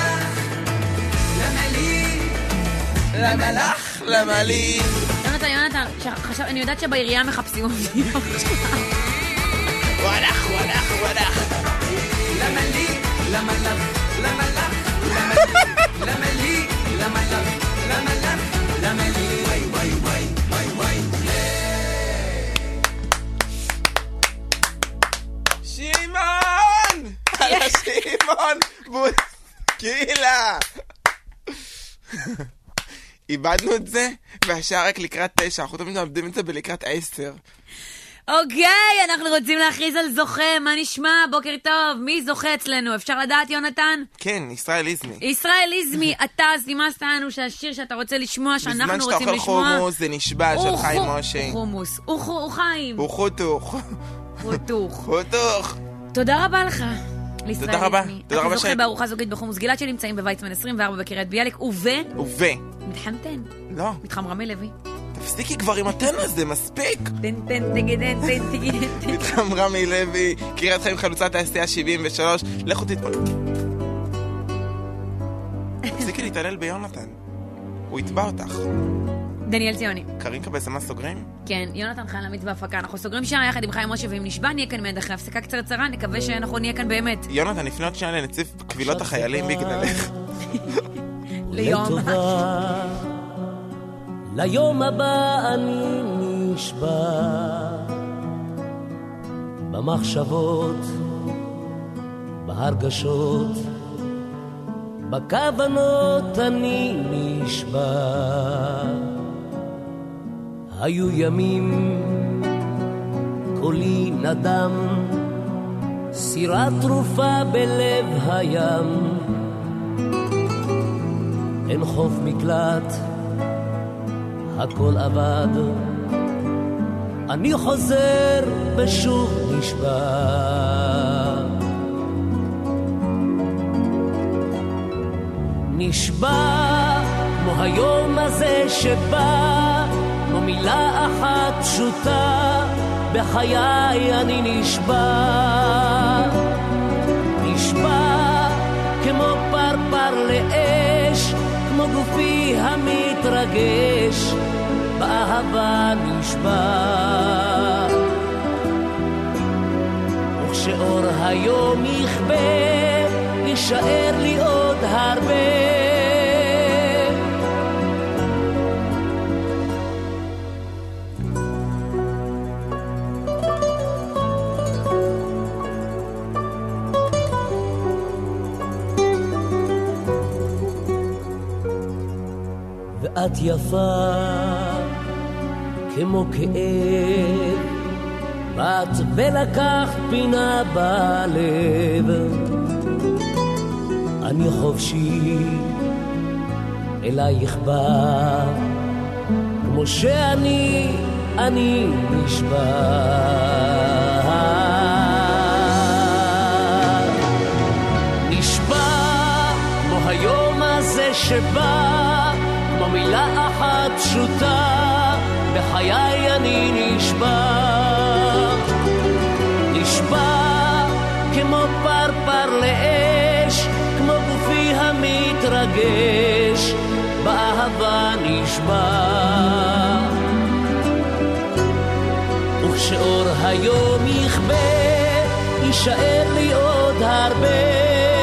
למלח, למלי. יונתן, יונתן, חשב- אני יודעת שבעירייה מחפשים אותי. וואלך, וואלך, וואלך. למה לי? למה לך? למה לך? למה לי? למה לך? למה לך? למה לי? וואי וואי וואי וואי וואי. שמעון! על השמעון! בוסקילה! איבדנו את זה, והשעה רק לקראת תשע, אנחנו תמיד מאבדים את זה בלקראת עשר. אוקיי, אנחנו רוצים להכריז על זוכה, מה נשמע? בוקר טוב, מי זוכה אצלנו? אפשר לדעת, יונתן? כן, ישראל איזמי. ישראל איזמי, אתה סימסת לנו שהשיר שאתה רוצה לשמוע, שאנחנו בזמן שאתה רוצים אוכל לשמוע... חומוס, זה נשבע של חיים משה. הוא חומוס, הוא חו- הוא חיים. הוא חוטוך. חוטוך. חוטוך. תודה רבה לך. לישראל תודה רבה. איזמי. תודה רבה אתה זוכה שהיית. בארוחה זוגית בחומוס גלעד שנמצאים בוויצמן עשרים וארבע בקריית ביאליק, וב... וב... מתחמתן. לא. מתחם רמי לוי. תפסיקי כבר עם התן הזה, מספיק. טן טן תגדן טן תגדן טן. מתחם רמי לוי, קריית חיים חלוצת העשייה שבעים ושלוש, לכו תתפול... תפסיקי להתעלל ביונתן. הוא יתבע אותך. דניאל ציוני. קרינקה בסמה סוגרים? כן, יונתן חייל עמית בהפקה. אנחנו סוגרים שעה יחד עם חיים משה, ואם נשבע נהיה כאן מיד אחרי הפסקה קצרצרה, נקווה שאנחנו נהיה כאן באמת. יונתן, לפני עוד שנייה לנציב קבילות החיילים בגללך. ליום. ליום הבא אני נשבע במחשבות, בהרגשות, בכוונות אני נשבע. היו ימים קולי נדם, סירה תרופה בלב הים, אין חוף מקלט, הכל עבד, אני חוזר ושוב נשבע. נשבע כמו היום הזה שבא, כמו מילה אחת פשוטה, בחיי אני נשבע. נשבע כמו פרפר לאש, כמו גופי המתרגש, באהבה נשבע. וכשאור היום יכבה, יישאר לי עוד הרבה. ואת יפה כמו כאב, באת ולקחת פינה בלב, אני חופשי אלייך בא, כמו שאני, אני נשבע. נשבע כמו היום הזה שבא, כמו מילה אחת פשוטה, בחיי אני נשבע. נשבע כמו פרפר לאש, כמו גופי המתרגש, באהבה נשבע. וכשאור היום יכבה, יישאר לי עוד הרבה.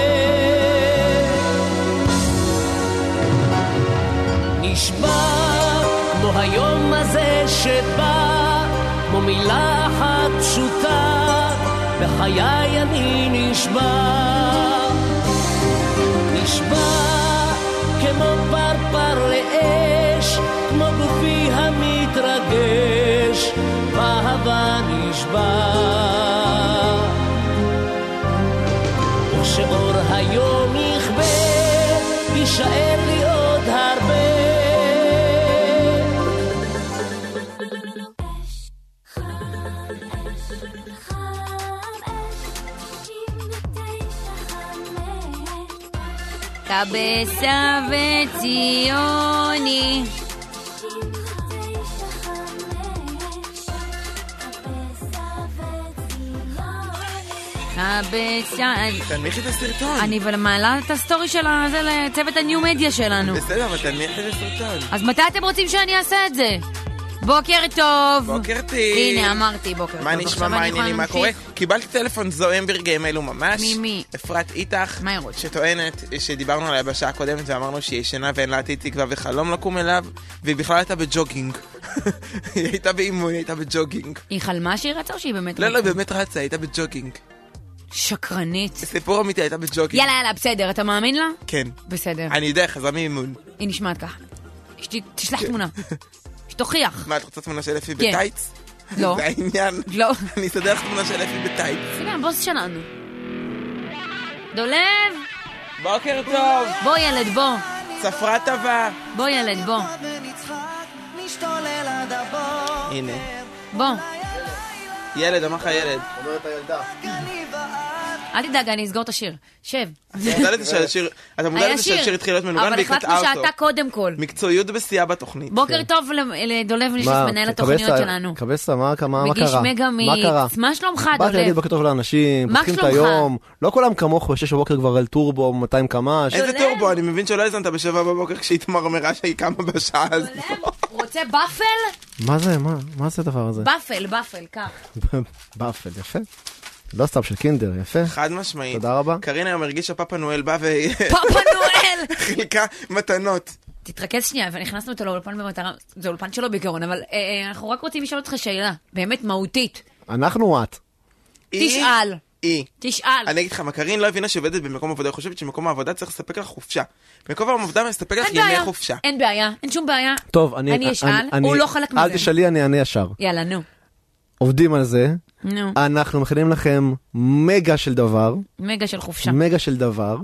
נשבע כמו היום הזה שבא, כמו מילה אחת פשוטה, בחיי אני נשבע. נשבע כמו פרפר לאש, כמו גופי המתרגש, באהבה נשבע. וכשאור היום יכבה, יישאר לי עוד הרבה. קבסה וציוני. קבסה... תנמיכי את הסרטון. אני אבל מעלה את הסטורי של זה לצוות הניו מדיה שלנו. בסדר, אבל תנמיכי את הסרטון. אז מתי אתם רוצים שאני אעשה את זה? בוקר טוב. בוקר טוב. הנה, אמרתי בוקר טוב. מה נשמע, מה העניינים, מה קורה? קיבלתי טלפון זוהם ברגעים אלו ממש. ממי? אפרת איתך. מה היא רוצה? שטוענת שדיברנו עליה בשעה הקודמת ואמרנו שהיא ישנה ואין לה עתיד תקווה וחלום לקום אליו, והיא בכלל הייתה בג'וגינג. היא הייתה באימון, היא הייתה בג'וגינג. היא חלמה שהיא רצה או שהיא באמת רצה? לא, לא, באמת רצה, הייתה בג'וגינג. שקרנית. סיפור אמיתי, הייתה בג'וגינג. יאללה, יאללה, בסדר, אתה מאמין לה? כן. בסדר. אני יודע, חזרה מאימון. היא נשמעת ככה. תשלח תמונה. שתוכיח. מה, את רוצה תמונה של אפי בטייץ? לא. זה העניין. לא. אני אסדר לך תמונה של אפי בטייץ. הנה, הבוס שלנו. דולב! בוקר טוב. בוא ילד, בוא. צפרה טובה. בוא ילד, בוא. הנה. בוא. ילד, אמר לך ילד. אומרת הילדה. אל תדאג, אני אסגור את השיר. שב. אתה מודע לזה שהשיר התחיל להיות מנוגן והיא קטעה אותו. אבל החלטנו שאתה קודם כל. מקצועיות בשיאה בתוכנית. בוקר טוב לדולב נשף מנהל התוכניות שלנו. קבסה, מה קרה? מגיש מגה-מיקס. מה שלומך, דולב? באתי להגיד בוקר טוב לאנשים, פותחים את היום. לא כולם כמוך בשש בבוקר כבר על טורבו מאתיים קמ"ש. איזה טורבו? אני מבין שלא הזנת בשבע בבוקר כשהיא התמרמרה שהיא קמה בשעה הזאת. דולב, רוצה באפל? מה זה? מה זה הדבר הזה? באפל, באפל, כך. באפל, יפה. לא סתם של קינדר, יפה. חד משמעית. תודה רבה. קרינה היום הרגישה פאפה נואל בא ו... פאפה נואל! חילקה מתנות. תתרכז שנייה, ונכנסנו אותו לאולפן במטרה, זה אולפן שלו בעיקרון, אבל אה, אנחנו רק רוצים לשאול אותך שאלה, באמת מהותית. אנחנו או את? תשאל. היא. תשאל. אני אגיד לך, מקרין לא הבינה שעובדת במקום עבודה, היא חושבת שמקום העבודה צריך לספק לך חופשה. במקום העבודה מספק לך ימי חופשה. אין בעיה, אין שום בעיה. טוב, אני... אני אשאל, הוא לא חלק מזה. אל תשאלי, אני אענה ישר. יאללה, נו. עובדים על זה. נו. אנחנו מכינים לכם מגה של דבר. מגה של חופשה. מגה של דבר.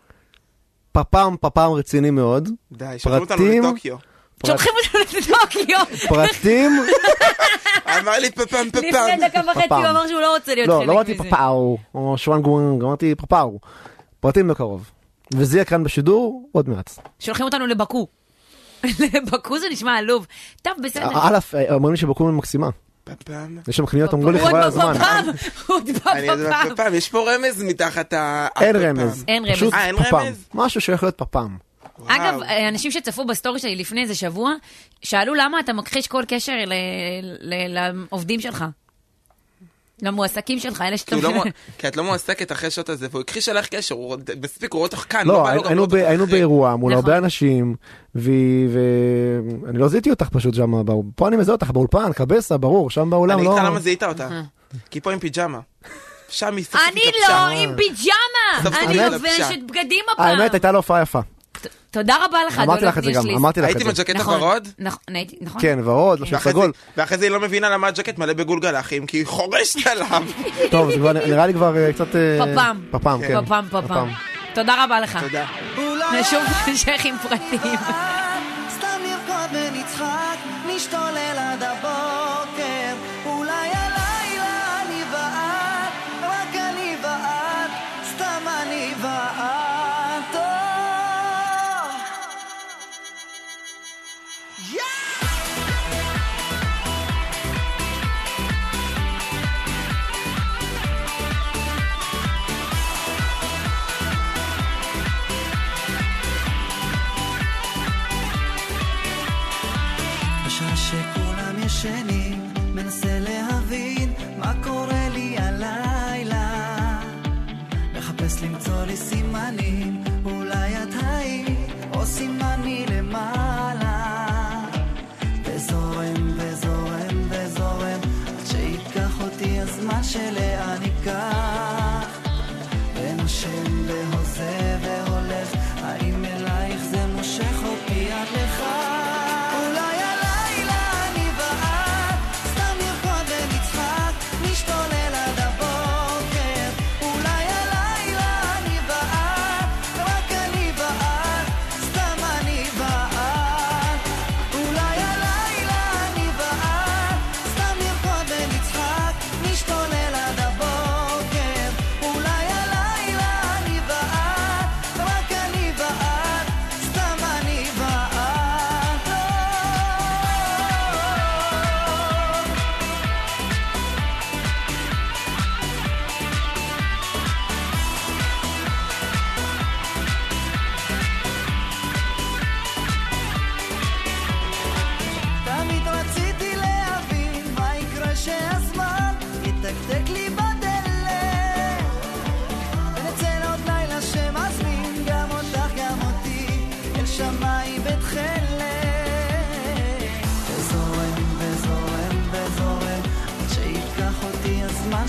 פפם, פפם רציני מאוד. די, שולחים אותנו לטוקיו. שולחים אותנו לטוקיו. פרטים. אמר לי פפם, פפם. לפני דקה וחצי הוא אמר שהוא לא רוצה להיות חלק מזה. לא, לא אמרתי פפאו, או שוואן גוונג, אמרתי פפאו. פרטים בקרוב. וזה יהיה כאן בשידור עוד מעט. שולחים אותנו לבקו. לבקו זה נשמע עלוב. טוב, בסדר. אלף, אומרים לי שבקו מקסימה. פפם. יש שם קניות, אמרו לי חבל הזמן. עוד פפם. יש פה רמז מתחת ה... אין רמז. אין רמז. פשוט אה, אין פפם. רמז? משהו שיכול להיות פפם. אגב, אנשים שצפו בסטורי שלי לפני איזה שבוע, שאלו למה אתה מכחיש כל קשר לעובדים שלך. למועסקים שלך, אלה שאתה... כי את לא מועסקת אחרי שעות הזה, והוא הכחיש עליך קשר, הוא מספיק, הוא רואה אותך כאן. לא, היינו באירוע מול הרבה אנשים, ואני לא זיהיתי אותך פשוט שם, פה אני מזהה אותך באולפן, קבסה, ברור, שם באולם לא... אני אגיד לך למה זיהית אותה, כי פה עם פיג'מה. שם היא סוף אני לא עם פיג'מה, אני לובשת בגדים הפעם. האמת, הייתה לו הופעה יפה. תודה רבה לך, אמרתי לך את זה גם, אמרתי לך את זה. הייתי בג'קט הוורוד? נכון. כן, ורוד, לא סגול. ואחרי זה היא לא מבינה למה הג'קט מלא בגולגלחים, כי היא חורשת עליו. טוב, נראה לי כבר קצת... פפם. פפם, כן. פפם, פפם. תודה רבה לך. תודה. נשוב נשך עם פרטים. סתם נרקוד ונצחק, נשתולל עד הבוקר. אולי הלילה אני ואת, רק אני ואת, סתם אני ואת. בשעה שכולם ישנים, מנסה להבין מה קורה לי הלילה, מחפש למצוא לי סימנים, אולי את היית או סימני למעלה, וזורם וזורם וזורם עד שייקח אותי הזמן שלאן ייקח, ונושם והוזה והולך, האם אלייך זה מושך אותי עד לך?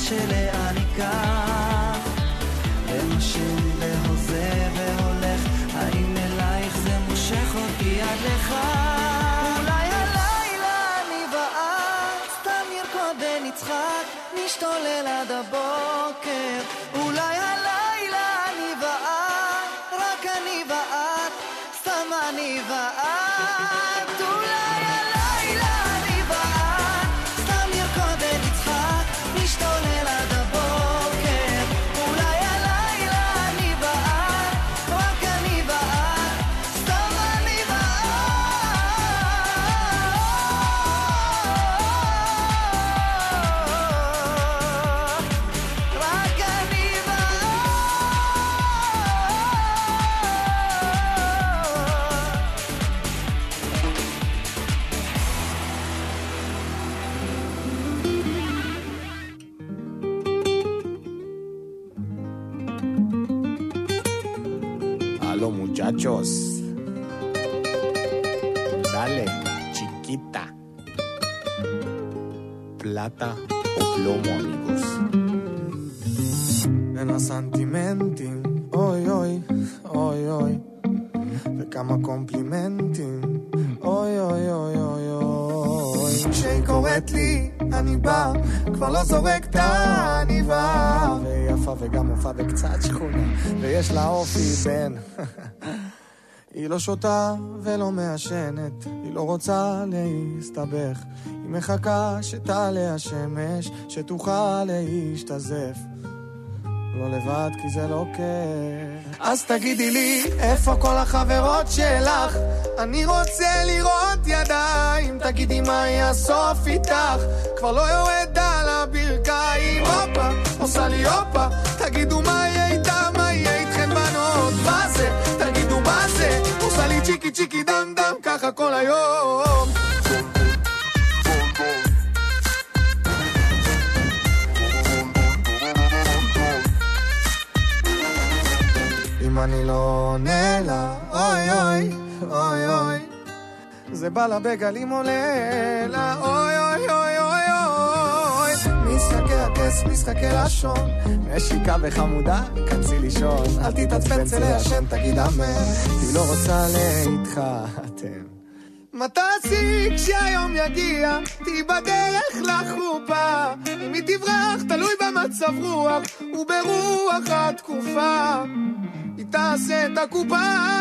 שלאן ייקח, ומשם והוזה והולך, האם אלייך זה מושך אותי עד לך? אולי הלילה אני ואת סתם נרקוד ונצחק, נשתולל עד הבוקר. אולי הלילה אני ואת, רק אני ואת, סתם אני ואת. אולי הלילה אני ואת סתם נרקוד ונצחק, נשתולל עד הבוקר. אולי הלילה אני ואת, רק אני ואת, סתם אני ואת, רק אני Aló muchachos, dale chiquita, plata o plomo amigos. בין הסנטימנטים, אוי אוי, אוי אוי, וכמה קומפלימנטים, אוי אוי אוי אוי אוי. כשהיא קוראת לי, אני בא, כבר לא זורק את העניבה, והיא יפה וגם מופה וקצת שכונה, ויש לה אופי בן. היא לא שותה ולא מעשנת, היא לא רוצה להסתבך, היא מחכה שתעלה השמש, שתוכל להשתזף, לא לבד כי זה לא כיף. אז תגידי לי, איפה כל החברות שלך? אני רוצה לראות ידיים, תגידי מה יהיה הסוף איתך, כבר לא יורד על הברכיים. הופה, עושה לי הופה, תגידו מה יהיה איתה, מה יהיה איתכן בנות, מה זה? תגידו מה זה? עושה לי צ'יקי צ'יקי דם דם, ככה כל היום. אם אני לא עונה לה, אוי אוי, אוי אוי, זה בא לה בגלים עולה לה, אוי אוי אוי אוי אוי. משחקי הכס, משחקי לשון, משיקה וחמודה, כנסי לישון, אל תתעצבן צלע השם, תגיד אמן, היא לא רוצה להתחתן. מה תעשי כשהיום יגיע, תהי בדרך לחופה, אם היא תברח תלוי במצב רוח וברוח התקופה, היא תעשה את הקופה.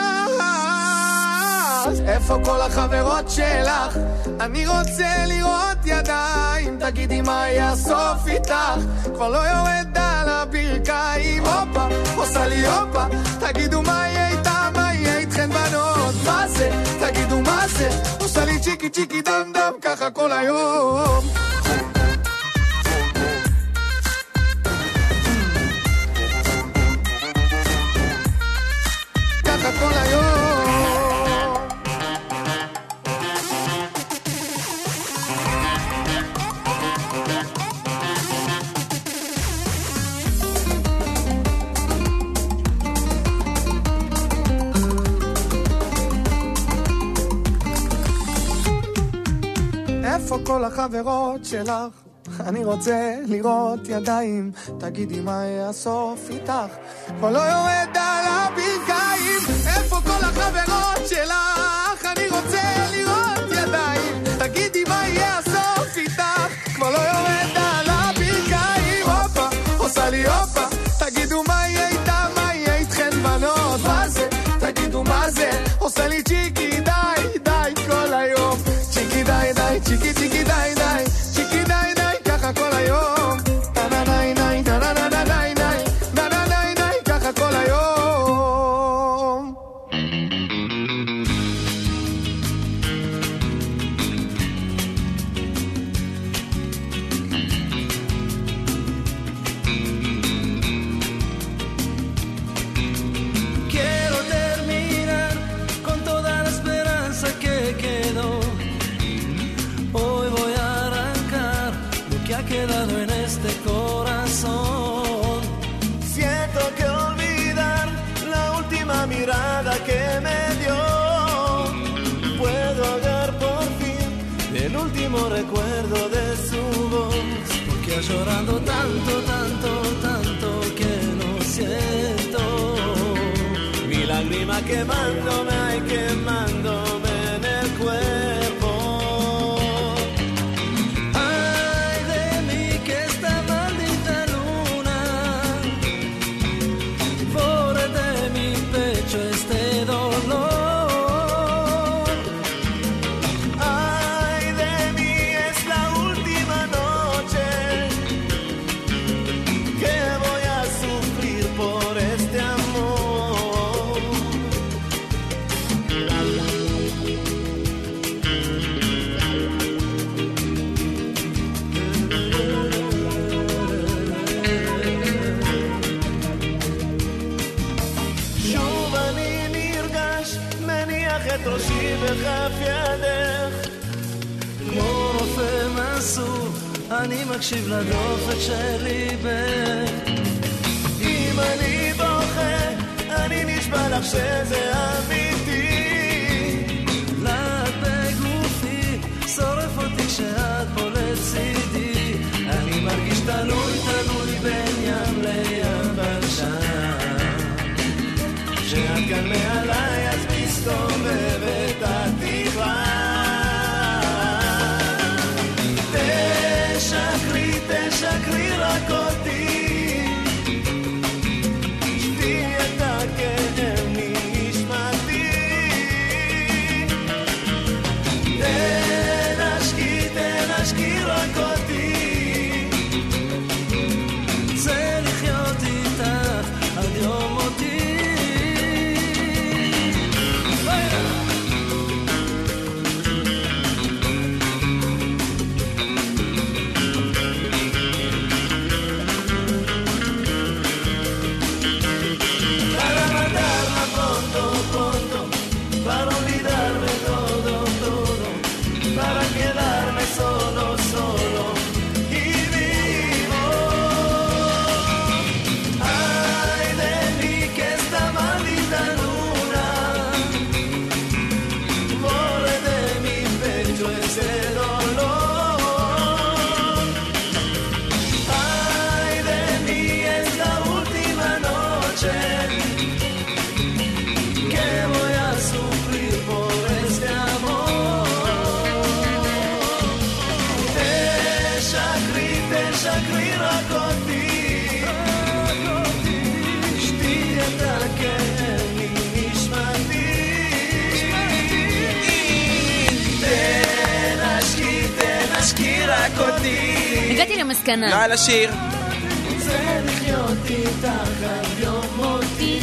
איפה כל החברות שלך? אני רוצה לראות ידיים, תגידי מה יהיה הסוף איתך, כבר לא יורד על הברכיים. הופה, עושה לי הופה, תגידו מה יהיה איתה, מה יהיה איתכן בנות, מה זה? תגידו מה זה? עושה לי צ'יקי צ'יקי דם דם, ככה כל היום. ככה כל היום. איפה כל החברות שלך? אני רוצה לראות ידיים, תגידי מה יהיה הסוף איתך, כבר לא יורד על הברכיים. איפה כל החברות שלך? אני רוצה לראות ידיים, תגידי מה יהיה הסוף איתך, כבר לא יורד על הברכיים. הופה, עושה לי הופה, תגידו מה יהיה איתה, מה יהיה איתכן בנות, מה זה? תגידו מה זה? עושה לי צ'יקי די די כל היום, צ'יקי די די, צ'יקי צ'יקי די די, צ'יקי די די, ככה כל היום. נה נה נה נה נה נה נה נה נה נה נה נה, ככה כל היום. Quiero terminar con toda la esperanza que quedó. Hoy voy a arrancar lo que ha quedado en este corazón. Siento que olvidar la última mirada que me dio, puedo hallar por fin el último recuerdo de su voz, porque Está llorando tanto, tanto, tanto que no siento. Mi lágrima quemándome, ay, quemándome en el cuerpo. Ay de mí que esta maldita luna borre de mi pecho este dolor. Ay de mí es la última noche que voy a sufrir por este amor. שוב אני נרגש, מניח את ראשי בכף ידך. כמו רופא מסור, אני מקשיב לדופק של ליבך. אם אני בוכה, אני נשבע לך שזה אמיתי. לעד בגופי, שורף אותי כשאת פה לצידי. אני מרגיש תלוי, תלוי בין ים ליבשה. כשאת כאן מעליי, אז מסתובבת התקווה. תשקרי, תשקרי רק אותי, שתי את הכאב מנשמתי. תנשקי, תנשקי רק אותי, זה לחיות איתך עד יום מותי. הגעתי למסקנה. לא על השיר. זה לחיות איתך עד יום מותי.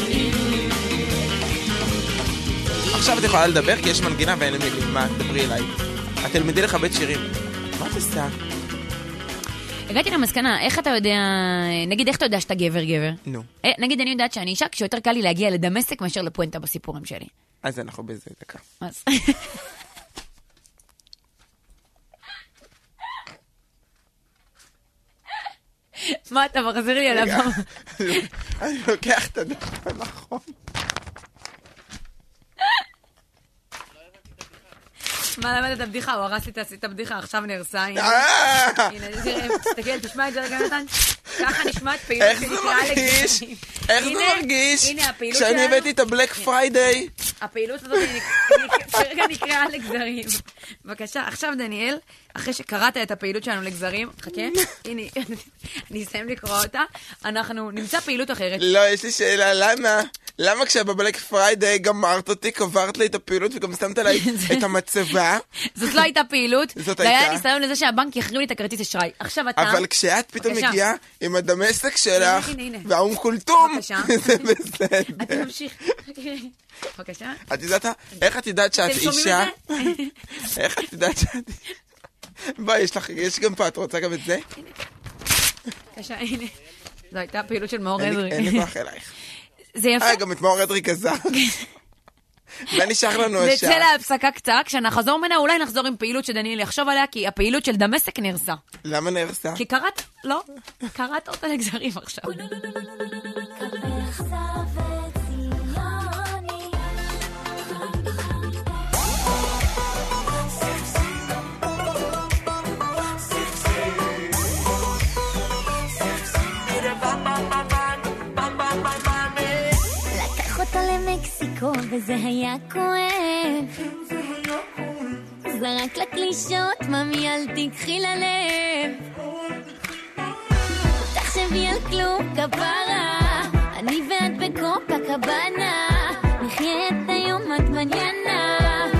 עכשיו את יכולה לדבר כי יש מנגינה ואין לי מילים. מה, דברי אליי. את תלמדי לכבד שירים. מה את עושה? הגעתי למסקנה, איך אתה יודע, נגיד איך אתה יודע שאתה גבר גבר? נו. נגיד אני יודעת שאני אישה כשיותר קל לי להגיע לדמשק מאשר לפואנטה בסיפורים שלי. אז אנחנו בזה דקה. אז... מה אתה מחזיר לי עליו? אני לוקח את הדבר הנכון. מה למדת את הבדיחה? הוא הרס לי את הבדיחה, עכשיו נרסה. הנה, תסתכל, תשמע את זה רגע נתן. ככה נשמעת פעילות שנקראה לגזרים. איך זה מרגיש? כשאני הבאתי את הבלק פריידיי. הפעילות הזאת כרגע נקראה לגזרים. בבקשה, עכשיו דניאל, אחרי שקראת את הפעילות שלנו לגזרים, חכה, הנה, אני אסיים לקרוא אותה, אנחנו נמצא פעילות אחרת. לא, יש לי שאלה, למה? למה כשבבלק פריידיי גמרת אותי, קברת לי את הפעילות וגם שמת עליי את המצבה? זאת לא הייתה פעילות, זאת זה היה הייתה. ניסיון לזה שהבנק יחרים לי את הכרטיס אשראי. עכשיו אתה... אבל כשאת פתאום בבקשה. מגיעה עם הדמשק שלך, הנה, הנה. והאום כולתום, בבקשה. זה בסדר. אתה ממשיך. בבקשה. את יודעת, איך את יודעת שאת אתם שומעים אישה? את זה? איך את יודעת שאת... בואי, יש לך, יש גם פה, את רוצה גם את זה? בבקשה, הנה. זו הייתה פעילות של מאור אין לי- אדרי. אין לי כוח אלייך. זה יפה. אה, גם את מאור אדרי כזה. ונשאר לנו השעה. נצא להפסקה קצרה, כשנחזור ממנה אולי נחזור עם פעילות שדניאל יחשוב עליה, כי הפעילות של דמשק נרסה. למה נהרסה? כי קראת, לא, קראת אותה לגזרים עכשיו. דרכו וזה היה כואב. זרק לקלישות, ממי אל תקחי ללב. תחשבי על כלום כפרה, אני ואת בקופה קבנה, נחיה את היום עד מניאנה.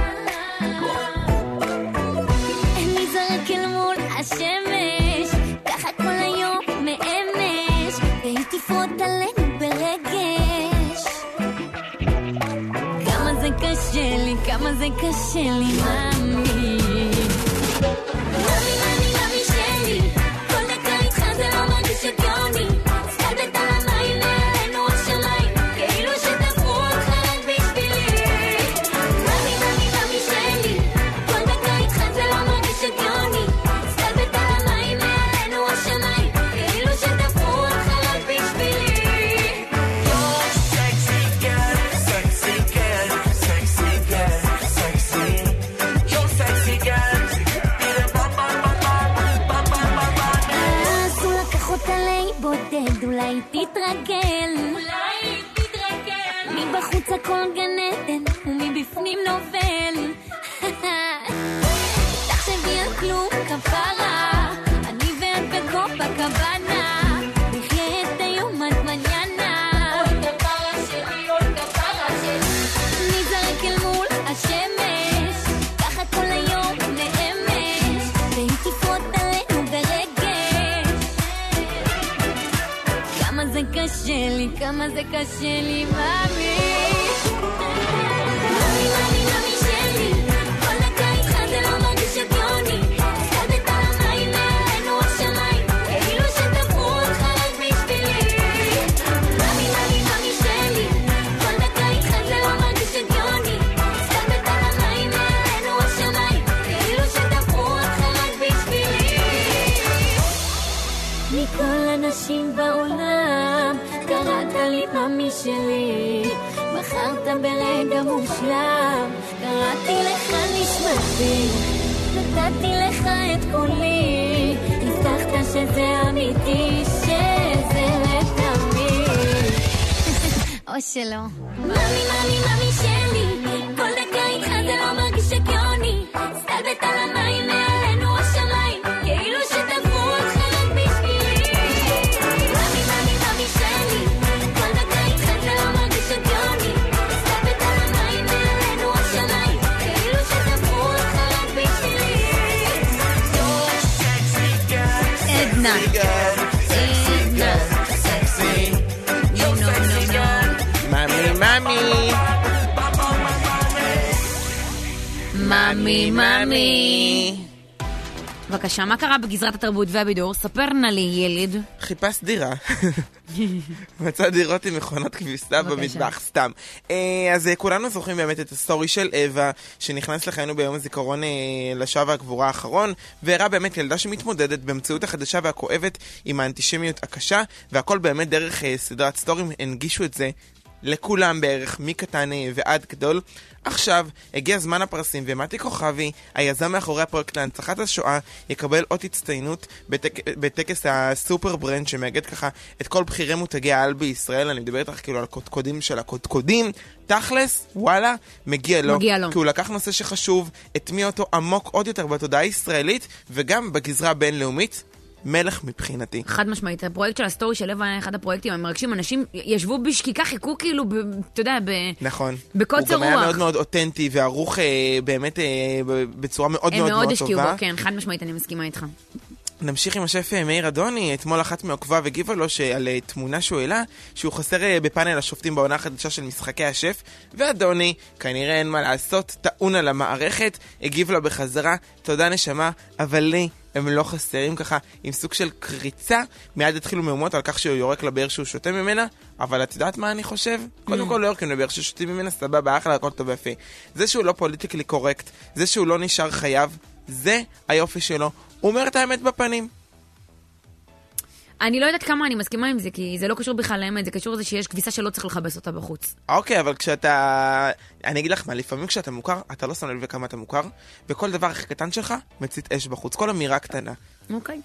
אני זרק אל מול השמש, ככה כל היום מאמש, והיא תפרוט עלינו ברגש. כמה זה קשה לי, כמה זה קשה לי, מאמי. מאמי, מאמי, מאמי שלי, כל דקה איתך זה לא מרגיש הגיוני. סתלבט על המים, נעלינו השמיים, כאילו שתפרו אותך רק בשבילי. מאמי, מאמי, מאמי שלי, כל דקה איתך זה לא מרגיש הגיוני. סתלבט על המים, נעלינו השמיים, כאילו שתפרו אותך רק בשבילי. You're sexy girl, sexy girl, sexy girl, sexy. You're sexy girl. אז הוא לקח אותה לאיבודד, אולי תתרגל. אולי תתרגל. מבחוץ הכל גן עדן, ומבפנים נובל. תחשבי על כלום כפרה, אני ואת בקופה קבנה, נחיה את היום עד מניאנה. אוי כפרה שלי, אוי כפרה שלי. נזרק אל מול השמש, ככה כל היום נאמש, והיא תפרוט עלינו ברגש. כמה זה קשה לי, כמה זה קשה לי, מאמי. מאמי, מאמי, מאמי שלי, כל דקה איתך זה לא מרגיש הגיוני. סתלבט על המים, נעלינו השמיים, כאילו שתפרו אותך רק בשבילי. מאמי, מאמי, מאמי שלי, כל דקה איתך זה לא מרגיש הגיוני. סתלבט על המים, נעלינו השמיים, כאילו שתפרו אותך רק בשבילי. מכל הנשים בעולם קראת לי מאמי שלי, בחרת ברגע מושלם, קראתי לך נשמתי, נתתי לך את כולי, הבטחת שזה אמיתי, שזה לתמיד. או שלא. מאמי, מאמי, מאמי שלי, כל דקה איתך זה לא מרגיש הגיוני. סתלבט על המים, מעלינו השמיים, כאילו שתפרו אותך רק בשבילי. מאמי, מאמי, מאמי שלי, כל דקה איתך זה לא מרגיש הגיוני. סתלבט על המים, מעלינו השמיים, כאילו שתפרו אותך רק בשבילי. עדנה. עדנה. נו, נו, נו, נו. מאמי, מאמי. מאמי, מאמי. בבקשה, מה קרה בגזרת התרבות והבידור? ספר נא לי, ילד. חיפש דירה. מצא דירות עם מכונות כביסה במטבח, סתם. אז כולנו זוכרים באמת את הסטורי של אווה, שנכנס לחיינו ביום הזיכרון לשואה והגבורה האחרון, והראה באמת ילדה שמתמודדת במציאות החדשה והכואבת עם האנטישמיות הקשה, והכל באמת דרך סדרת סטורים הנגישו את זה לכולם בערך, מקטן ועד גדול. עכשיו הגיע זמן הפרסים, ומתי כוכבי, היזם מאחורי הפרויקט להנצחת השואה, יקבל אות הצטיינות בטק... בטקס הסופר ברנד שמאגד ככה את כל בחירי מותגי העל בישראל. אני מדבר איתך כאילו על הקודקודים של הקודקודים. תכלס, וואלה, מגיע לו. מגיע לו. כי הוא לקח נושא שחשוב, הטמיע אותו עמוק עוד יותר בתודעה הישראלית, וגם בגזרה הבינלאומית. מלך מבחינתי. חד משמעית, הפרויקט של הסטורי של לב היה אחד הפרויקטים המרגשים, אנשים ישבו בשקיקה, חיכו כאילו, ב, אתה יודע, ב... נכון. בקוצר רוח. הוא גם היה מאוד מאוד אותנטי, וערוך אה, באמת אה, בצורה מאוד מאוד מאוד טובה. הם מאוד השקיעו בו, כן, חד משמעית, אני מסכימה איתך. נמשיך עם השף מאיר אדוני. אתמול אחת מעוקביו הגיבה לו שעל תמונה שהוא העלה, שהוא חסר בפאנל השופטים בעונה החדשה של משחקי השף, ואדוני, כנראה אין מה לעשות, טעון על המערכת, הגיב לו בחזרה, תודה נשמה, אבל לי הם לא חסרים, ככה עם סוג של קריצה. מיד התחילו מהומות על כך שהוא יורק לבאר שהוא שותה ממנה, אבל את יודעת מה אני חושב? קודם כל לא יורקים לבאר ששותים ממנה, סבבה, אחלה, הכל טוב ויפה. זה שהוא לא פוליטיקלי קורקט, זה שהוא לא נשאר חייב, זה היופי שלו. הוא אומר את האמת בפנים. אני לא יודעת כמה אני מסכימה עם זה, כי זה לא קשור בכלל לאמת, זה קשור לזה שיש כביסה שלא צריך לחבס אותה בחוץ. אוקיי, אבל כשאתה... אני אגיד לך מה, לפעמים כשאתה מוכר, אתה לא שם לב כמה אתה מוכר, וכל דבר הכי קטן שלך מצית אש בחוץ, כל אמירה קטנה. אוקיי.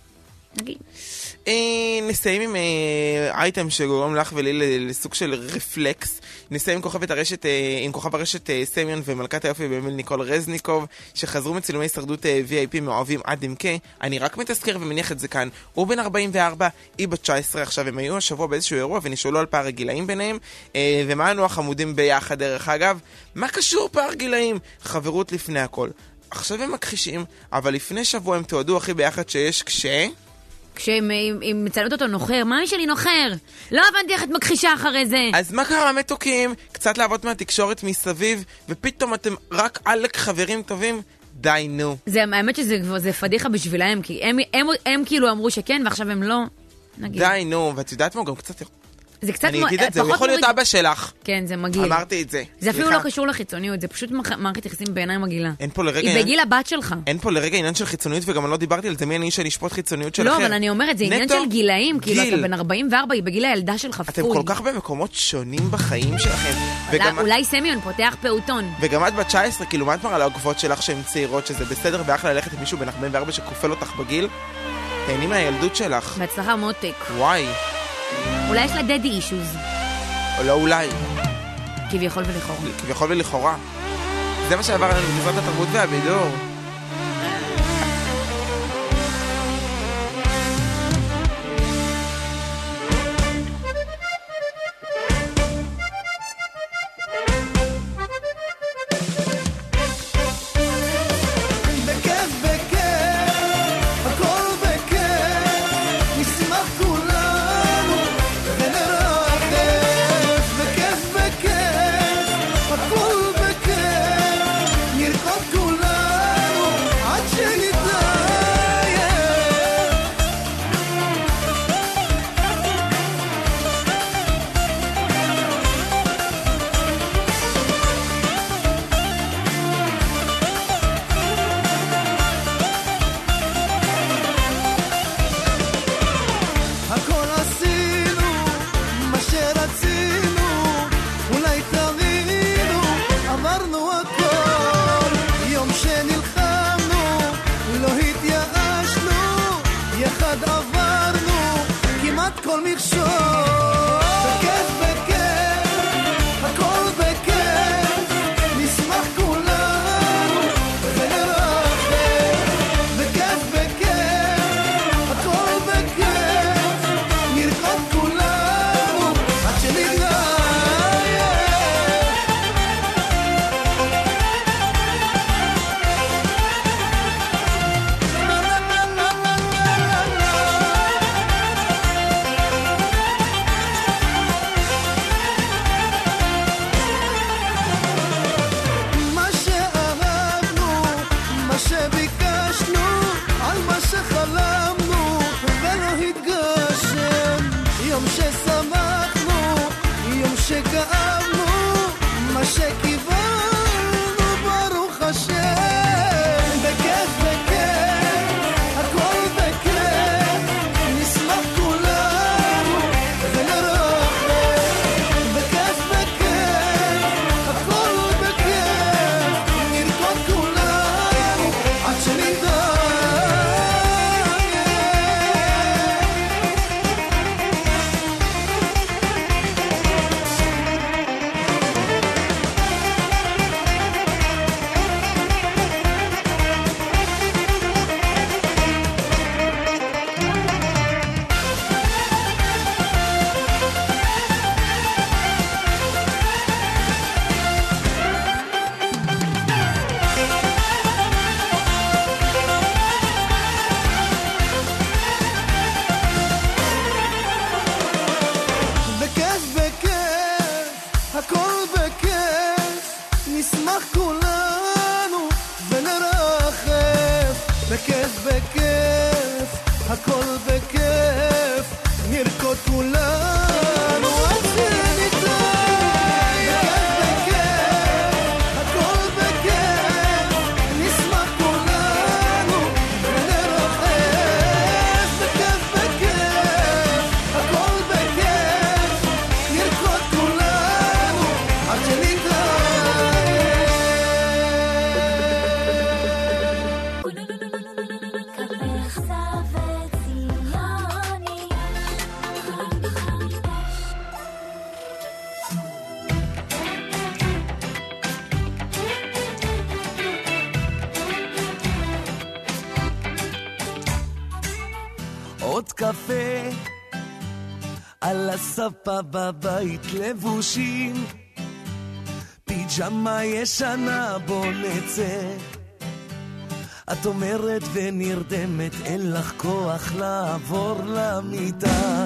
נגיד. נסיים עם אייטם שגורם לך ולי לסוג של רפלקס. נסיים עם כוכבת הרשת, עם כוכב הרשת סמיון ומלכת היופי במיל ניקול רזניקוב, שחזרו מצילומי הישרדות וי איי פי מאוהבים עד עמקה. אני רק מתזכר ומניח את זה כאן. הוא בן ארבעים וארבע, היא בת תשע עשרה. עכשיו הם היו השבוע באיזשהו אירוע ונשאלו על פער הגילאים ביניהם, ומה אנו החמודים ביחד דרך אגב. מה קשור פער גילאים? חברות לפני הכל. עכשיו הם מכחישים, אבל לפני שבוע הם תועדו הכי ביחד שיש כש... כשהם מציינות אותו נוחר, מה שלי נוחר? לא הבנתי איך את מכחישה אחרי זה. אז מה קרה מתוקים? קצת לעבוד מהתקשורת מסביב, ופתאום אתם רק עלק חברים טובים? די נו. זה, האמת שזה פדיחה בשבילהם, כי הם, הם, הם כאילו אמרו שכן, ועכשיו הם לא. נגיד. די נו, ואת יודעת מה? גם קצת... זה קצת אני אגיד את זה, הוא יכול להיות אבא שלך. כן, זה מגעיל. אמרתי את זה. זה אפילו לא קשור לחיצוניות, זה פשוט מערכת יחסים בעיניי מגעילה. אין פה לרגע... היא בגיל הבת שלך. אין פה לרגע עניין של חיצוניות, וגם אני לא דיברתי על זה, מי אני שנשפוט חיצוניות של אחר. לא, אבל אני אומרת, זה עניין של גילאים, כאילו אתה בן ארבעים וארבע, היא בגיל הילדה שלך. אתם כל כך במקומות שונים בחיים שלכם. אולי סמיון פותח פעוטון. וגם את בת תשע עשרה, כאילו מה את מראה לעוקבות שלך שהן צעירות, שזה בסדר ואחלה ללכת עם מישהו בן ארבעים וארבע שכופל אותך בגיל? תהני מהילדות שלך. בהצלחה מותק. וואי. אולי יש לה דדי אישוז. או לא אולי. כביכול ולכאורה. כביכול ולכאורה. זה מה שעבר לנו בגזרת התרבות והבידור. קפה על הספה בבית לבושים פיג'מה ישנה בוא נצא את אומרת ונרדמת אין לך כוח לעבור למיטה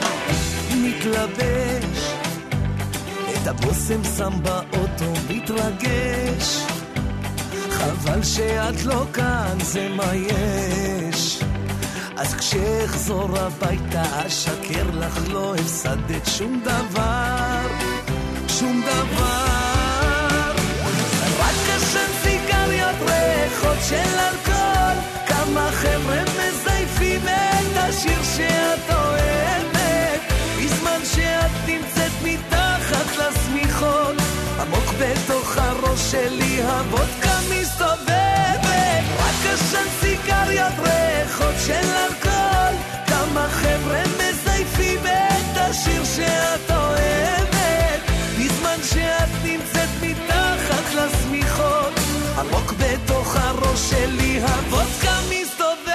מתלבש את הבוסם שם באוטו מתרגש חבל שאת לא כאן זה מה יש אז כשאחזור הביתה אשקר לך לא הפסדת שום דבר שום דבר רק עשן סיגריות ריחות של אלכוהול כמה חבר'ה מזייפים את השיר שאת אוהבת בזמן שאת נמצאת מתחת לסמיכות עמוק בתוך הראש שלי הוודקה מסתובבת רק עשן סיגריות ריחות של אלכוהול כמה חבר'ה מזייפים את השיר שאת אוהבת בזמן שאת נמצאת מתחת לסמיכות עמוק בתוך הראש שלי הוודקה מסתובבת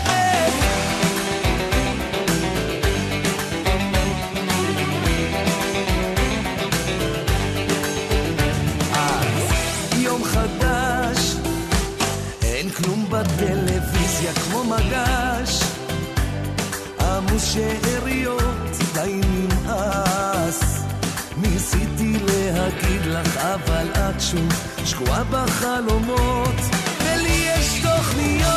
יום חדש אין כלום בטלוויזיה כמו מגש עמוס שאריות די נמאס ניסיתי להגיד לך אבל את שוב שקועה בחלומות ולי יש תוכניות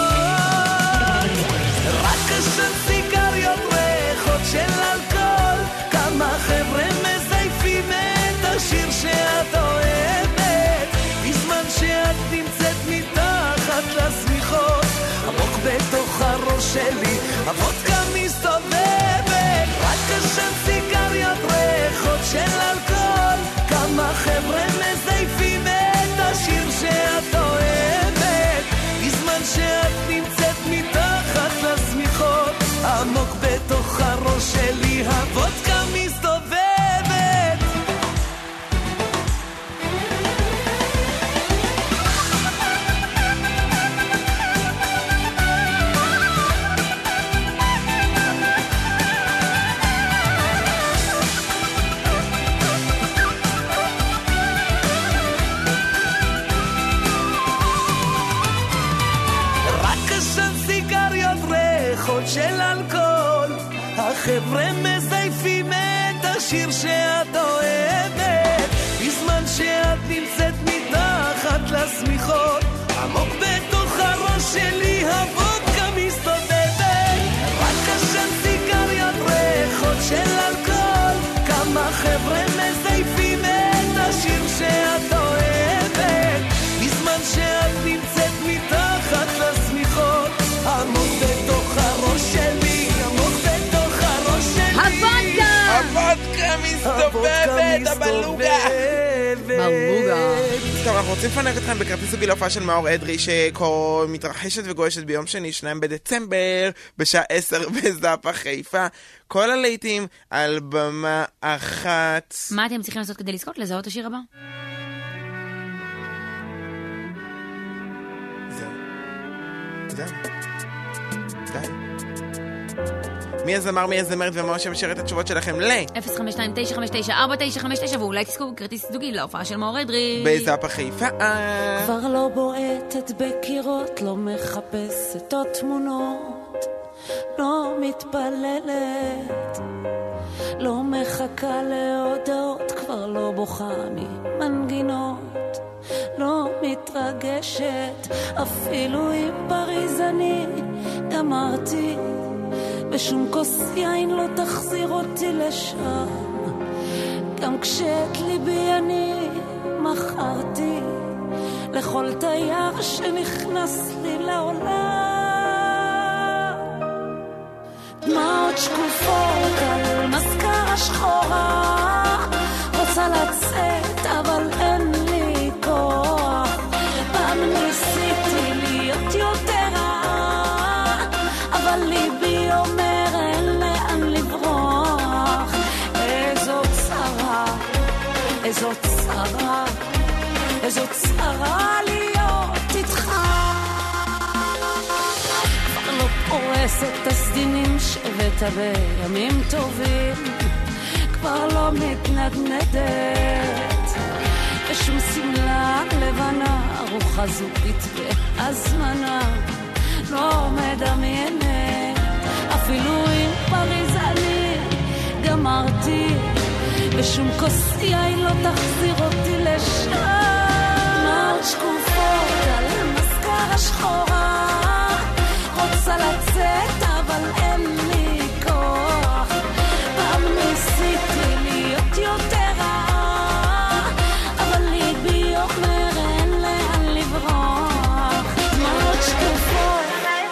רק עשן סיגריות ריחות של אלכוהול כמה חבר'ה מזייפים את השיר שאת אוהבת בזמן שאת נמצאת מתחת לסמיכות עמוק בתוך הראש שלי הוודקה מסתובבת רק עשן סיגריות ריחות של אלכוהול כמה חבר'ה מזייפים את השיר שאת אוהבת בזמן שאת נמצאת מתחת לסמיכות עמוק בתוך הראש שלי הוודקה מסתובבת של אלכוהול החבר'ה מזייפים את השיר שאת אוהבת בזמן שאת נמצאת מתחת לסמיכות עמוק בתוך הראש שלי הוודקה מסתובבת רק עשן סיגריות ריחות של אלכוהול כמה חבר'ה מזייפים את השיר שאת אוהבת בזמן שאת נמצאת מתחת לסמיכות עמוק בתוך הראש שלי עמוק בתוך הראש שלי הוודקה הוודקה מסתובבת הבלוגה בלוגה טוב, אנחנו רוצים לפנק אתכם בכרטיס זוגי להופעה של מאור אדרי שמתרחשת וגועשת ביום שני, שניים בדצמבר בשעה עשר בזאפה חיפה כל הלהיטים על במה אחת. מה אתם צריכים לעשות כדי לזכות לזהות השיר הבא? זהו זהו די. מי הזמר, מי הזמרת ומה שמשאיר את התשובות שלכם ל אפס חמש שתיים תשע חמש תשע ארבע תשע חמש תשע ואולי תזכו כרטיס זוגי להופעה של מאור אדרי בזאפה חיפה. כבר לא בועטת בקירות, לא מחפשת עוד תמונות, לא מתפללת, לא מחכה להודעות, כבר לא בוכה ממנגינות, לא מתרגשת אפילו עם פריז אני גמרתי בשום כוס יין לא תחזיר אותי לשם גם כשאת ליבי אני מכרתי לכל תייר שנכנס לי לעולם דמעות שקופות על מזכרה שחורה רוצה לצאת אבל אין לי כוח פעם ניסיתי להיות יותר רע אבל ליבי אומר אין לאן לברוח איזו צרה איזו צרה איזו צרה להיות איתך כבר לא פורט מחפשת את הסדינים שהבאת בימים טובים, כבר לא מתנדנדת, ושום סמלה לבנה, ארוחה זוגית בהזמנה, לא מדמיינת, אפילו עם פריזני גמרתי, ושום כוס יין לא תחזיר אותי לשם. דמעות שקופות על מזכרה שחורה, רוצה לצאת אבל אין לי כוח, פעם ניסיתי להיות יותר רעה, אבל ליבי אומר אין לאן לברוח. דמעות שקופות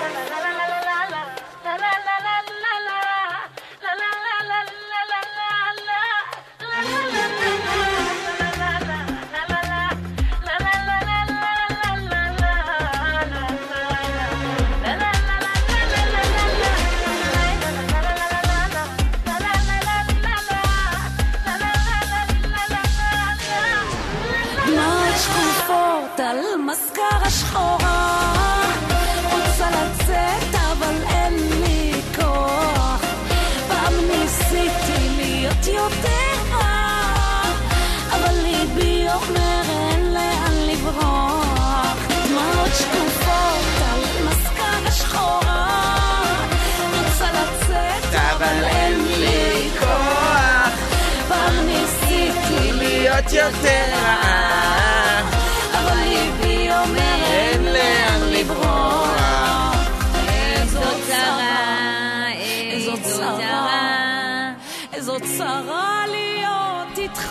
על מזכרה שחורה, רוצה לצאת אבל אין לי כוח, פעם ניסיתי להיות יותר רע, אבל ליבי אומר אין לאן לברוח. דמעות שקופות על מזכרה שחורה, רוצה לצאת אבל אין לי כוח, פעם ניסיתי להיות יותר רע, אבל ליבי אומר אין לאן לברוח. איזו צרה, איזו צרה, איזו צרה להיות איתך.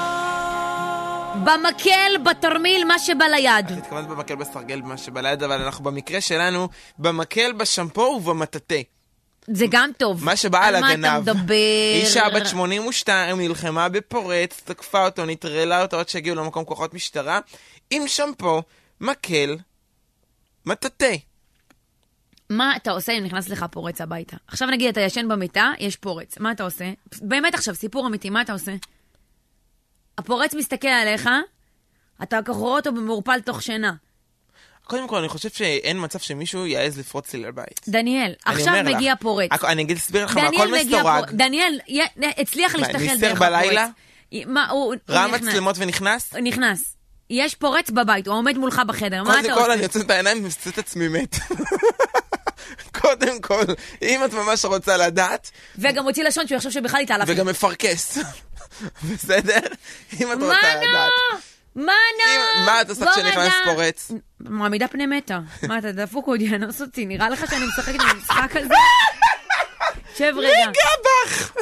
במקל, בתרמיל, מה שבא ליד. התכוונת במקל בסרגל, מה שבא ליד, אבל אנחנו במקרה שלנו, במקל, בשמפו ובמטאטה. זה גם טוב. מה שבא על הגנב. על מה אתה מדבר? אישה בת שמונים ושתיים נלחמה בפורץ, תקפה אותו, נטרלה אותו עד שהגיעו למקום כוחות משטרה, עם שמפו, מקל, מטאטה. מה אתה עושה אם נכנס לך פורץ הביתה? עכשיו נגיד אתה ישן במיטה, יש פורץ. מה אתה עושה? באמת עכשיו, סיפור אמיתי, מה אתה עושה? הפורץ מסתכל עליך, אתה רואה אותו במעורפל תוך שינה. קודם כל, אני חושב שאין מצב שמישהו יעז לפרוץ לי לבית. דניאל, עכשיו מגיע פורץ. אני אגיד לסביר לך, הכל מסתורג. דניאל הצליח להשתחל דרך הפורץ. ניסר בלילה? ראה נכנס. מצלמות ונכנס? נכנס. יש פורץ בבית, הוא עומד מולך בחדר, מה אתה עושה? קודם כל, אני יוצא את העיניים ומסצא את עצמי מת. קודם כל, אם את ממש רוצה לדעת... וגם הוציא לשון שהוא יחשוב שבכלל איתה לכם. וגם מפרקס. בסדר? אם את רוצה לדעת. מנו! מה את עושה כשנכנס פורץ? מעמידה פני מתה. מה אתה דפוק עוד יאנוס אותי? נראה לך שאני משחקת במשחק הזה? שב רגע. רגע בך!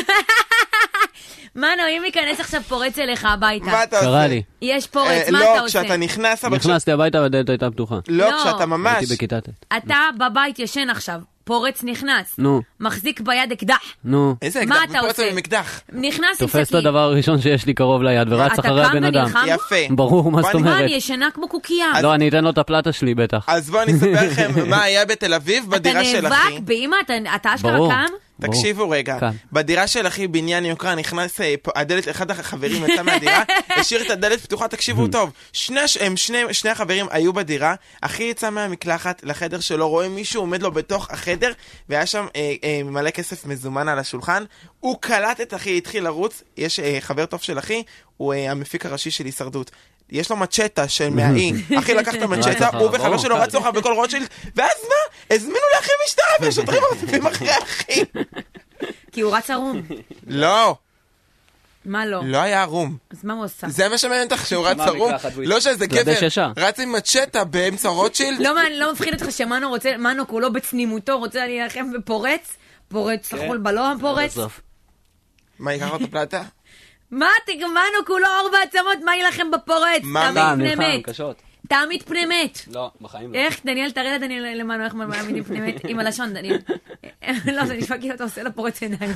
מנו, אם ייכנס עכשיו פורץ אליך הביתה. מה אתה עושה? קרה לי. יש פורץ, מה לא, אתה עושה? כשאתה נכנס... נכנסתי הביתה והדלת הייתה פתוחה. לא, כשאתה ממש... הייתי בכיתה ט'. אתה בבית ישן עכשיו, פורץ נכנס. נו. מחזיק ביד אקדח. נו. איזה מה אקדח? אתה מפורץ עושה? עם אקדח. נכנס עם תופס את סכין. הדבר הראשון שיש לי קרוב ליד ורץ אחרי הבן אדם. יפה. ברור, מה זאת מה, אומרת? אני ישנה כמו קוקייה. לא, אני אתן לו את הפלטה שלי בטח. אז בואו אני אספר לכם מה היה בתל אביב בדירה של אחי. אתה נאבק באמא, אתה אשכרה ברור. קם? תקשיבו רגע, בדירה של אחי בניין יוקרה נכנס הדלת, אחד החברים יצא מהדירה, השאיר את הדלת פתוחה, תקשיבו טוב, שני החברים היו בדירה, אחי יצא מהמקלחת לחדר שלו, רואה מישהו עומד לו בתוך החדר, והיה שם מלא כסף מזומן על השולחן, הוא קלט את אחי, התחיל לרוץ, יש חבר טוב של אחי, הוא המפיק הראשי של הישרדות. יש לו מצ'טה של מהאי, אחי לקח את המצ'טה, הוא וחבר שלו רצו לך בכל רוטשילד, ואז מה? הזמינו לאחי משטרה, והשוטרים מרציפים אחרי אחי. כי הוא רץ ערום. לא. מה לא? לא היה ערום. אז מה הוא עושה? זה מה שמעניין אותך שהוא רץ ערום? לא שזה גבר, רץ עם מצ'טה באמצע רוטשילד? לא מפחיד אותך שמנו רוצה, מנו כולו בצנימותו, רוצה להילחם ופורץ, פורץ, סחול בלום פורץ. מה, ייקח אותו פלטה? מה, תגמנו כולו אור בעצמות, מה ילכם בפורץ? תעמיד פני מת. תעמיד פני מת. לא, בחיים לא. איך, דניאל, תראה לדניאל למנו, איך מעמידים פני מת? עם הלשון, דניאל. לא, זה נשמע כאילו אתה עושה לפורץ עיניים.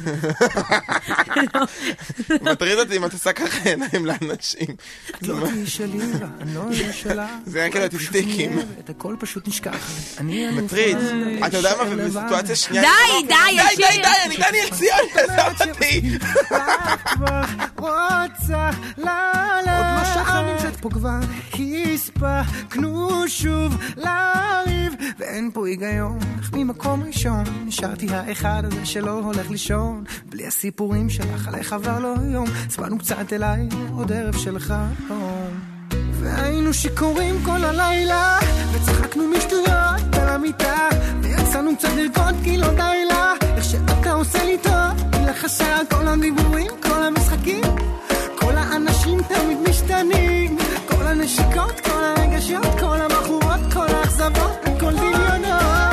מטריד אותי אם אתה עושה ככה עיניים לאנשים. לא היא שלי, לא היא שלה. זה היה כאילו טיקטיקים. את הכל פשוט נשכח. מטריד. אתה יודע מה, ובסיטואציה שנייה... די, די, די, די, די, אני דניאל ציון, תעזוב אותי. רוצה, לא, לא. עוד לא שכנים שאת פה כבר הספקנו שוב לריב, ואין פה היגיון, אך ממקום ראשון נשארתי האחד הזה שלא הולך לישון. בלי הסיפורים שלך עליך עבר לו יום, צבענו קצת אליי עוד ערב של חלום, והיינו שיכורים כל הלילה וצחקנו משטויות על המיטה, ויצאנו קצת לרקוד כי לא די לה איך שאתה עושה לי טוב, כי לך חסר כל הדיבורים, כל המשחקים, כל האנשים תמיד משתנים, כל הנשיקות, כל הרגשות, כל הבחורות, כל האכזבות, כל דמיונות.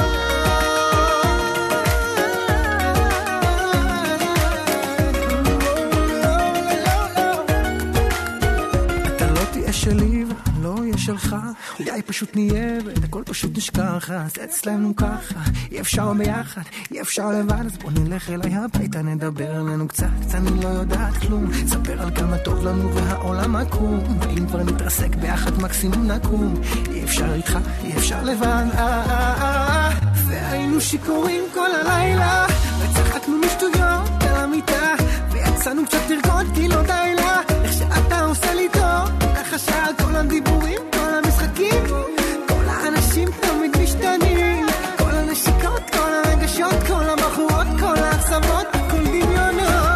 אתה לא תהיה שלי ולא יהיה שלך, אולי פשוט נהיה ואת הכל פשוט נשכח, אז אצלנו ככה, אי אפשר ביחד, אי אפשר לבד, אז בוא נלך אליי הביתה, נדבר עלינו קצת, אני לא יודעת כלום, ספר על כמה טוב לנו והעולם עקום, אם כבר נתרסק ביחד מקסימום נקום, אי אפשר איתך, אי אפשר לבד, והיינו שיכורים כל הלילה, וצחקנו משטויות על המיטה, ויצאנו קצת לרקוד כי לא די לה, איך שאתה עושה לי טוב, ככה שעה כל הדיבורים, כל המשחקים, כל האנשים תמיד משתנים, כל הנשיקות, כל הרגשות, כל הבחורות, כל האכזבות, כל דמיונות.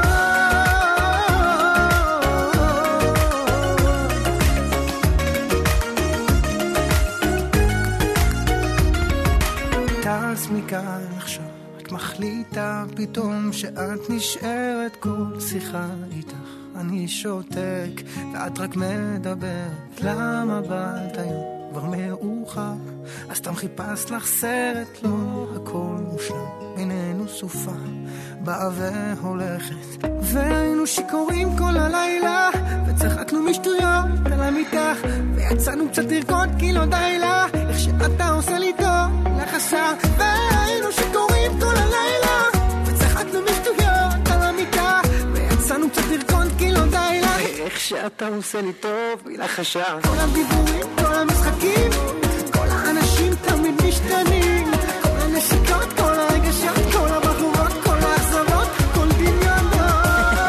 טס מכאן עכשיו, רק מחליטה פתאום שאת נשארת כל שיחה איתך, אני שותק ואת רק מדברת, למה באת היום כבר מאוחר, אז סתם חיפשת לך סרט, לא הכל מושלם, בינינו סופה באה והולכת, והיינו שיכורים כל הלילה וצחקנו משטויות על המיטה, ויצאנו קצת לרקוד כי לא די לה איך שאתה עושה לי טוב לחסר, והיינו שיכורים כל הלילה וצחקנו משטויות על המיטה, ויצאנו קצת לרקוד כי לא די לה איך שאתה עושה לי טוב בלי לחשב, כל הדיבורים, כל המשחקים, כל האנשים תמיד משתנים, כל הנשיקות, כל הרגשות, כל הבחורות, כל האכזבות, כל דמיונות.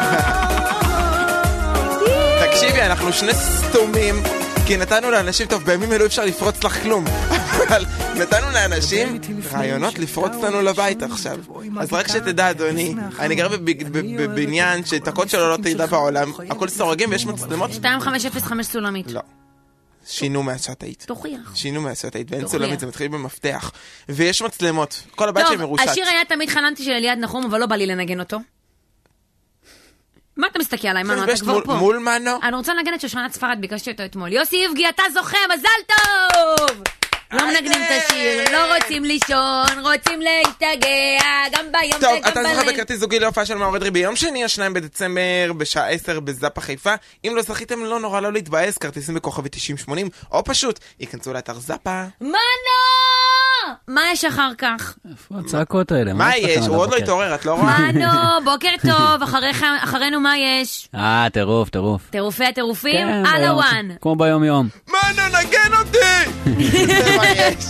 תקשיבי, אנחנו שני סתומים, כי נתנו לאנשים, טוב, בימים אלו אפשר לפרוץ לך כלום, אבל נתנו לאנשים רעיונות לפרוץ לנו לבית עכשיו. אז רק שתדע, אדוני, אני גר בבניין שאת הקוד שלו לא תדע בעולם, הכל סורגים ויש מצלמות. שתיים חמש אפס חמש סולמית. לא. שינו מהשעת היית. תוכיח. שינו מהשעת היית, ואין סולמית, זה מתחיל במפתח. ויש מצלמות, כל הבית שהם מרושת. טוב, השיר היה תמיד חננתי של אליעד נחום, אבל לא בא לי לנגן אותו. מה אתה מסתכל עליי, מנו? אתה כבר פה. מול מנו? אני רוצה לנגן את שושנת ספרד, ביקשתי אותו אתמול. יוסי איבגי, אתה זוכה, מזל טוב! לא מנגנים את השיר, לא רוצים לישון, רוצים להשתגע, גם ביום טוב, וגם אתה זוכה בליל. בכרטיס זוגי להופעה של מאור אדרי ביום שני, השניים בדצמבר, בשעה עשר בזאפה חיפה. אם לא זכיתם, לא נורא, לא להתבאס, כרטיסים בכוכבי תשעים שמונים, או פשוט, ייכנסו לאתר זאפה. מנו! מה יש אחר כך? איפה הצעקות האלה? מה יש? הוא עוד לא התעורר, את לא רואה? מנו, בוקר טוב, אחרינו מה יש? אה, טירוף, טירוף. טירופי הטירופים? כן, על ביום הוואן. ש- כמו ביום יום. מנו, נגן אותי! זה מה יש.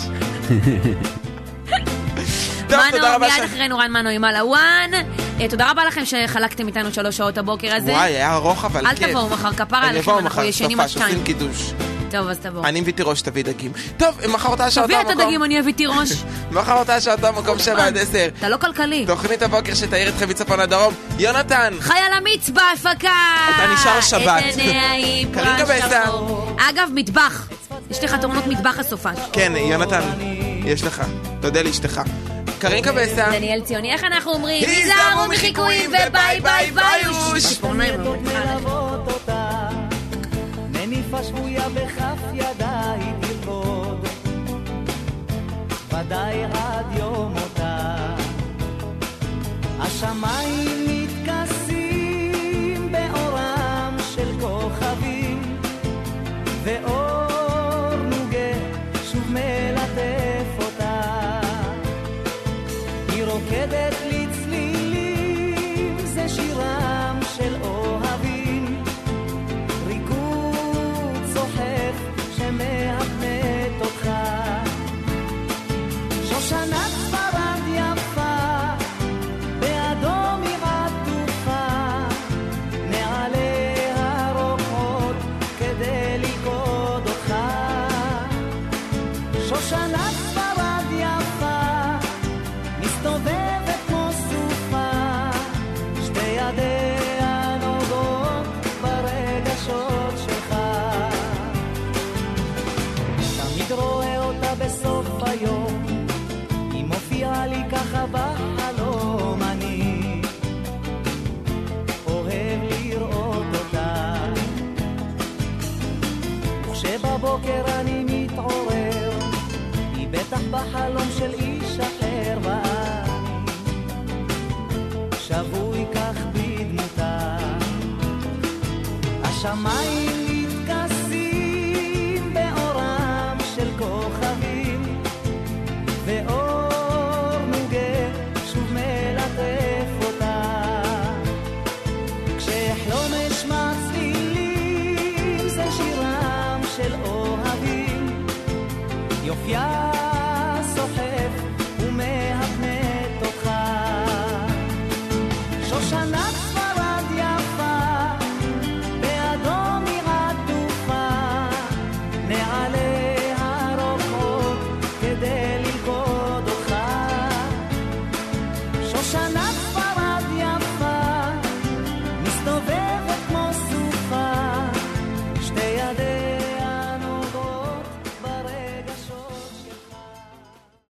טוב, תודה מנו, רבה מיד ש- אחרינו רן מנו עם על הוואן. אה, תודה רבה לכם שחלקתם איתנו שלוש שעות הבוקר הזה. וואי, היה ארוך אבל אל כיף. תבואו מחר, כפרה הם עליכם, יבואו אנחנו מחר, ישנים סופה, עד שתיים. שעושים קידוש. טוב, אז תבואו. אני מביתי ראש, תביא דגים. טוב, מחר אותה שעה תביא אותו את מקום. הדגים, אני אביא ראש. מחר אותה שעה אותו מקום שבע עד עשר. אתה לא כלכלי. תוכנית הבוקר שתאיר אתכם מצפון הדרום. יונתן. חייל אמיץ בהפקה. אתה נשאר שבת. את עיני קרין גבסה. אגב, מטבח. יש לך תורנות מטבח הסופש. כן, יונתן, יש לך. תודה לאשתך. קרין קבסה. דניאל ציוני, איך אנחנו אומרים? היזהרו מחיקויים וביי ביי ביוש. ציפורניים מלוות אותה, מניפה שבויה בכף ידיי תרקוד, ודאי עד יום מותה. השמיים מתכסים באורם של כוכבים, ואור נוגה שוב מלטף אותה. היא רוקדת לצלילים, זה שירם של אוהבים, ריקוד צוחף שמהפנט אותך. שושנה בחלום אני אוהב לראות אותה וכשבבוקר אני מתעורר היא בטח בחלום של איש אחר ואני שבוי כך בדמותה השמיים מתכסים באורם של כוכבים ואור מוגה שוב מלטף אותה כשאחלום אשמע צלילים זה שירם של אוהבים יופייה סוחף ומהפנת אותך שושנת ספרד יפה באדום היא עטופה נעליה רוקות כדי ללכוד אותך שושנת ספרד יפה מסתובבת כמו סופה שתי ידיה